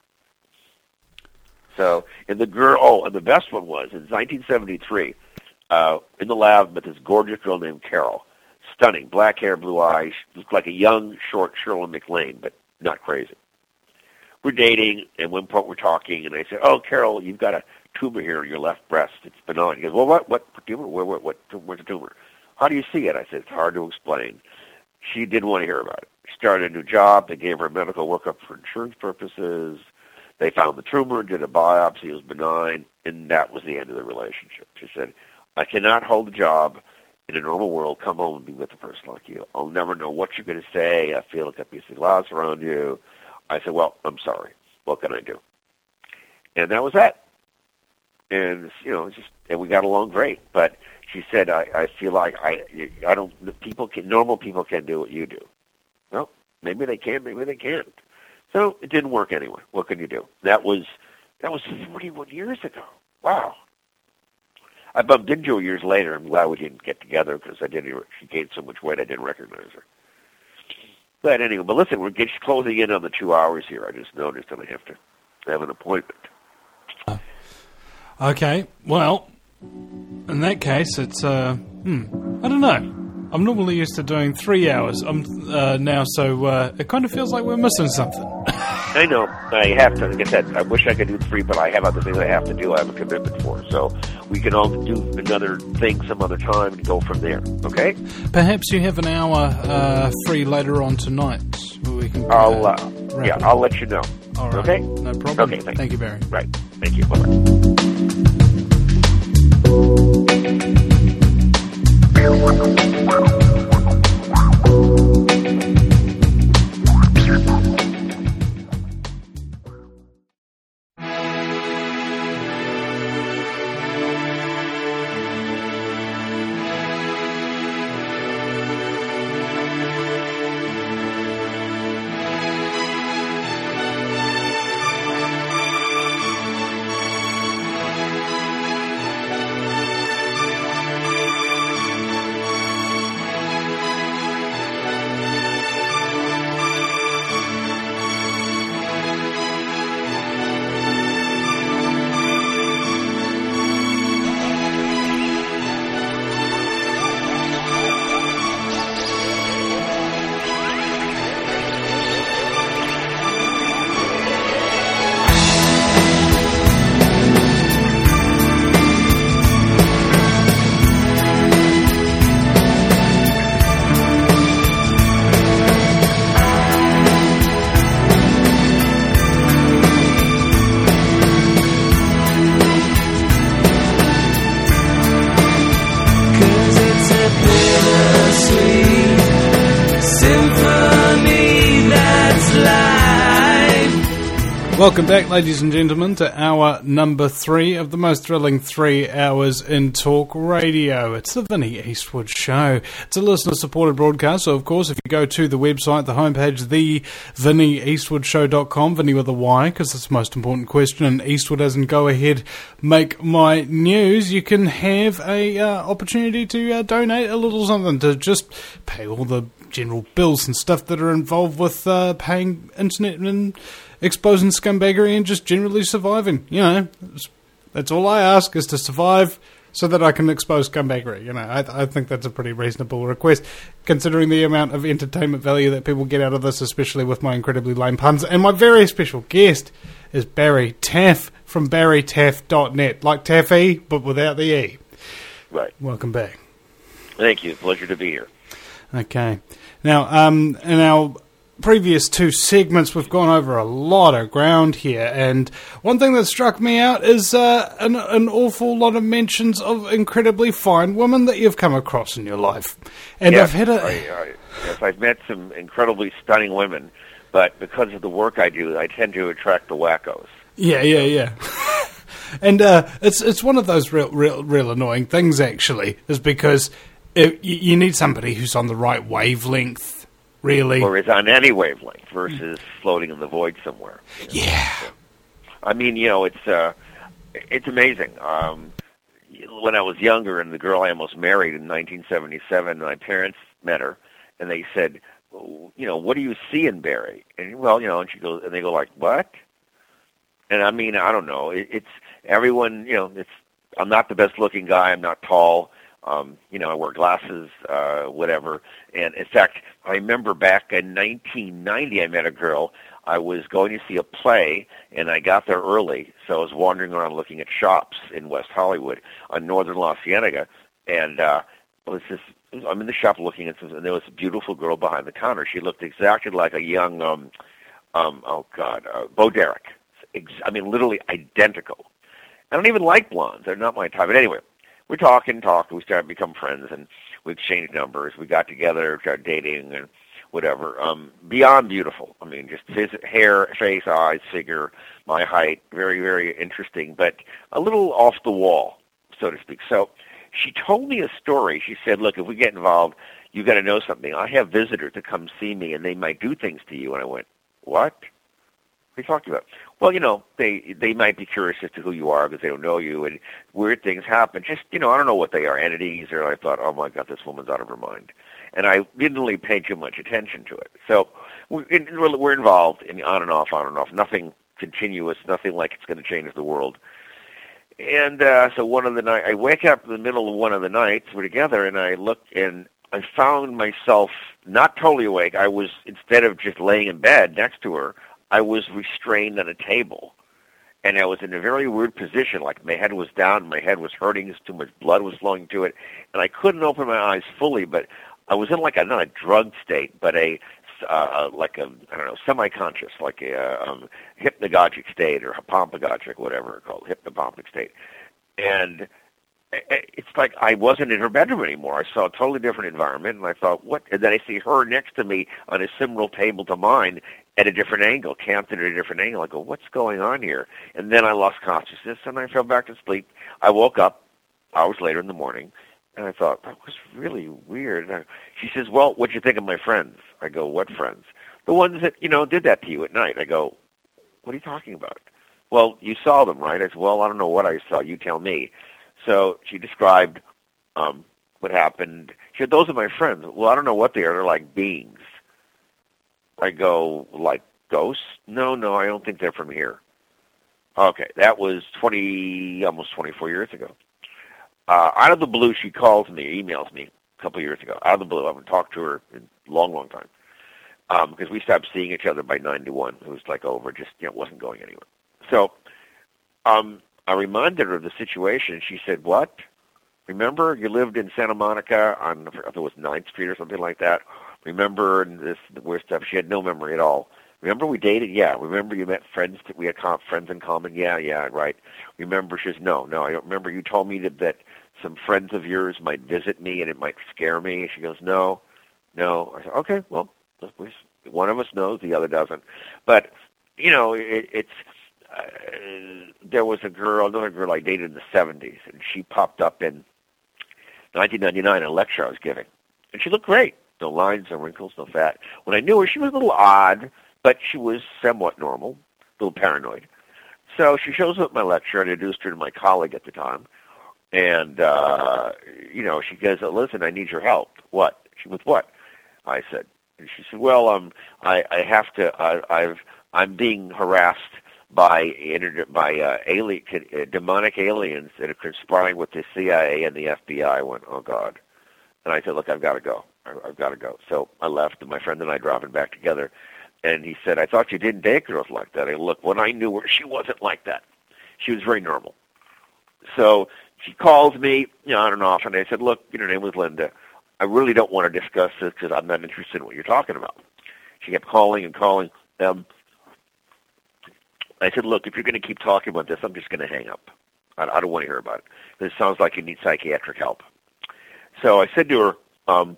So, and the girl, oh, and the best one was, in nineteen seventy-three, uh, in the lab with this gorgeous girl named Carol. Stunning, black hair, blue eyes, looked like a young, short Shirley MacLaine, but not crazy. We're dating, and one point we're talking, and I said, oh, Carol, you've got a tumor here in your left breast. It's benign. He goes, well, what, what tumor? Where, what, what, where's the tumor? How do you see it? I said, it's hard to explain. She didn't want to hear about it. She started a new job. They gave her a medical workup for insurance purposes. They found the tumor, did a biopsy, it was benign, and that was the end of the relationship. She said, I cannot hold a job in a normal world, come home and be with a person like you. I'll never know what you're going to say. I feel like a piece of glass around you. I said, well, I'm sorry. What can I do? And that was that. And, you know, it's just, and we got along great. But she said, I, I feel like I, I don't, people can, normal people can't do what you do. Well, maybe they can, maybe they can't. So it didn't work anyway. What can you do? That was that was forty-one years ago. Wow. I bumped into her years later. I'm glad we didn't get together because I didn't. She gained so much weight I didn't recognize her. But anyway, but listen, we're getting closing in on the two hours here. I just noticed that I have to have an appointment. Okay. Well, in that case, it's uh, hmm, I don't know. I'm normally used to doing three hours I'm, uh, now, so uh, it kind of feels like we're missing something. I know. I have to. Like I said, I wish I could do three, but I have other things I have to do. I have a commitment for. So we can all do another thing some other time and go from there. Okay? Perhaps you have an hour uh, free later on tonight. Where we can, uh, I'll, uh, yeah, it. I'll let you know. All right. Okay? No problem. Okay, thank, thank you, Barry. Right. Thank you. Bye-bye. Welcome back, ladies and gentlemen, to hour number three of the most thrilling three hours in talk radio. It's the Vinnie Eastwood Show. It's a listener-supported broadcast, so of course, if you go to the website, the homepage, the vinnie eastwood show dot com, Vinnie with a Y, because it's the most important question, and Eastwood as in go ahead, make my news, you can have a uh, opportunity to uh, donate a little something to just pay all the general bills and stuff that are involved with uh, paying internet and exposing scumbaggery and just generally surviving. You know, that's all I ask, is to survive, so that I can expose Scumbaggery. You know, I, I think that's a pretty reasonable request, considering the amount of entertainment value that people get out of this, especially with my incredibly lame puns. And my very special guest is Barry Taff from barry taff dot net, like Taffy, but without the E. Right. Welcome back. Thank you. Pleasure to be here. Okay. Now, um, in our previous two segments, we've gone over a lot of ground here, and one thing that struck me out is uh, an, an awful lot of mentions of incredibly fine women that you've come across in your life. And yes, I've had a... I, I, yes, I've met some incredibly stunning women, but because of the work I do, I tend to attract the wackos. Yeah, yeah, yeah. And uh, it's it's one of those real, real, real annoying things, actually, is because it, you, you need somebody who's on the right wavelength, really. Or is on any wavelength versus floating in the void somewhere. You know? Yeah. So, I mean, you know, it's uh, it's amazing. Um, when I was younger, and the girl I almost married in nineteen seventy-seven, my parents met her, and they said, you know, what do you see in Barry? And well, you know, and she goes, and they go like, what? And I mean, I don't know. It, it's everyone, you know, it's, I'm not the best looking guy. I'm not tall. Um, you know, I wear glasses, uh, whatever. And in fact, I remember back in nineteen ninety, I met a girl. I was going to see a play, and I got there early, so I was wandering around looking at shops in West Hollywood on Northern La Cienega, and uh, it was this, I'm in the shop looking at some, and there was a beautiful girl behind the counter. She looked exactly like a young, um, um, oh God, uh, Bo Derek. I mean, literally identical. I don't even like blondes. They're not my type. But anyway, we're talking, talking. We started to become friends, and we exchanged numbers. We got together, started dating, and whatever. Um, beyond beautiful. I mean, just his hair, face, eyes, figure, my height. Very, very interesting, but a little off the wall, so to speak. So she told me a story. She said, look, if we get involved, you got to know something. I have visitors that come see me, and they might do things to you. And I went, what? What are you talking about? Well, you know, they they might be curious as to who you are because they don't know you, and weird things happen. Just, you know, I don't know what they are, entities, or I thought, oh, my God, this woman's out of her mind. And I didn't really pay too much attention to it. So we're, we're involved in on and off, on and off, nothing continuous, nothing like it's going to change the world. And uh, so one of the nights, I wake up in the middle of one of the nights, we're together, and I look, and I found myself not totally awake. I was, instead of just laying in bed next to her, I was restrained on a table, and I was in a very weird position, like my head was down, my head was hurting, too much blood was flowing to it, and I couldn't open my eyes fully, but I was in like a, not a drugged state, but a, uh, like a, I don't know, semi-conscious, like a uh, um, hypnagogic state, or hypompagogic, whatever it's called, hypnopompic state, and it's like I wasn't in her bedroom anymore. I saw a totally different environment, and I thought, what? And then I see her next to me on a similar table to mine at a different angle, camped at a different angle. I go, what's going on here? And then I lost consciousness, and I fell back to sleep. I woke up hours later in the morning, and I thought, that was really weird. And she says, well, what'd you think of my friends? I go, what friends? The ones that, you know, did that to you at night. I go, what are you talking about? Well, you saw them, right? I said, well, I don't know what I saw. You tell me. So she described um, what happened. She said, those are my friends. Well, I don't know what they are. They're like beings. I go, like ghosts? No, no, I don't think they're from here. Okay, that was twenty, almost twenty-four years ago. Uh, out of the blue, she calls me, emails me a couple of years ago. Out of the blue, I haven't talked to her in a long, long time. Um, because we stopped seeing each other by ninety-one. It was like over, just, you know, it wasn't going anywhere. So, um, I reminded her of the situation, and she said, what? Remember you lived in Santa Monica on, I think it was ninth Street or something like that? Remember this weird stuff? She had no memory at all. Remember we dated? Yeah. Remember you met friends, that we had com- friends in common? Yeah, yeah, right. Remember? She says, no, no, I don't remember. You told me that, that some friends of yours might visit me and it might scare me. She goes, no, no. I said, okay, well, one of us knows, the other doesn't. But, you know, it, it's, Uh, there was a girl, another girl I dated in the seventies, and she popped up in nineteen ninety-nine at a lecture I was giving. And she looked great. No lines, no wrinkles, no fat. When I knew her, she was a little odd, but she was somewhat normal, a little paranoid. So she shows up at my lecture. I introduced her to my colleague at the time. And, uh, you know, she goes, listen, I need your help. What? She, with what? I said. And she said, well, um, I, I have to, I, I've, I'm being harassed by inter- by uh, alien, uh, demonic aliens that are conspiring with the C I A and the F B I. I went, oh God. And I said, look, I've got to go. I've got to go. So I left, and my friend and I driving back together. And he said, I thought you didn't date girls like that. I look, when I knew her, she wasn't like that. She was very normal. So she calls me, you know, on and off, and I said, look, your name was Linda. I really don't want to discuss this because I'm not interested in what you're talking about. She kept calling and calling. Um, I said, look, if you're going to keep talking about this, I'm just going to hang up. I, I don't want to hear about it. This sounds like you need psychiatric help. So I said to her, um,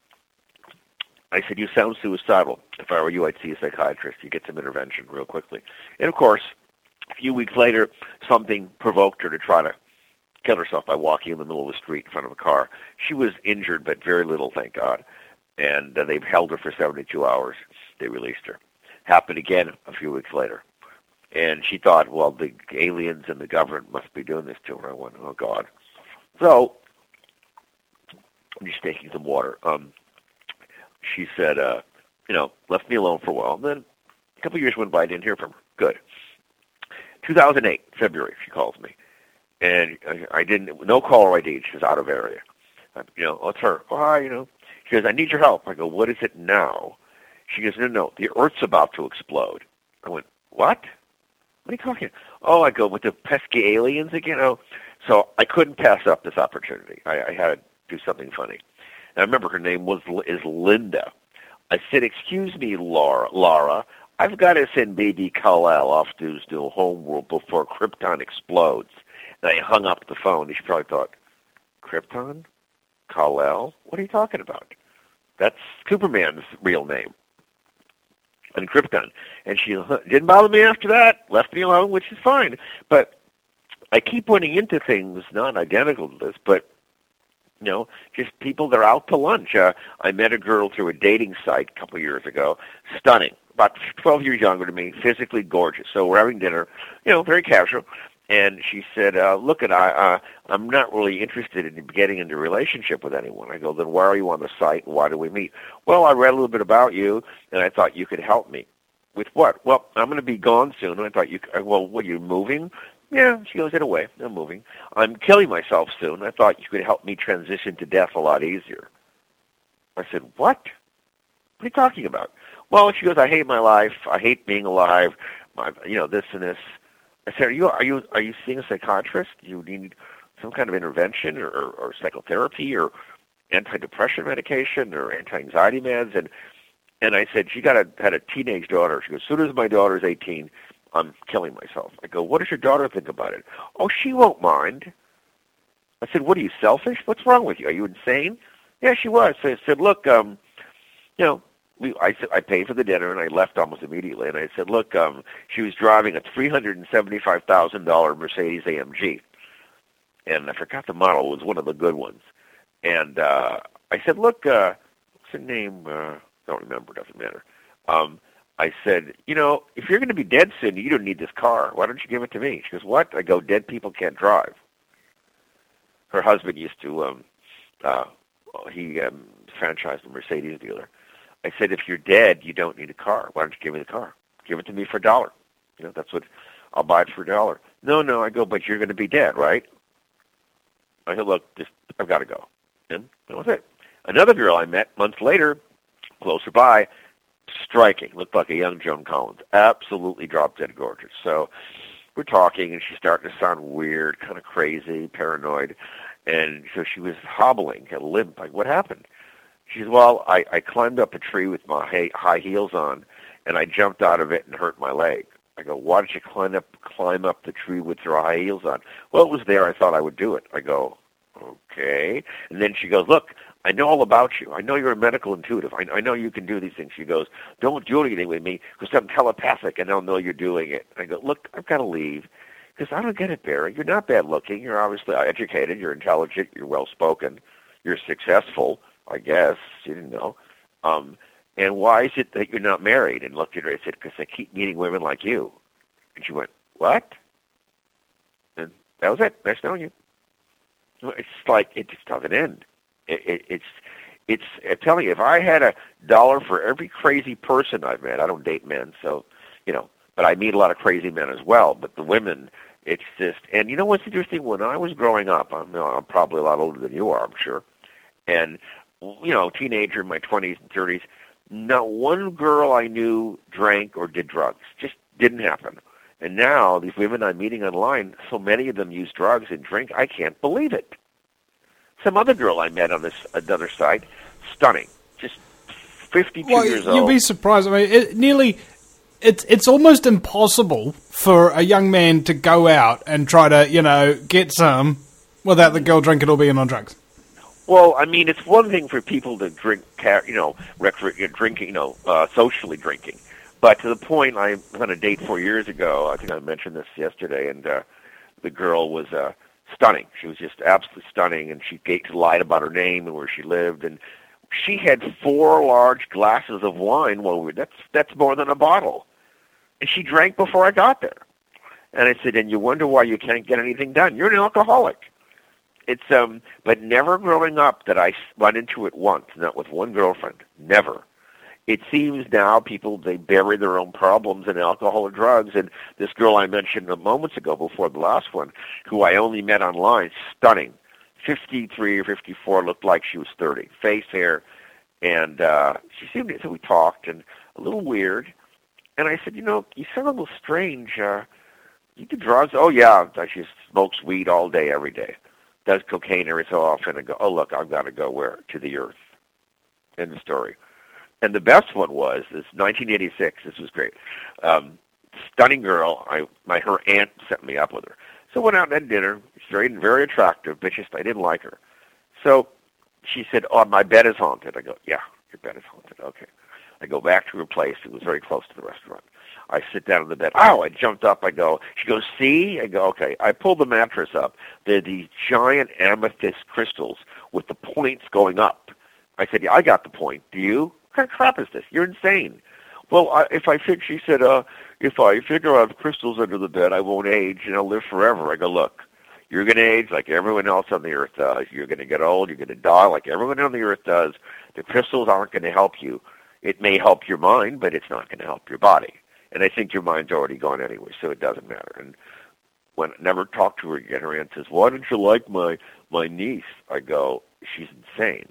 I said, you sound suicidal. If I were you, I'd see a psychiatrist. You get some intervention real quickly. And, of course, a few weeks later, something provoked her to try to kill herself by walking in the middle of the street in front of a car. She was injured, but very little, thank God. And uh, they've held her for seventy-two hours. They released her. Happened again a few weeks later. And she thought, well, the aliens and the government must be doing this to her. I went, oh, God. So I'm just taking some water. Um, she said, uh, you know, left me alone for a while. And then a couple of years went by, I didn't hear from her. Good. two thousand eight, February, she calls me. And I, I didn't, no caller I D. She was out of area. I, you know, oh, it's her. Oh, hi, you know. She goes, I need your help. I go, what is it now? She goes, no, no, the Earth's about to explode. I went, what? What are you talking about? Oh, I go, with the pesky aliens again? Oh. So I couldn't pass up this opportunity. I, I had to do something funny. And I remember her name was is Linda. I said, excuse me, Laura, Laura, I've got to send baby Kal-El off to his new homeworld before Krypton explodes. And I hung up the phone, and she probably thought, Krypton? Kal-El? What are you talking about? That's Superman's real name. And Krypton. And she didn't bother me after that, left me alone, which is fine. But I keep running into things not identical to this, but, you know, just people that are out to lunch. Uh, I met a girl through a dating site a couple of years ago, stunning, about twelve years younger than me, physically gorgeous. So we're having dinner, you know, very casual. And she said, uh, look, at I, uh, I'm not really interested in getting into a relationship with anyone. I go, then why are you on the site and why do we meet? Well, I read a little bit about you, and I thought you could help me. With what? Well, I'm going to be gone soon. And I thought, you. well, what, are you moving? Yeah, she goes, in a way, I'm moving. I'm killing myself soon. I thought you could help me transition to death a lot easier. I said, what? What are you talking about? Well, she goes, I hate my life. I hate being alive. My, you know, this and this. I said, are you are you are you seeing a psychiatrist? Do you need some kind of intervention or, or, or psychotherapy or antidepressant medication or anti-anxiety meds? And and I said, she got a had a teenage daughter. She goes, as soon as my daughter's eighteen, I'm killing myself. I go, what does your daughter think about it? Oh, she won't mind. I said, what are you, selfish? What's wrong with you? Are you insane? Yeah, she was. So I said, look, um, you know, We, I, I paid for the dinner, and I left almost immediately. And I said, look, um, she was driving a three hundred seventy-five thousand dollars Mercedes A M G. And I forgot the model. It was one of the good ones. And uh, I said, look, uh, what's her name? Uh, don't remember. Doesn't matter. Um, I said, you know, if you're going to be dead soon, you don't need this car. Why don't you give it to me? She goes, what? I go, dead people can't drive. Her husband used to, um, uh, he um, franchised a Mercedes dealer. I said, if you're dead, you don't need a car. Why don't you give me the car? Give it to me for a dollar. You know, that's what, I'll buy it for a dollar. No, no, I go, but you're going to be dead, right? I said, look, just, I've got to go. And that was it. Another girl I met months later, closer by, striking, looked like a young Joan Collins, absolutely drop dead gorgeous. So we're talking, and she's starting to sound weird, kind of crazy, paranoid. And so she was hobbling, a limp. Like, what happened? She said, well, I, I climbed up a tree with my high heels on, and I jumped out of it and hurt my leg. I go, why did you climb up climb up the tree with your high heels on? Well, it was there. I thought I would do it. I go, okay. And then she goes, look, I know all about you. I know you're a medical intuitive. I, I know you can do these things. She goes, don't do anything with me because I'm telepathic and I'll know you're doing it. I go, look, I've got to leave because I don't get it, Barry. You're not bad looking. You're obviously educated. You're intelligent. You're well-spoken. You're successful, I guess. She didn't know. Um, and why is it that you're not married? And looked at her and said, because I keep meeting women like you. And she went, what? And that was it. Nice knowing you. It's like, it just doesn't end. It, it, it's, it's, I'm telling you, if I had a dollar for every crazy person I've met, I don't date men, so, you know, but I meet a lot of crazy men as well. But the women, it's just, and you know what's interesting? When I was growing up, I'm, you know, I'm probably a lot older than you are, I'm sure, and, you know, teenager in my twenties and thirties, not one girl I knew drank or did drugs. Just didn't happen. And now, these women I'm meeting online, so many of them use drugs and drink, I can't believe it. Some other girl I met on this another site, stunning, just fifty-two well, years you'll old. You'll be surprised. I mean, it nearly, it's it's almost impossible for a young man to go out and try to, you know, get some without the girl drinking or being on drugs. Well, I mean, it's one thing for people to drink, you know, recre- drinking, you know, uh, socially drinking. But to the point, I was on a date four years ago. I think I mentioned this yesterday, and uh, the girl was uh, stunning. She was just absolutely stunning, and she lied about her name and where she lived, and she had four large glasses of wine. Well, that's that's more than a bottle, and she drank before I got there. And I said, and you wonder why you can't get anything done? You're an alcoholic. It's um, but never growing up that I run into it once, not with one girlfriend. Never. It seems now people, they bury their own problems in alcohol or drugs. And this girl I mentioned a moments ago before the last one, who I only met online, stunning, fifty-three or fifty-four, looked like she was thirty, face, hair, and uh, she seemed to, so we talked, and a little weird. And I said, you know, you sound a little strange. Uh, you do drugs? Oh, yeah. She smokes weed all day, every day. Does cocaine every so often, and go, oh, look, I've got to go where? To the earth. End of story. And the best one was, this nineteen eighty-six, this was great. Um, stunning girl, I, my her aunt set me up with her. So went out and had dinner. She's very, very attractive, but just I didn't like her. So she said, oh, my bed is haunted. I go, yeah, your bed is haunted. Okay. I go back to her place. It was very close to the restaurant. I sit down in the bed. Ow, I jumped up. I go, she goes, see? I go, okay. I pull the mattress up. They're these giant amethyst crystals with the points going up. I said, yeah, I got the point. Do you? What kind of crap is this? You're insane. Well, I, if I think, she said, uh, if I figure I have crystals under the bed, I won't age and I'll live forever. I go, look, you're going to age like everyone else on the earth does. You're going to get old. You're going to die like everyone on the earth does. The crystals aren't going to help you. It may help your mind, but it's not going to help your body. And I think your mind's already gone anyway, so it doesn't matter. And when I never talked to her again, her aunt says, why don't you like my, my niece? I go, she's insane.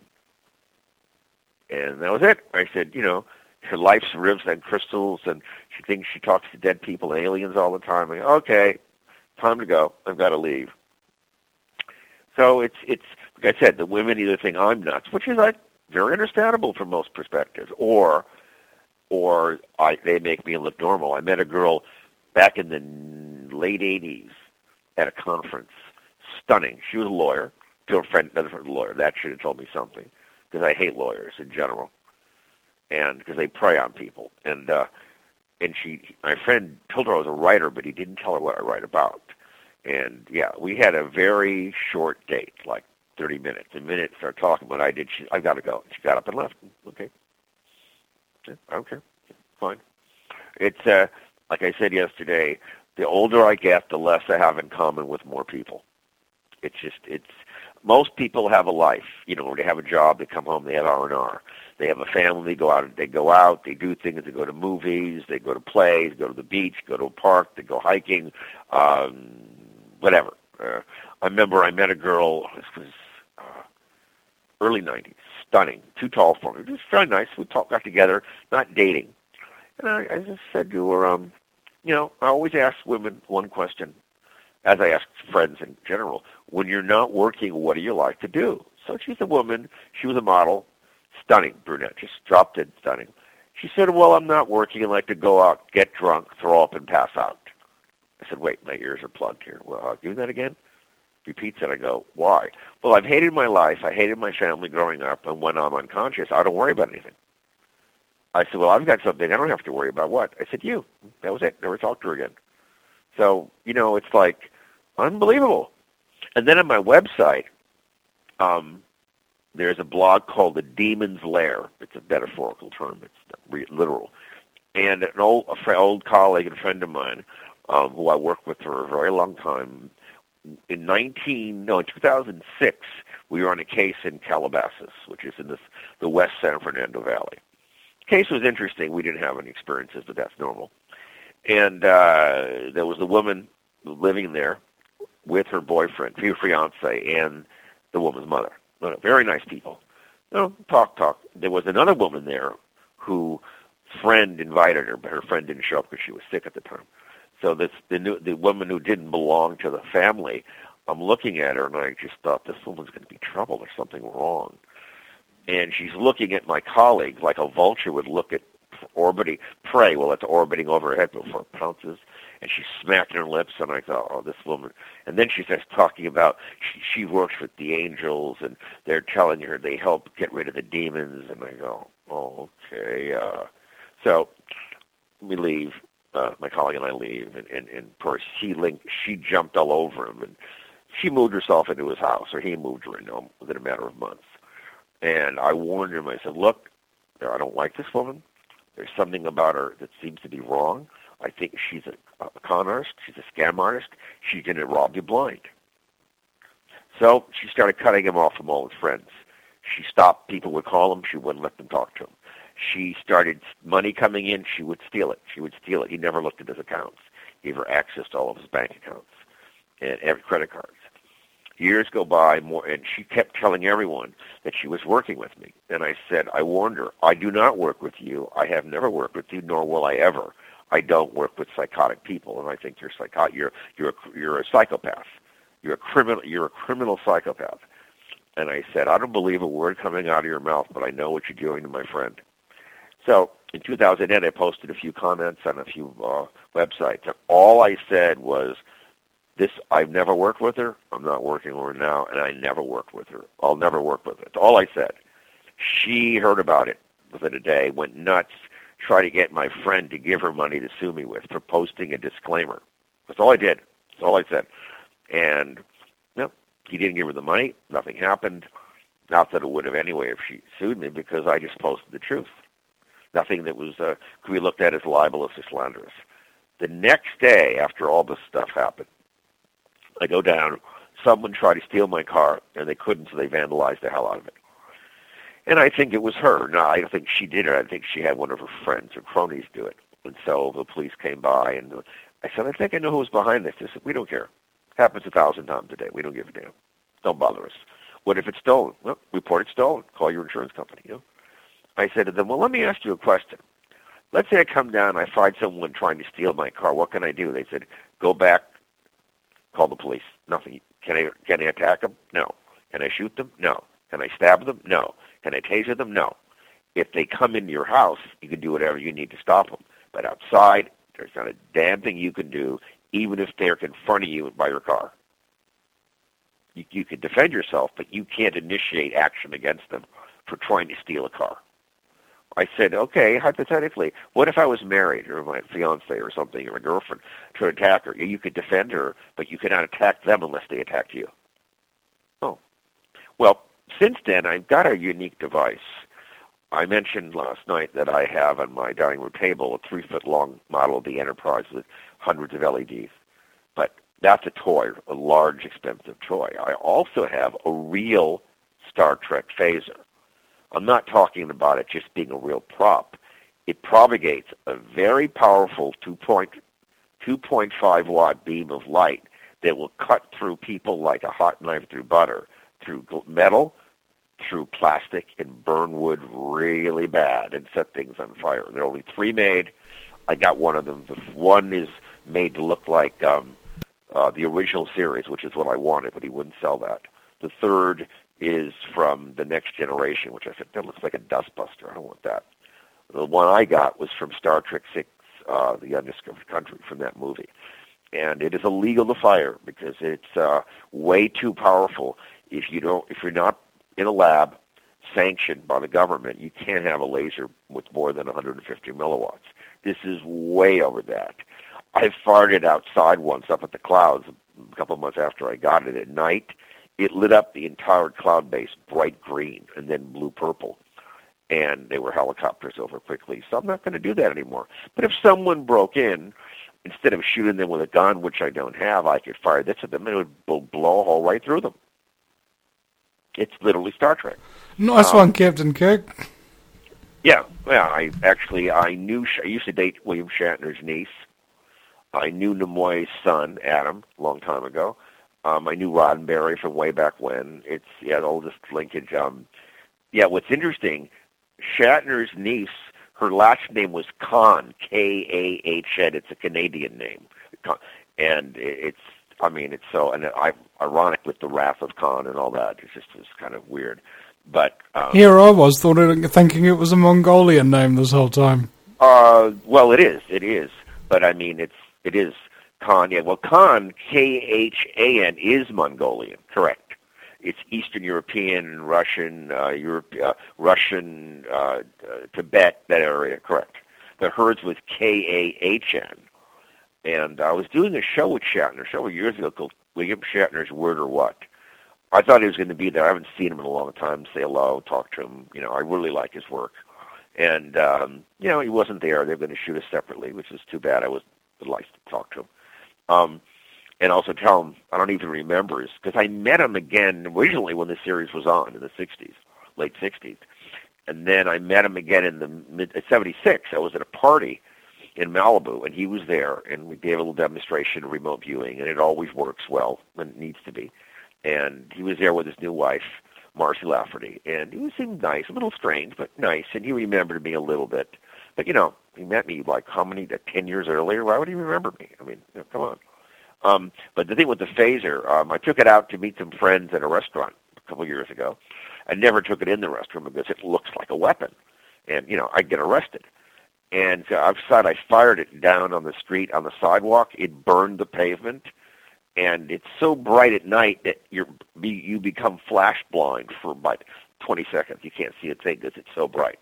And that was it. I said, you know, her life's ribs and crystals, and she thinks she talks to dead people and aliens all the time. I go, okay, time to go. I've got to leave. So it's, it's like I said, the women either think I'm nuts, which is like very understandable from most perspectives, or or I, they make me look normal. I met a girl back in the late eighties at a conference, stunning. She was a lawyer, to a friend, another friend, a lawyer. That should have told me something, because I hate lawyers in general, and because they prey on people. And uh, and she, my friend told her I was a writer, but he didn't tell her what I write about. And yeah, we had a very short date, like thirty minutes. A minute, started talking. What I did, she, I got to go. She got up and left. Okay. Yeah, I don't care. Fine. It's, uh, like I said yesterday, the older I get, the less I have in common with more people. It's just, it's, most people have a life. You know, they have a job, they come home, they have R and R. They have a family, they go out, they go out, they do things, they go to movies, they go to plays, go to the beach, go to a park, they go hiking, um, whatever. Uh, I remember I met a girl, this was uh, early nineties, stunning, too tall for me. It was very nice. We talked, got together, not dating. And I, I just said to her, um, you know, I always ask women one question, as I ask friends in general, when you're not working, what do you like to do? So she's a woman. She was a model, stunning brunette, just dropped in stunning. She said, well, I'm not working. I like to go out, get drunk, throw up, and pass out. I said, wait, my ears are plugged here. Well, I'll do that again? Repeats it. I go, why? Well, I've hated my life. I hated my family growing up, and when I'm unconscious, I don't worry about anything. I said, well, I've got something I don't have to worry about. What? I said, you. That was it. Never talked to her again. So, you know, it's like unbelievable. And then on my website, um, there's a blog called The Demon's Lair. It's a metaphorical term. It's not literal. And an old, a friend, old colleague and a friend of mine, um, who I worked with for a very long time, in nineteen no in two thousand six, we were on a case in Calabasas, which is in this, the West San Fernando Valley. The case was interesting. We didn't have any experiences, but that's normal. And uh, there was a woman living there with her boyfriend, her fiance, and the woman's mother. Very nice people. You know, talk, talk. There was another woman there who friend invited her, but her friend didn't show up because she was sick at the time. So this the new, the woman who didn't belong to the family, I'm looking at her and I just thought, this woman's going to be trouble. There's something wrong. And she's looking at my colleague like a vulture would look at orbiting prey while it's orbiting over her head before it pounces. And she's smacking her lips, and I thought, oh, this woman. And then she starts talking about she, she works with the angels, and they're telling her they help get rid of the demons. And I go, oh, okay. Uh. So we leave. Uh, my colleague and I leave, and, and, and of course, she linked, she jumped all over him, and she moved herself into his house, or he moved her into him within a matter of months. And I warned him. I said, look, I don't like this woman. There's something about her that seems to be wrong. I think she's a, a con artist. She's a scam artist. She's going to rob you blind. So she started cutting him off from all his friends. She stopped. People would call him. She wouldn't let them talk to him. She started money coming in. She would steal it. She would steal it. He never looked at his accounts. Gave her access to all of his bank accounts and every credit cards. Years go by, more, and she kept telling everyone that she was working with me. And I said, I warned her, I do not work with you. I have never worked with you, nor will I ever. I don't work with psychotic people, and I think you're psycho- You're you're a, you're a psychopath. You're a criminal. You're a criminal psychopath. And I said, I don't believe a word coming out of your mouth, but I know what you're doing to my friend. So in two thousand eight, I posted a few comments on a few uh, websites, and all I said was, "This I've never worked with her. I'm not working with her now, and I never worked with her. I'll never work with her." That's all I said. She heard about it within a day, went nuts, tried to get my friend to give her money to sue me with for posting a disclaimer. That's all I did. That's all I said. And no, he didn't give her the money. Nothing happened. Not that it would have anyway if she sued me, because I just posted the truth. Nothing that was uh, could be looked at as libelous or slanderous. The next day, after all this stuff happened, I go down. Someone tried to steal my car, and they couldn't, so they vandalized the hell out of it. And I think it was her. No, I don't think she did it. I think she had one of her friends or cronies do it. And so the police came by, and I said, I think I know who was behind this. They said, we don't care. Happens a thousand times a day. We don't give a damn. Don't bother us. What if it's stolen? Well, report it stolen. Call your insurance company. You know? I said to them, well, let me ask you a question. Let's say I come down and I find someone trying to steal my car. What can I do? They said, go back, call the police. Nothing. Can I, can I attack them? No. Can I shoot them? No. Can I stab them? No. Can I taser them? No. If they come into your house, you can do whatever you need to stop them. But outside, there's not a damn thing you can do, even if they're confronting you by your car. You, you can defend yourself, but you can't initiate action against them for trying to steal a car. I said, okay, hypothetically, what if I was married, or my fiance or something, or a girlfriend, to attack her? You could defend her, but you cannot attack them unless they attack you. Oh. Well, since then, I've got a unique device. I mentioned last night that I have on my dining room table a three-foot-long model of the Enterprise with hundreds of L E Ds. But that's a toy, a large, expensive toy. I also have a real Star Trek phaser. I'm not talking about it just being a real prop. It propagates a very powerful two point five watt beam of light that will cut through people like a hot knife through butter, through metal, through plastic, and burn wood really bad and set things on fire. There are only three made. I got one of them. The one is made to look like um, uh, the original series, which is what I wanted, but he wouldn't sell that. The third is from the Next Generation, which I said, that looks like a dustbuster. I don't want that. The one I got was from Star Trek six, uh, The Undiscovered Country, from that movie. And it is illegal to fire because it's uh, way too powerful. If you don't, if you're not in a lab sanctioned by the government, you can't have a laser with more than one hundred fifty milliwatts. This is way over that. I fired it outside once up at the clouds a couple of months after I got it at night. It lit up the entire cloud base bright green and then blue purple. And there were helicopters over quickly. So I'm not going to do that anymore. But if someone broke in, instead of shooting them with a gun, which I don't have, I could fire this at them and it would blow a hole right through them. It's literally Star Trek. Nice um, one, Captain Kirk. Yeah, yeah. I actually I knew I used to date William Shatner's niece, I knew Nimoy's son, Adam, a long time ago. Um, I knew Roddenberry from way back when. It's, yeah, the oldest linkage. Um, yeah, what's interesting, Shatner's niece, her last name was Kahn, K A H N. It's a Canadian name. And it's, I mean, it's so, and I, ironic with the Wrath of Khan and all that. It's just, it's kind of weird. But um, here I was thought it, thinking it was a Mongolian name this whole time. Uh, well, it is, it is. But I mean, it's, it is Khan. Yeah, well, Khan, K H A N, is Mongolian, correct? It's Eastern European, Russian, uh, Europe, uh, Russian, uh, uh, Tibet, that area, correct? The hers was K A H N. And I was doing a show with Shatner several years ago called William Shatner's Word or What. I thought he was going to be there. I haven't seen him in a long time. Say hello, talk to him. You know, I really like his work. And, um, you know, he wasn't there. They were going to shoot us separately, which is too bad. I was, would like to talk to him. Um, and also tell him, I don't even remember his, because I met him again originally when the series was on in the sixties, late sixties. And then I met him again in the mid seventy-six. I was at a party in Malibu, and he was there, and we gave a little demonstration of remote viewing, and it always works well when it needs to be. And he was there with his new wife, Marcy Lafferty, and he seemed nice, a little strange, but nice, and he remembered me a little bit. But, you know, he met me, like, how many, ten years earlier? Why would he remember me? I mean, you know, come on. Um, but the thing with the phaser, um, I took it out to meet some friends at a restaurant a couple of years ago. I never took it in the restaurant because it looks like a weapon, and, you know, I'd get arrested. And so outside, I fired it down on the street, on the sidewalk. It burned the pavement, and it's so bright at night that you're, you become flash blind for about twenty seconds. You can't see a thing because it's so bright.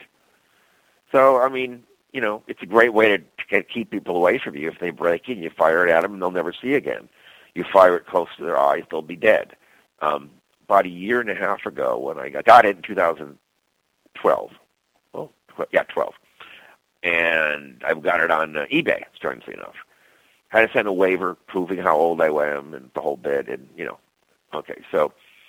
So, I mean, you know, it's a great way to, to keep people away from you. If they break in, you fire it at them, and they'll never see you again. You fire it close to their eyes, they'll be dead. Um, about a year and a half ago, when I got, got it in two thousand twelve. Well, yeah, twelve. And I've got it on uh, eBay, strangely enough. Had to send a waiver proving how old I am and the whole bit, and, you know. Okay, so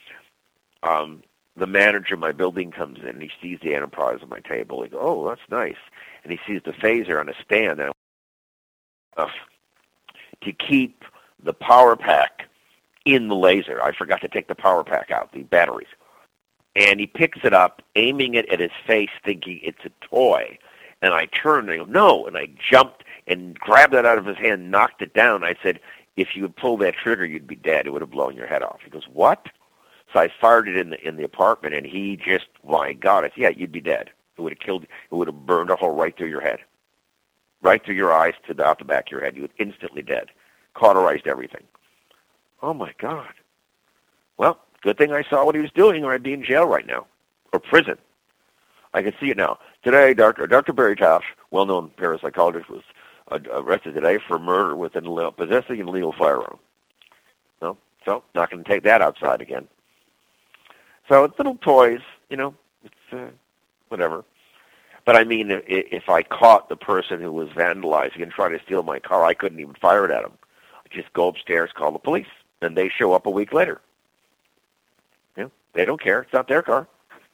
um, the manager of my building comes in, and he sees the Enterprise on my table. He goes, oh, that's nice. And he sees the phaser on a stand. And uh, to keep the power pack in the laser, I forgot to take the power pack out, the batteries. And he picks it up, aiming it at his face, thinking it's a toy. And I turned and I go, no, and I jumped and grabbed that out of his hand, knocked it down. I said, if you had pulled that trigger, you'd be dead. It would have blown your head off. He goes, what? So I fired it in the in the apartment, and he just, my God, I said, yeah, you'd be dead. It would have killed, it would have burned a hole right through your head, right through your eyes to the, out the back of your head. You would instantly dead, cauterized everything. Oh, my God. Well, good thing I saw what he was doing, or I'd be in jail right now, or prison. I can see it now. Today, Doctor Doctor Barry Taft, well-known parapsychologist, was uh, arrested today for murder with an illegal, possessing an illegal firearm. No, so not going to take that outside again. So it's little toys, you know, it's uh, whatever. But I mean, if, if I caught the person who was vandalizing and trying to steal my car, I couldn't even fire it at him. I just go upstairs, call the police, and they show up a week later. You know, they don't care. It's not their car.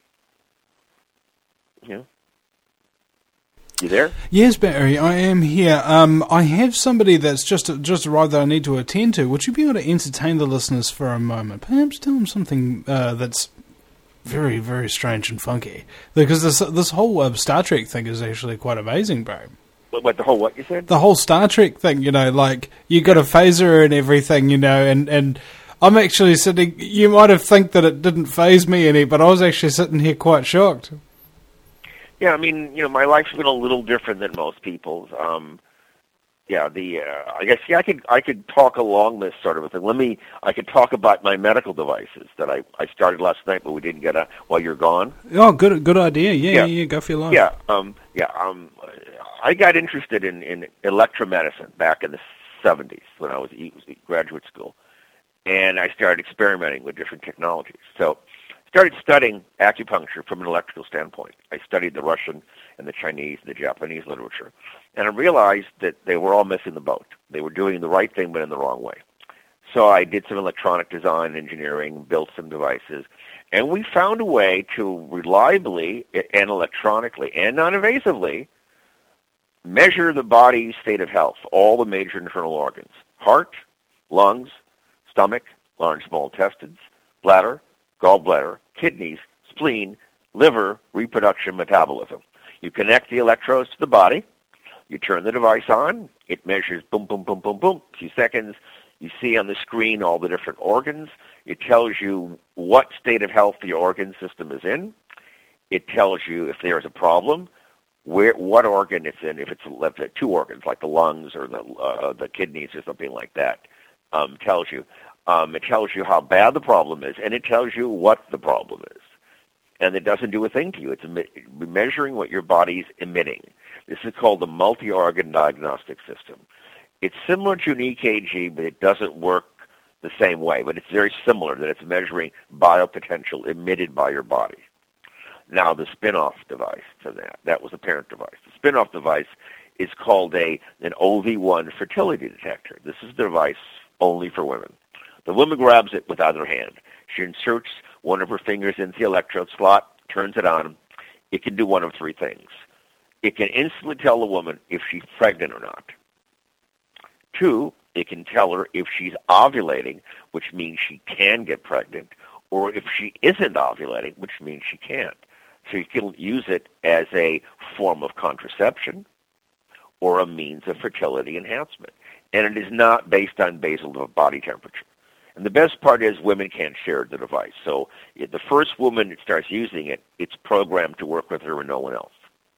You know. You there? Yes, Barry, I am here. Um, I have somebody that's just just arrived that I need to attend to. Would you be able to entertain the listeners for a moment? Perhaps tell them something uh, that's very, very strange and funky. Because this this whole uh, Star Trek thing is actually quite amazing, Barry. What, what, the whole what you said? The whole Star Trek thing, you know, like, you got a phaser and everything, you know, and, and I'm actually sitting, you might have think that it didn't faze me any, but I was actually sitting here quite shocked. Yeah, I mean, you know, my life's been a little different than most people's. Um, yeah, the uh, I guess yeah, I could I could talk along this sort of a thing. Let me I could talk about my medical devices that I, I started last night, but we didn't get a while you're gone. Oh, good good idea. Yeah, yeah, yeah go for your life. Yeah, um, yeah. Um, I got interested in, in electromedicine back in the seventies when I was in graduate school, and I started experimenting with different technologies. So. Started studying acupuncture from an electrical standpoint. I studied the Russian and the Chinese and the Japanese literature. And I realized that they were all missing the boat. They were doing the right thing, but in the wrong way. So I did some electronic design engineering, built some devices, and we found a way to reliably and electronically and non-invasively measure the body's state of health, all the major internal organs, heart, lungs, stomach, large small intestines, bladder, gallbladder, kidneys, spleen, liver, reproduction, metabolism. You connect the electrodes to the body. You turn the device on. It measures boom, boom, boom, boom, boom, a few seconds. You see on the screen all the different organs. It tells you what state of health the organ system is in. It tells you if there's a problem, where, what organ it's in, if it's if two organs like the lungs or the uh, the kidneys or something like that. Um, tells you. Um, it tells you how bad the problem is, and it tells you what the problem is. And it doesn't do a thing to you. It's emi- measuring what your body's emitting. This is called the multi-organ diagnostic system. It's similar to an E K G, but it doesn't work the same way. But it's very similar that it's measuring biopotential emitted by your body. Now, the spin-off device to that, that was the parent device. The spin-off device is called a an O V one fertility detector. This is the device only for women. The woman grabs it with either hand. She inserts one of her fingers into the electrode slot, turns it on. It can do one of three things. It can instantly tell the woman if she's pregnant or not. Two, it can tell her if she's ovulating, which means she can get pregnant, or if she isn't ovulating, which means she can't. So you can use it as a form of contraception or a means of fertility enhancement. And it is not based on basal body temperature. And the best part is women can't share the device. So if the first woman that starts using it, it's programmed to work with her and no one else.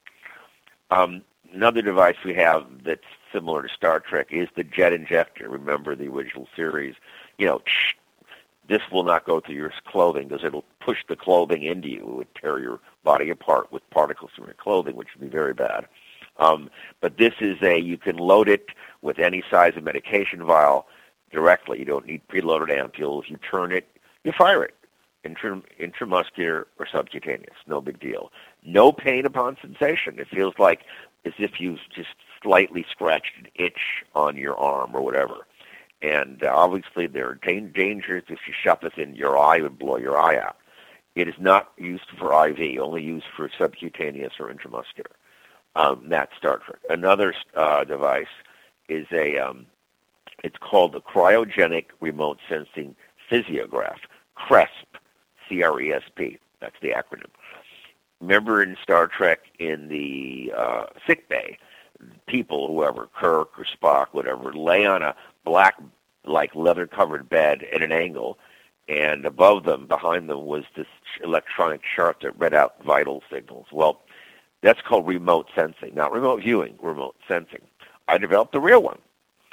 Um, another device we have that's similar to Star Trek is the jet injector. Remember the original series? You know, this will not go through your clothing because it'll push the clothing into you. It would tear your body apart with particles from your clothing, which would be very bad. Um, but this is a, you can load it with any size of medication vial directly. You don't need preloaded ampules. You turn it, you fire it, Intra, intramuscular or subcutaneous. No big deal. No pain upon sensation. It feels like as if you just slightly scratched an itch on your arm or whatever. And uh, obviously there are da- dangers. If you shove this in your eye, it would blow your eye out. It is not used for I V, only used for subcutaneous or intramuscular. Um, that's Star Trek. Another uh, device is a, um, it's called the Cryogenic Remote Sensing Physiograph, CRESP, C R E S P. That's the acronym. Remember in Star Trek, in the uh, sick bay, people, whoever, Kirk or Spock, whatever, lay on a black, like leather-covered bed at an angle, and above them, behind them, was this electronic chart that read out vital signals. Well, that's called remote sensing, not remote viewing, remote sensing. I developed the real one.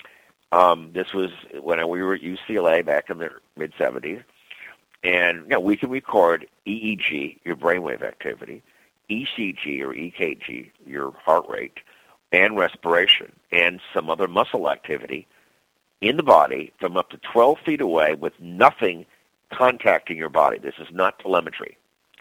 Um, this was when we were at U C L A back in the mid-seventies. And you know, we can record E E G, your brainwave activity, E C G or E K G, your heart rate, and respiration, and some other muscle activity in the body from up to twelve feet away with nothing contacting your body. This is not telemetry.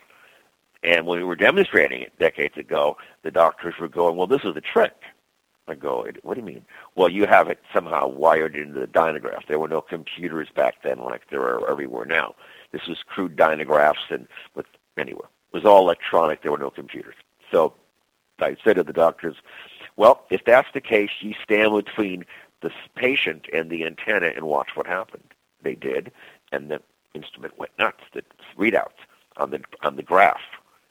And when we were demonstrating it decades ago, the doctors were going, well, this is the trick. I go, what do you mean? Well, you have it somehow wired into the dynograph. There were no computers back then like there are everywhere now. This was crude dynagraphs, and with anyway, it was all electronic. There were no computers. So I said to the doctors, well, if that's the case, you stand between the patient and the antenna and watch what happened. They did, and the instrument went nuts. The readouts on the on the graph.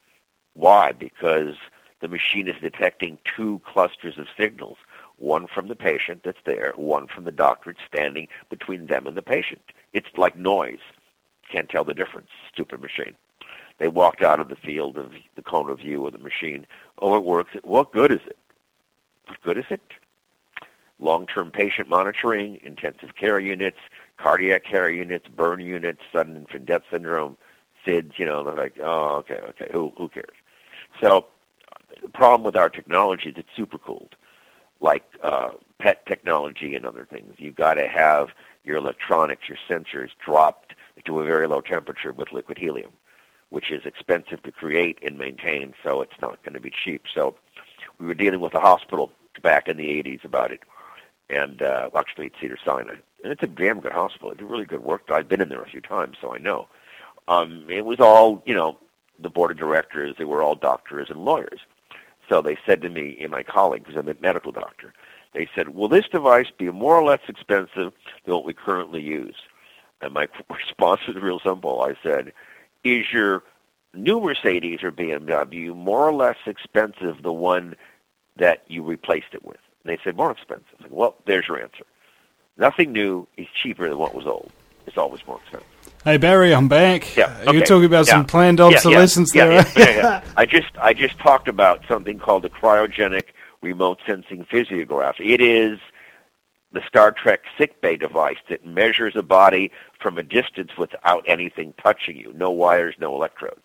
Why? Because the machine is detecting two clusters of signals, one from the patient that's there, one from the doctor standing between them and the patient. It's like noise. Can't tell the difference. Stupid machine. They walked out of the field of the cone of view of the machine. Oh, it works. What good is it? What good is it? Long-term patient monitoring, intensive care units, cardiac care units, burn units, sudden infant death syndrome, S I D S, you know, they're like, oh, okay, okay, who, who cares? So the problem with our technology is it's super cooled, like uh, P E T technology and other things. You've got to have your electronics, your sensors dropped to a very low temperature with liquid helium, which is expensive to create and maintain, so it's not going to be cheap. So we were dealing with a hospital back in the eighties about it, and uh, actually at Cedars-Sinai. And it's a damn good hospital. It's really good work. I've been in there a few times, so I know. Um, it was all, you know, the board of directors, they were all doctors and lawyers. So they said to me and my colleague, because I'm a medical doctor, they said, will this device be more or less expensive than what we currently use? And my response was real simple. I said, is your new Mercedes or B M W more or less expensive the one that you replaced it with? And they said, more expensive. I said, well, there's your answer. Nothing new is cheaper than what was old. It's always more expensive. Hey, Barry, I'm back. Yeah, okay. You're talking about yeah. some planned obsolescence yeah, yeah, there. Yeah, yeah, yeah. I just I just talked about something called the cryogenic remote sensing physiograph. It is the Star Trek sickbay device that measures a body from a distance without anything touching you. No wires, no electrodes.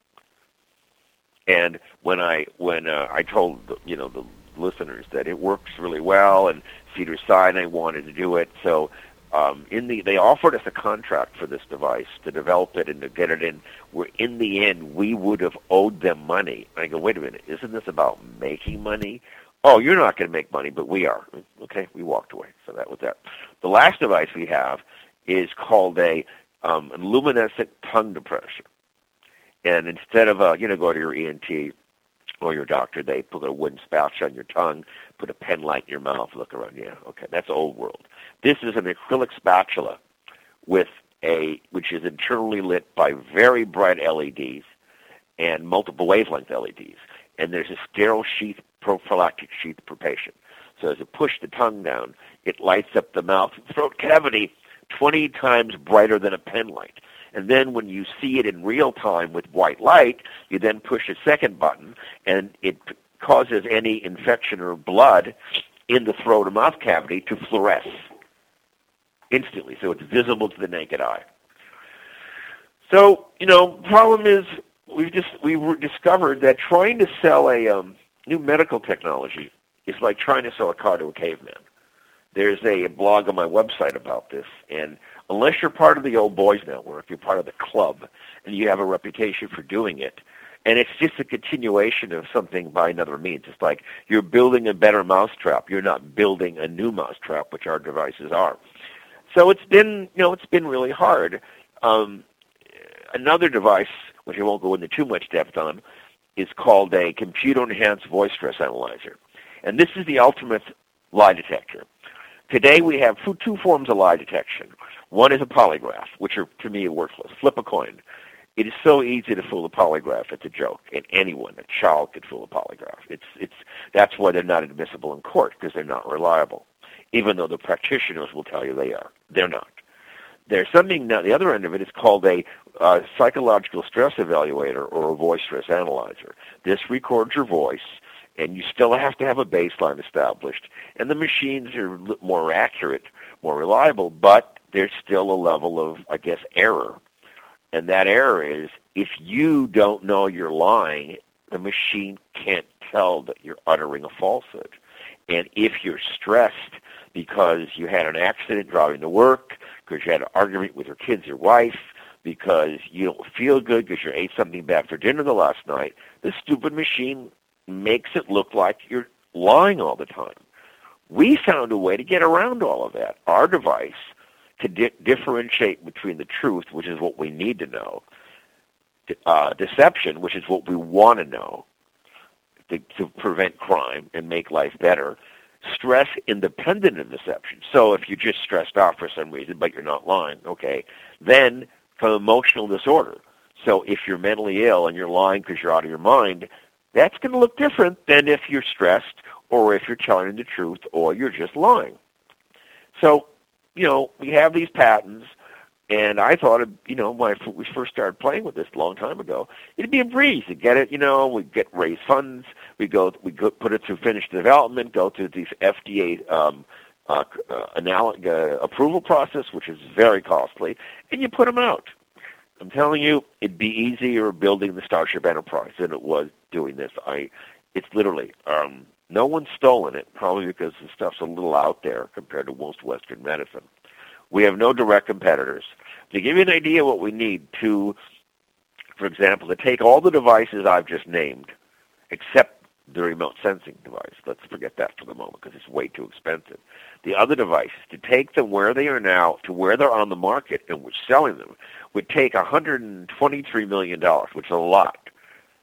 And when I when uh, I told the, you know the listeners that it works really well, and Cedars-Sinai wanted to do it, so um, in the they offered us a contract for this device to develop it and to get it in. Where in the end we would have owed them money. And I go, wait a minute, isn't this about making money? Oh, you're not going to make money, but we are. Okay, we walked away. So that was that. The last device we have is called a um, luminescent tongue depressor. And instead of, uh, you know, go to your E N T or your doctor, they put a wooden spatula on your tongue, put a pen light in your mouth, look around. Yeah, okay, that's old world. This is an acrylic spatula with a, which is internally lit by very bright L E Ds and multiple wavelength L E Ds. And there's a sterile sheath, prophylactic sheath per patient. So as you push the tongue down, it lights up the mouth and throat cavity twenty times brighter than a pen light. And then when you see it in real time with white light, you then push a second button, and it causes any infection or blood in the throat or mouth cavity to fluoresce instantly, so it's visible to the naked eye. So, you know, problem is we've just we discovered that trying to sell a um, new medical technology is like trying to sell a car to a caveman. There's a blog on my website about this, and unless you're part of the old boys network, you're part of the club, and you have a reputation for doing it, and it's just a continuation of something by another means. It's like you're building a better mousetrap. You're not building a new mousetrap, which our devices are. So it's been, you know, it's been really hard. Um, another device, which I won't go into too much depth on, is called a computer-enhanced voice stress analyzer, and this is the ultimate lie detector. Today we have two forms of lie detection. One is a polygraph, which are, to me, worthless. Flip a coin. It is so easy to fool a polygraph. It's a joke. And anyone, a child, could fool a polygraph. It's, it's, that's why they're not admissible in court, because they're not reliable, even though the practitioners will tell you they are. They're not. There's something, now, the other end of it is called a uh, psychological stress evaluator or a voice stress analyzer. This records your voice, and you still have to have a baseline established. And the machines are more accurate, more reliable, but there's still a level of, I guess, error. And that error is if you don't know you're lying, the machine can't tell that you're uttering a falsehood. And if you're stressed because you had an accident driving to work, because you had an argument with your kids or wife, because you don't feel good because you ate something bad for dinner the last night, the stupid machine makes it look like you're lying all the time. We found a way to get around all of that. Our device to di- differentiate between the truth, which is what we need to know, uh, deception, which is what we want to know to, to prevent crime and make life better, stress independent of deception. So if you're just stressed out for some reason, but you're not lying, okay, then from emotional disorder. So if you're mentally ill and you're lying because you're out of your mind, that's going to look different than if you're stressed or if you're telling the truth or you're just lying. So, you know, we have these patents, and I thought, of, you know, when we first started playing with this a long time ago, it'd be a breeze to get it, you know, we'd get raise funds, we go, we go put it through finished development, go through these F D A um, uh, uh, analog, uh, approval process, which is very costly, and you put them out. I'm telling you, it'd be easier building the Starship Enterprise than it was doing this. I, it's literally, um, no one's stolen it, probably because the stuff's a little out there compared to most Western medicine. We have no direct competitors. To give you an idea of what we need to, for example, to take all the devices I've just named, except the remote sensing device. Let's forget that for the moment because it's way too expensive. The other devices, to take them where they are now to where they're on the market and we're selling them, would take one hundred twenty-three million dollars, which is a lot.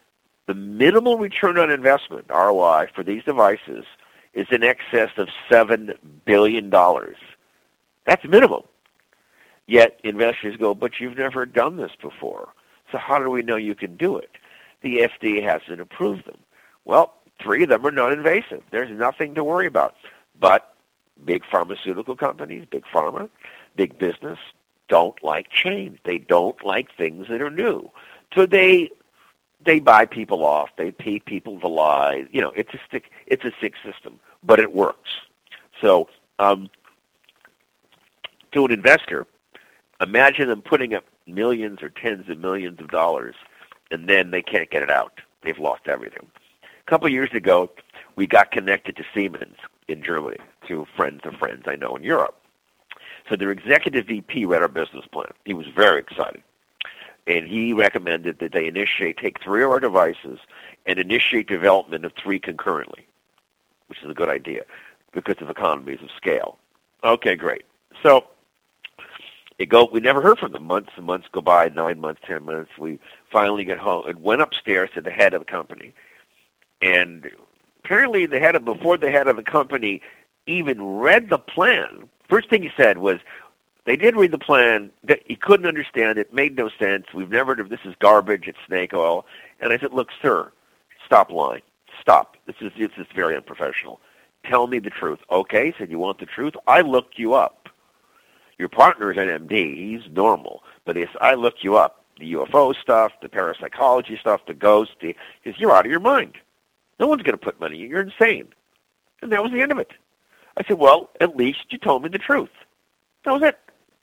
the minimal return on investment, R O I, for these devices is in excess of seven billion dollars. That's minimum. Yet investors go, but you've never done this before. So how do we know you can do it? The F D A hasn't approved them. Well, three of them are non-invasive. There's nothing to worry about. But big pharmaceutical companies, big pharma, big business don't like change. They don't like things that are new. So they they buy people off. They pay people to lie. You know, it's a stick. It's a sick system, but it works. So um, to an investor, imagine them putting up millions or tens of millions of dollars, and then they can't get it out. They've lost everything. A couple of years ago, we got connected to Siemens in Germany, to friends of friends I know in Europe. So their executive V P read our business plan. He was very excited. And he recommended that they initiate, take three of our devices and initiate development of three concurrently, which is a good idea because of economies of scale. Okay, great. So it go. We never heard from them. Months and months go by, nine months, ten months. We finally get home and went upstairs to the head of the company. And apparently the head of, before the head of the company even read the plan, first thing he said was, they did read the plan, that he couldn't understand it, made no sense, we've never, this is garbage, it's snake oil. And I said, look, sir, stop lying. Stop. This is, this is very unprofessional. Tell me the truth. Okay, he said, you want the truth? I looked you up. Your partner is an M D. He's normal. But he said, I looked you up. The U F O stuff, the parapsychology stuff, the ghost, the, he says, you're out of your mind. No one's going to put money in you. You're insane. And that was the end of it. I said, well, at least you told me the truth. That was it.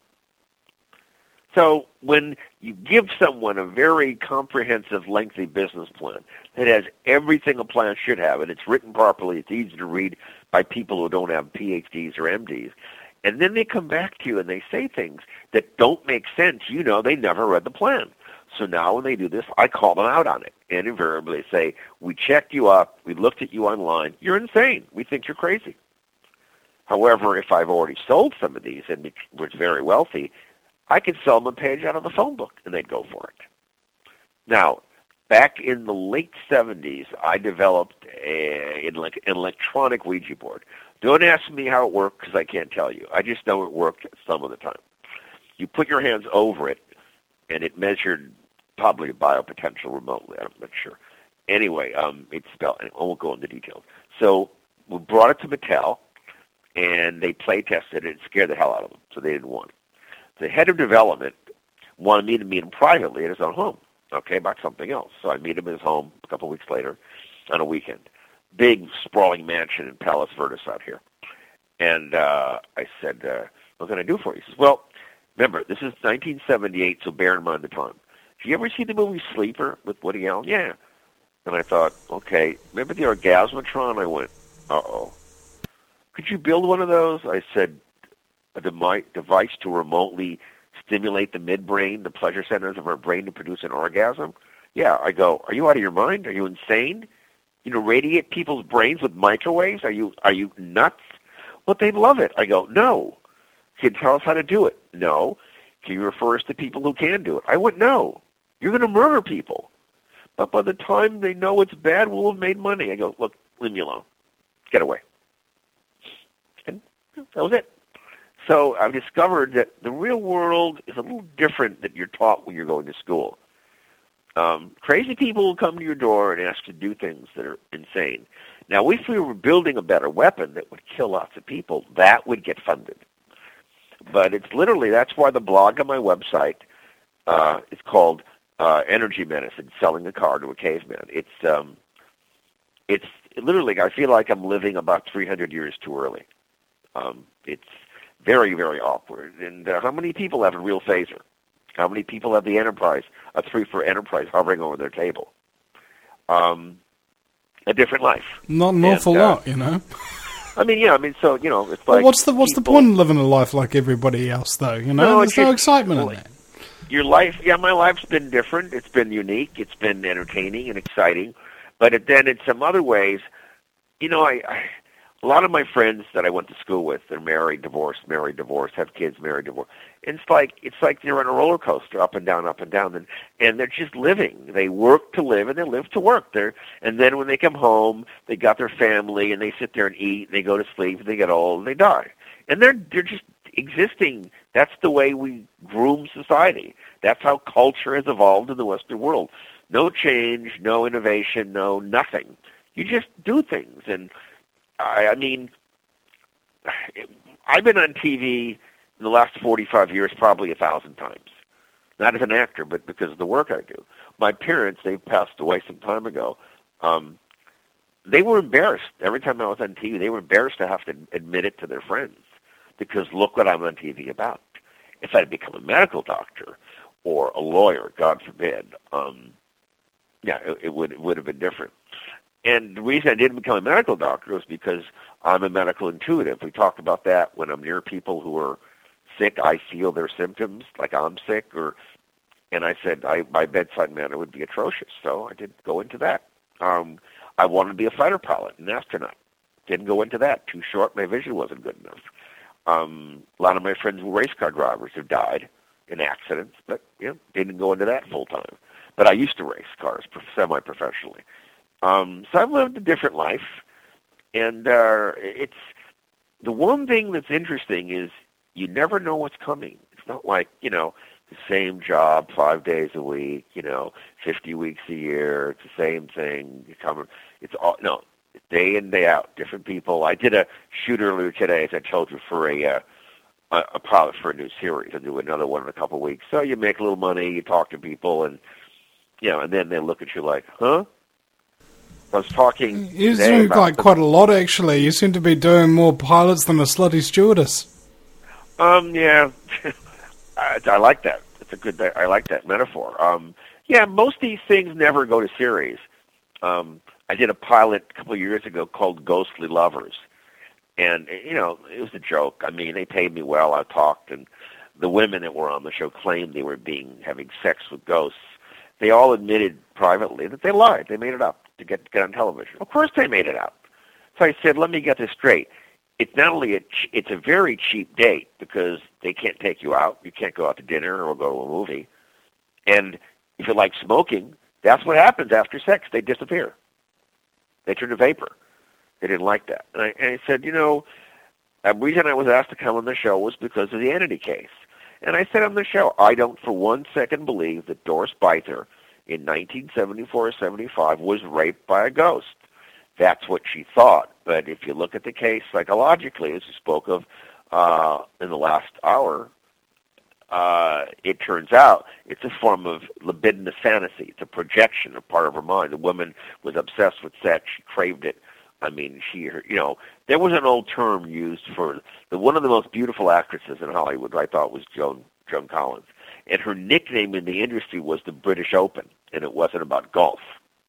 So when you give someone a very comprehensive, lengthy business plan that has everything a plan should have, and it's written properly, it's easy to read by people who don't have P H Ds or M Ds, and then they come back to you and they say things that don't make sense, you know they never read the plan. So now when they do this, I call them out on it. And invariably say, we checked you up, we looked at you online, you're insane, we think you're crazy. However, if I've already sold some of these and was very wealthy, I could sell them a page out of the phone book, and they'd go for it. Now, back in the late seventies, I developed a, an electronic Ouija board. Don't ask me how it worked, because I can't tell you. I just know it worked some of the time. You put your hands over it, and it measured probably biopotential remotely. I'm not sure. Anyway, um, it's spelled, I won't go into details. So we brought it to Mattel, and they play tested it and scared the hell out of them, so they didn't want it. The head of development wanted me to meet him privately at his own home, okay, about something else. So I meet him at his home a couple of weeks later on a weekend. Big, sprawling mansion in Palos Verdes out here. And uh, I said, uh, what can I do for you? He says, well, remember, this is nineteen seventy-eight, so bear in mind the time. Did you ever see the movie Sleeper with Woody Allen? Yeah. And I thought, okay, remember the Orgasmatron? I went, uh-oh. Could you build one of those? I said, a demi- device to remotely stimulate the midbrain, the pleasure centers of our brain to produce an orgasm? Yeah. I go, are you out of your mind? Are you insane? You know, radiate people's brains with microwaves? Are you are you nuts? Well, they'd love it. I go, no. Can you tell us how to do it? No. Can you refer us to people who can do it? I went, no. You're going to murder people. But by the time they know it's bad, we'll have made money. I go, look, leave me alone. Get away. And that was it. So I've discovered that the real world is a little different than you're taught when you're going to school. Um, crazy people will come to your door and ask you to do things that are insane. Now, if we were building a better weapon that would kill lots of people, that would get funded. But it's literally, that's why the blog on my website uh, is called uh, Energy Medicine, Selling a Car to a Caveman. It's, um, it's literally, I feel like I'm living about three hundred years too early. Um, it's very, very awkward. And uh, how many people have a real phaser? How many people have the Enterprise, a three for Enterprise hovering over their table? Um, a different life. Not an awful and, uh, lot, you know. I mean, yeah, I mean, so, you know, it's like... Well, what's the what's people, the point of living a life like everybody else, though, you know? No, There's it's no just, excitement well, in that. Your life, yeah, my life's been different. It's been unique. It's been entertaining and exciting. But it, then in some other ways, you know, I, I a lot of my friends that I went to school with, they're married, divorced, married, divorced, have kids, married, divorced. And it's like it's like they're on a roller coaster, up and down, up and down, and and they're just living. They work to live, and they live to work. They're and then when they come home, they got their family, and they sit there and eat, and they go to sleep, and they get old, and they die. And they're they're just existing. That's the way we groom society. That's how culture has evolved in the Western world. No change, no innovation, no nothing. You just do things. And I, I mean, I've been on T V in the last forty-five years probably a thousand times. Not as an actor, but because of the work I do. My parents, they passed away some time ago. Um, they were embarrassed. Every time I was on T V, they were embarrassed to have to admit it to their friends. Because look what I'm on T V about. If I'd become a medical doctor or a lawyer, God forbid, um, yeah, it, it would it would have been different. And the reason I didn't become a medical doctor was because I'm a medical intuitive. We talked about that when I'm near people who are sick. I feel their symptoms, like I'm sick, or and I said I, my bedside manner would be atrocious. So I didn't go into that. Um, I wanted to be a fighter pilot, an astronaut. Didn't go into that. Too short. My vision wasn't good enough. Um, a lot of my friends were race car drivers who died in accidents, but you know, didn't go into that full time. But I used to race cars semi-professionally. Um, so I've lived a different life, and uh, it's the one thing that's interesting is you never know what's coming. It's not like, you know, the same job five days a week, you know, fifty weeks a year. It's the same thing. You come, it's all no. Day in, day out, different people. I did a shoot earlier today, as I told you, for a uh, a, a pilot for a new series. I'll do another one in a couple of weeks. So you make a little money, you talk to people, and you know, and then they look at you like, huh? I was talking. You seem like the, quite a lot, actually. You seem to be doing more pilots than a slutty stewardess. Um, yeah, I, I like that. It's a good. I like that metaphor. Um, yeah, most of these things never go to series. Um. I did a pilot a couple of years ago called Ghostly Lovers. And, you know, it was a joke. I mean, they paid me well. I talked, and the women that were on the show claimed they were being having sex with ghosts. They all admitted privately that they lied. They made it up to get, get on television. Of course they made it up. So I said, let me get this straight. It's not only a, ch- it's a very cheap date because they can't take you out. You can't go out to dinner or go to a movie. And if you like smoking, that's what happens after sex. They disappear. They turned to vapor. They didn't like that. And I, and I said, you know, the reason I was asked to come on the show was because of the Entity case. And I said on the show, I don't for one second believe that Doris Beither in nineteen seventy-four or seventy-five was raped by a ghost. That's what she thought. But if you look at the case psychologically, as we spoke of uh, in the last hour, uh, it turns out it's a form of libidinous fantasy. It's a projection, a part of her mind. The woman was obsessed with sex. She craved it. I mean, she, you know, there was an old term used for the one of the most beautiful actresses in Hollywood, I thought, was Joan, Joan Collins. And her nickname in the industry was the British Open, and it wasn't about golf.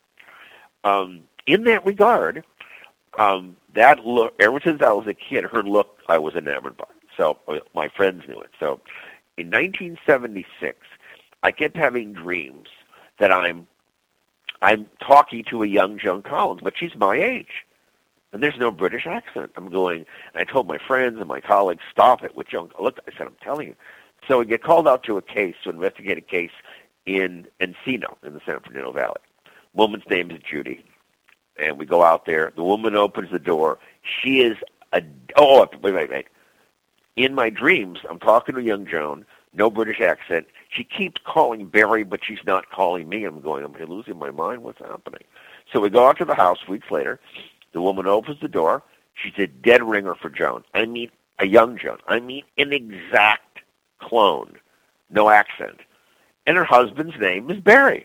Um, in that regard, um, that look, ever since I was a kid, her look I was enamored by. So my friends knew it. So in nineteen seventy-six, I kept having dreams that I'm I'm talking to a young Joan Collins, but she's my age. And there's no British accent. I'm going, and I told my friends and my colleagues, stop it with Joan. Look, I said, I'm telling you. So we get called out to a case, to investigate a case in Encino, in the San Fernando Valley. Woman's name is Judy. And we go out there. The woman opens the door. She is a, oh, wait, wait, wait. In my dreams, I'm talking to young Joan, no British accent. She keeps calling Barry, but she's not calling me. I'm going, am I losing my mind? What's happening? So we go out to the house weeks later. The woman opens the door. She's a dead ringer for Joan. I mean, a young Joan. I mean, an exact clone. No accent. And her husband's name is Barry.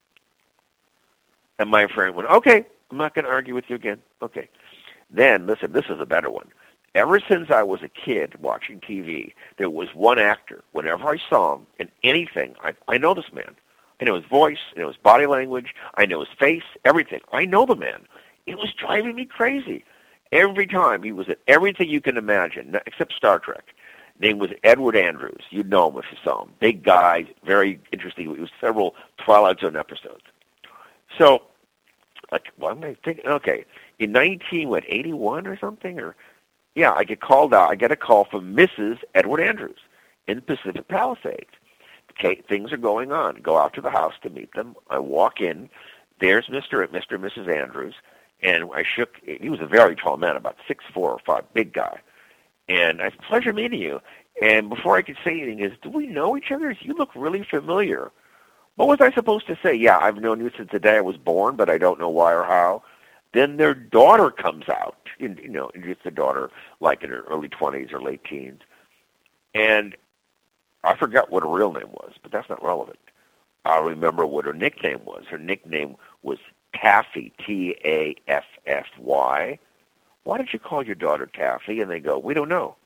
And my friend went, okay, I'm not going to argue with you again. Okay. Then, listen, this is a better one. Ever since I was a kid watching T V, there was one actor. Whenever I saw him in anything, I, I know this man. I know his voice, I know his body language, I know his face, everything. I know the man. It was driving me crazy. Every time he was in everything you can imagine, except Star Trek. Name was Edward Andrews. You'd know him if you saw him. Big guy, very interesting. It was several Twilight Zone episodes. So like, what am I thinking? Okay, in nineteen, what, eighty-one or something? Or yeah, I get called out. I get a call from Missus Edward Andrews in Pacific Palisades. Okay, things are going on. Go out to the house to meet them. I walk in. There's Mister and Mister and Missus Andrews, and I shook. He was a very tall man, about six four or five, big guy. And I said, pleasure meeting you. And before I could say anything, is, do we know each other? You look really familiar. What was I supposed to say? Yeah, I've known you since the day I was born, but I don't know why or how. Then their daughter comes out, you know, it's a daughter like in her early twenties or late teens. And I forgot what her real name was, but that's not relevant. I remember what her nickname was. Her nickname was Taffy, T A F F Y. Why did you call your daughter Taffy? And they go, we don't know.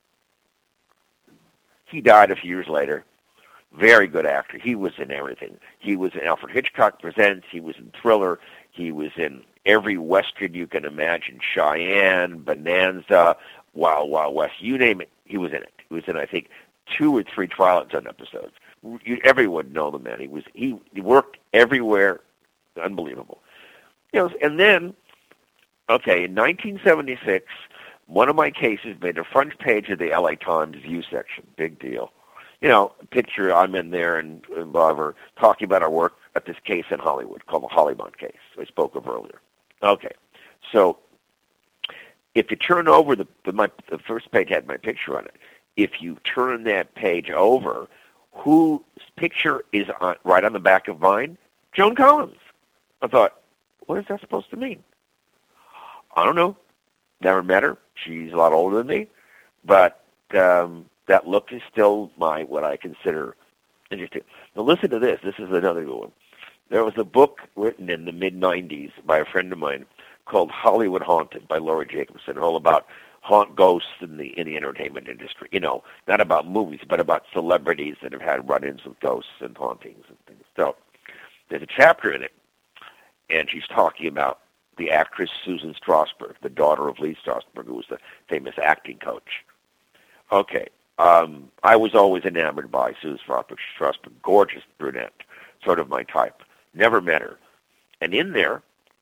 He died a few years later. Very good actor. He was in everything. He was in Alfred Hitchcock Presents. He was in Thriller. He was in every Western you can imagine. Cheyenne, Bonanza, Wild Wild West. You name it, he was in it. He was in, I think, two or three Twilight Zone episodes. You, everyone would know the man. He was he, he worked everywhere. Unbelievable. You know, and then, okay, in nineteen seventy-six, one of my cases made the front page of the L A Times View section. Big deal. You know, picture I'm in there and, and Bob are talking about our work at this case in Hollywood called the Hollymont case I spoke of earlier. Okay, so if you turn over the the, my, the first page had my picture on it. If you turn that page over, whose picture is on, right on the back of mine? Joan Collins. I thought, what is that supposed to mean? I don't know. Never met her. She's a lot older than me, but um, that look is still my what I consider interesting. Now listen to this. This is another good one. There was a book written in the mid nineties by a friend of mine called Hollywood Haunted by Laura Jacobson, all about haunt ghosts in the in the entertainment industry. You know, not about movies, but about celebrities that have had run-ins with ghosts and hauntings and things. So there's a chapter in it, and she's talking about the actress Susan Strasberg, the daughter of Lee Strasberg, who was the famous acting coach. Okay, um, I was always enamored by Susan Strasberg. Strasberg, gorgeous brunette, sort of my type. Never met her. And in there,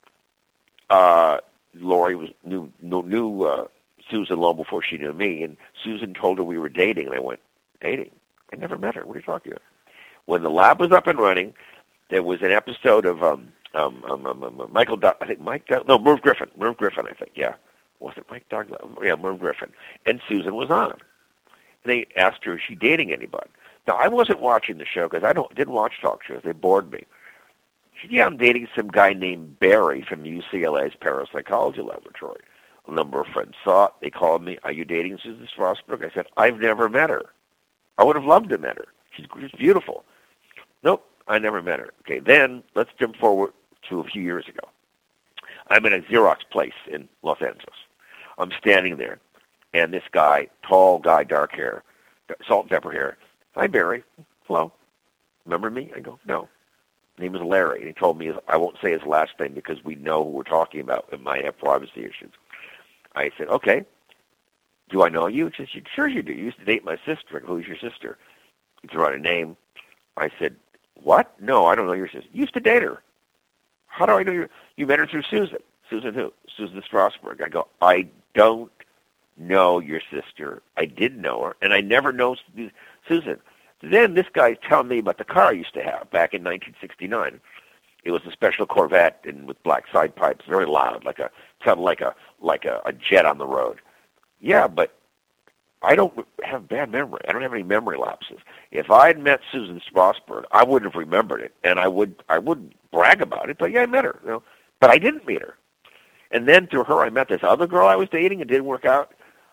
uh, Laurie was knew knew, knew uh, Susan long before she knew me, and Susan told her we were dating, and I went, dating? I never met her. What are you talking about? When the lab was up and running, there was an episode of um, um, um, um, um Michael, Doug, I think Mike, Doug, no, Merv Griffin, Merv Griffin, I think, yeah. Was it Mike Douglas? Yeah, Merv Griffin. And Susan was on. And they asked her, is she dating anybody? Now, I wasn't watching the show because I don't didn't watch talk shows. They bored me. She said, yeah, I'm dating some guy named Barry from U C L A's Parapsychology Laboratory. A number of friends saw it. They called me, are you dating Susan Strasberg? I said, I've never met her. I would have loved to met her. She's, she's beautiful. Nope, I never met her. Okay, then let's jump forward to a few years ago. I'm in a Xerox place in Los Angeles. I'm standing there, and this guy, tall guy, dark hair, salt and pepper hair, hi, Barry. Hello. Remember me? I go, no. His name is Larry, and he told me I won't say his last name because we know who we're talking about and might have privacy issues. I said, okay. Do I know you? He says, sure you do. You used to date my sister. Who's your sister? He threw out a name. I said, what? No, I don't know your sister. You used to date her. How do I know you? You met her through Susan. Susan who? Susan Strasberg. I go, I don't know your sister. I did know her, and I never know Susan. Then this guy's telling me about the car I used to have back in nineteen sixty-nine. It was a special Corvette and with black side pipes, very loud, like a sounded like a like a, a jet on the road. Yeah, but I don't have bad memory. I don't have any memory lapses. If I had met Susan Strasberg, I would have remembered it, and I would I would brag about it. But yeah, I met her, you know. But I didn't meet her. And then through her, I met this other girl I was dating. It didn't work out.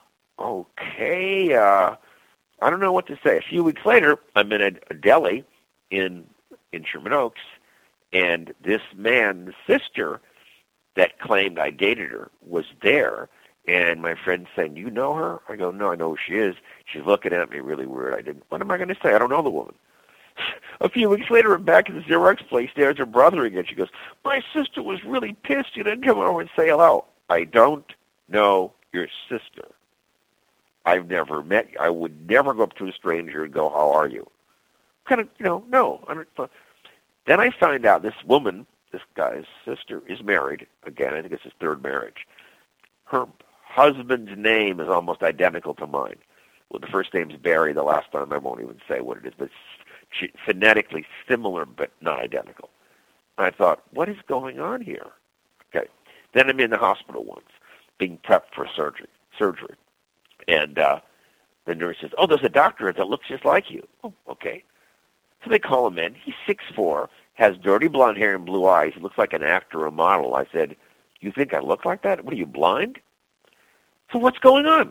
Okay, uh, I don't know what to say. A few weeks later, I'm in a, a deli in in Sherman Oaks, and this man's sister that claimed I dated her was there. And my friend's saying, you know her? I go, no, I know who she is. She's looking at me really weird. I didn't. What am I going to say? I don't know the woman. A few weeks later, I'm back at the Xerox place. There's her brother again. She goes, my sister was really pissed. You didn't come over and say hello. I don't know your sister. I've never met you. I would never go up to a stranger and go, how are you? Kind of, you know, no. I don't, then I find out this woman this guy's sister is married. Again, I think it's his third marriage. Her husband's name is almost identical to mine. Well, the first name's Barry. The last time I won't even say what it is, but it's phonetically similar but not identical. And I thought, what is going on here? Okay. Then I'm in the hospital once, being prepped for surgery. Surgery, and uh, the nurse says, "Oh, there's a doctor that looks just like you." Oh, okay. So they call him in. He's six foot four, has dirty blonde hair and blue eyes. He looks like an actor or a model. I said, "You think I look like that? What are you, blind?" So what's going on?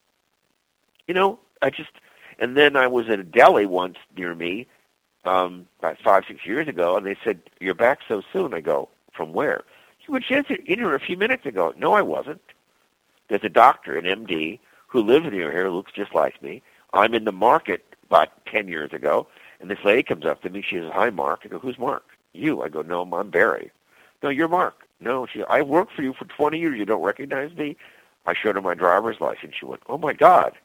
You know, I just, and then I was at a deli once near me, um, about five, six years ago, and they said, "You're back so soon." I go, "From where?" "You were just in here a few minutes ago." "No, I wasn't. There's a doctor, an M D, who lives near here, looks just like me. I'm in the market about ten years ago, and this lady comes up to me. She says, 'Hi, Mark.' I go, 'Who's Mark?' 'You.' I go, 'No, I'm Barry.' 'No, you're Mark.' 'No.' She, 'I worked for you for twenty years. You don't recognize me?' I showed her my driver's license. She went, 'Oh, my God.'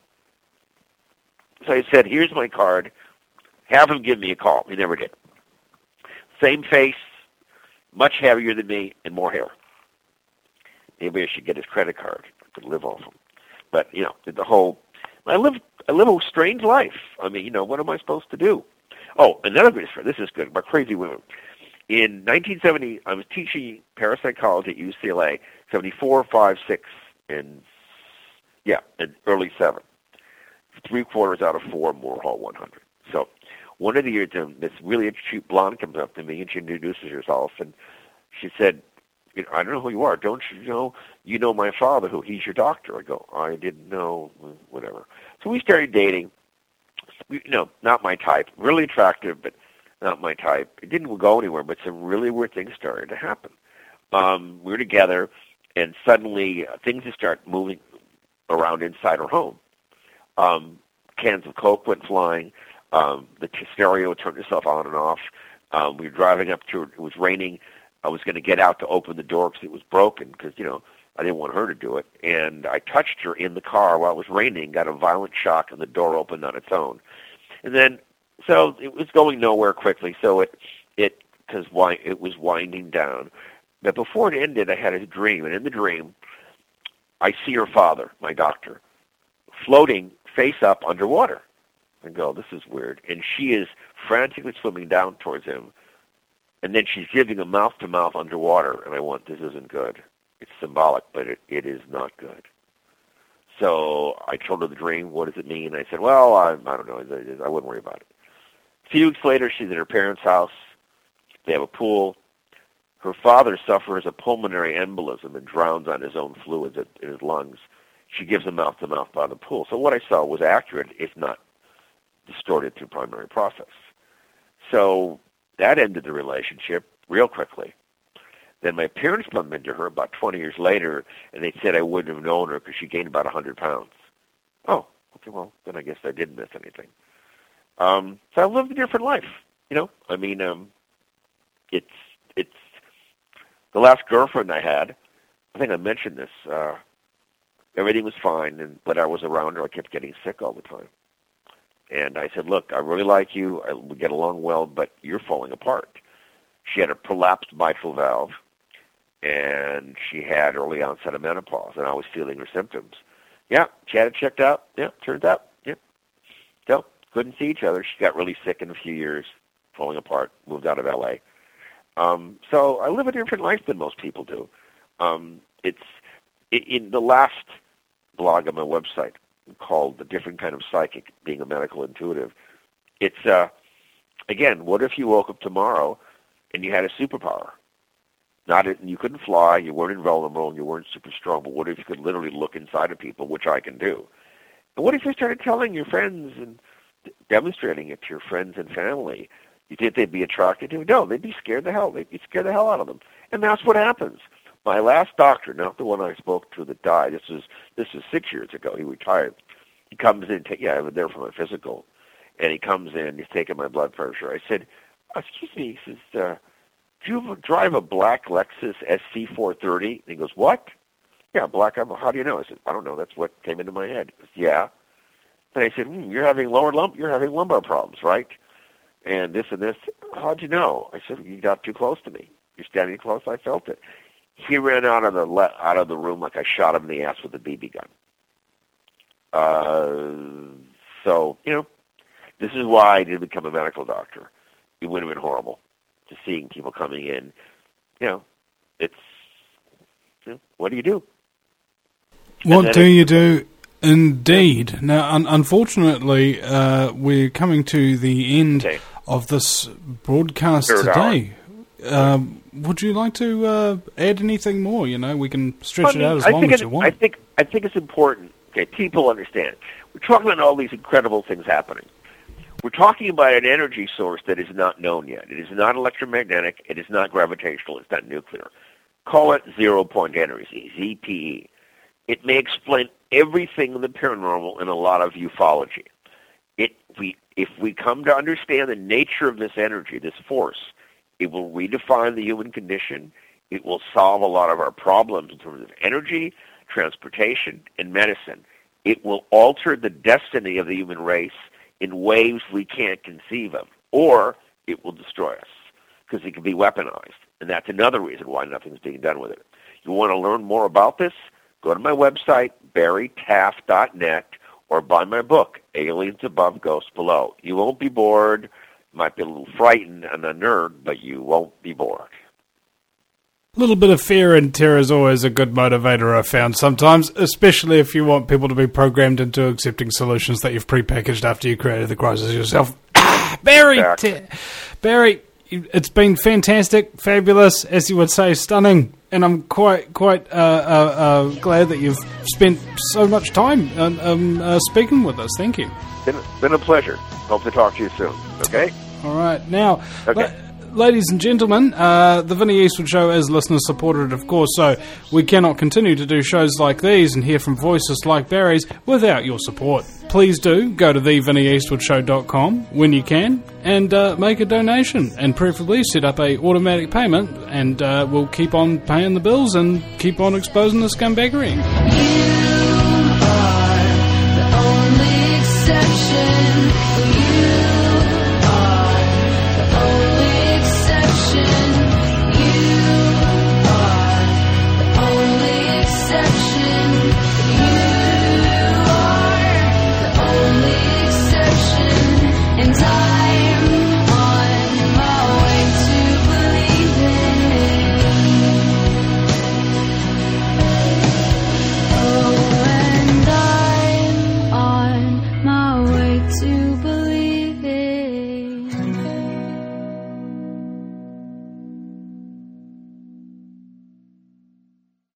So I said, 'Here's my card. Have him give me a call.' He never did. Same face, much heavier than me, and more hair. Maybe I should get his credit card. I could live off him. But, you know, the whole, I live, I live a strange life. I mean, you know, what am I supposed to do? Oh, another good story. This is good about crazy women. In nineteen seventy, I was teaching parapsychology at U C L A, seventy-four, five, six, and, yeah, and early seven. Three quarters out of four, Moore Hall one hundred. So one of the years, um, this really cute blonde comes up to me, and she introduces herself, and she said, you know, "I don't know who you are. Don't you know, you know my father, who he's your doctor?" I go, "I didn't know," whatever. So we started dating. We, you know, not my type. Really attractive, but not my type. It didn't go anywhere, but some really weird things started to happen. Um, we were together, and suddenly uh, things just start moving around inside our home. Um, cans of Coke went flying. Um, the t- stereo turned itself on and off. Um, we were driving up to, it was raining. I was going to get out to open the door because it was broken because, you know, I didn't want her to do it. And I touched her in the car while it was raining, got a violent shock, and the door opened on its own. And then, so it was going nowhere quickly, so it, it, because wi- it was winding down. But before it ended, I had a dream, and in the dream, I see her father, my doctor, floating face up underwater. I go, this is weird. And she is frantically swimming down towards him. And then she's giving him mouth-to-mouth underwater. And I went, this isn't good. It's symbolic, but it, it is not good. So I told her the dream. What does it mean? I said, well, I, I don't know. I wouldn't worry about it. A few weeks later, she's at her parents' house. They have a pool. Her father suffers a pulmonary embolism and drowns on his own fluids in his lungs. She gives him mouth-to-mouth by the pool. So what I saw was accurate, if not distorted through primary process. So that ended the relationship real quickly. Then my parents bumped into her about twenty years later, and they said I wouldn't have known her because she gained about one hundred pounds. Oh, okay, well, then I guess I didn't miss anything. Um, so I've lived a different life, you know. I mean, um, it's it's the last girlfriend I had. I think I mentioned this. Uh, everything was fine, and but I was around her. I kept getting sick all the time. And I said, look, I really like you. I, we get along well, but you're falling apart. She had a prolapsed mitral valve, and she had early onset of menopause, and I was feeling her symptoms. Yeah, she had it checked out. Yeah, turns out. Yeah. So, couldn't see each other. She got really sick in a few years, falling apart, moved out of L A. Um, so I live a different life than most people do. Um, it's in the last blog on my website called The Different Kind of Psychic, Being a Medical Intuitive. It's, uh, again, what if you woke up tomorrow and you had a superpower? Not it, you couldn't fly, you weren't invulnerable, and you weren't super strong, but what if you could literally look inside of people, which I can do? And what if you started telling your friends and demonstrating it to your friends and family? You think they'd be attracted to it? No, they'd be scared the hell. They'd be scared the hell out of them. And that's what happens. My last doctor, not the one I spoke to that died, this was this was six years ago. He retired. He comes in, t- yeah, I was there for my physical, and he comes in, he's taking my blood pressure. I said, excuse me, he says, uh, do you drive a black Lexus S C four thirty? And he goes, what? Yeah, black. How do you know? I said, I don't know. That's what came into my head. He goes, yeah. And I said, hmm, you're having lower lump, you're having lumbar problems, right? And this and this. How'd you know? I said, you got too close to me. You're standing close. I felt it. He ran out of the le- out of the room like I shot him in the ass with a B B gun. Uh, so you know, this is why I didn't become a medical doctor. It would have been horrible, just seeing people coming in. You know, it's you know, what do you do? What do you do? Indeed. Now, un- unfortunately, uh, we're coming to the end okay. of this broadcast Third today. Um, would you like to uh, add anything more? You know, we can stretch I mean, it out as I long think as it, you want. I think I think it's important. Okay, people understand. We're talking about all these incredible things happening. We're talking about an energy source that is not known yet. It is not electromagnetic. It is not gravitational. It's not nuclear. Call it zero-point energy, Z P E. It may explain everything in the paranormal and a lot of ufology. It we if we come to understand the nature of this energy, this force, it will redefine the human condition. It will solve a lot of our problems in terms of energy, transportation, and medicine. It will alter the destiny of the human race in ways we can't conceive of, or it will destroy us because it can be weaponized. And that's another reason why nothing's being done with it. You want to learn more about this? Go to my website, barry taft dot net, or buy my book, Aliens Above, Ghosts Below. You won't be bored. You might be a little frightened and a nerd, but you won't be bored. A little bit of fear and terror is always a good motivator, I've found sometimes, especially if you want people to be programmed into accepting solutions that you've prepackaged after you created the crisis yourself. Barry! Exactly. T- Barry, it's been fantastic, fabulous, as you would say, stunning. And I'm quite quite uh, uh, uh, glad that you've spent so much time um, um, uh, speaking with us. Thank you. Been, been a pleasure. Hope to talk to you soon. Okay? All right. Now, okay. la- ladies and gentlemen, uh, the Vinnie Eastwood Show is listener-supported, of course, so we cannot continue to do shows like these and hear from voices like Barry's without your support. Please do go to the vinnie eastwood show dot com when you can and uh, make a donation, and preferably set up a automatic payment, and uh, we'll keep on paying the bills and keep on exposing the scumbaggery. You are the only exception.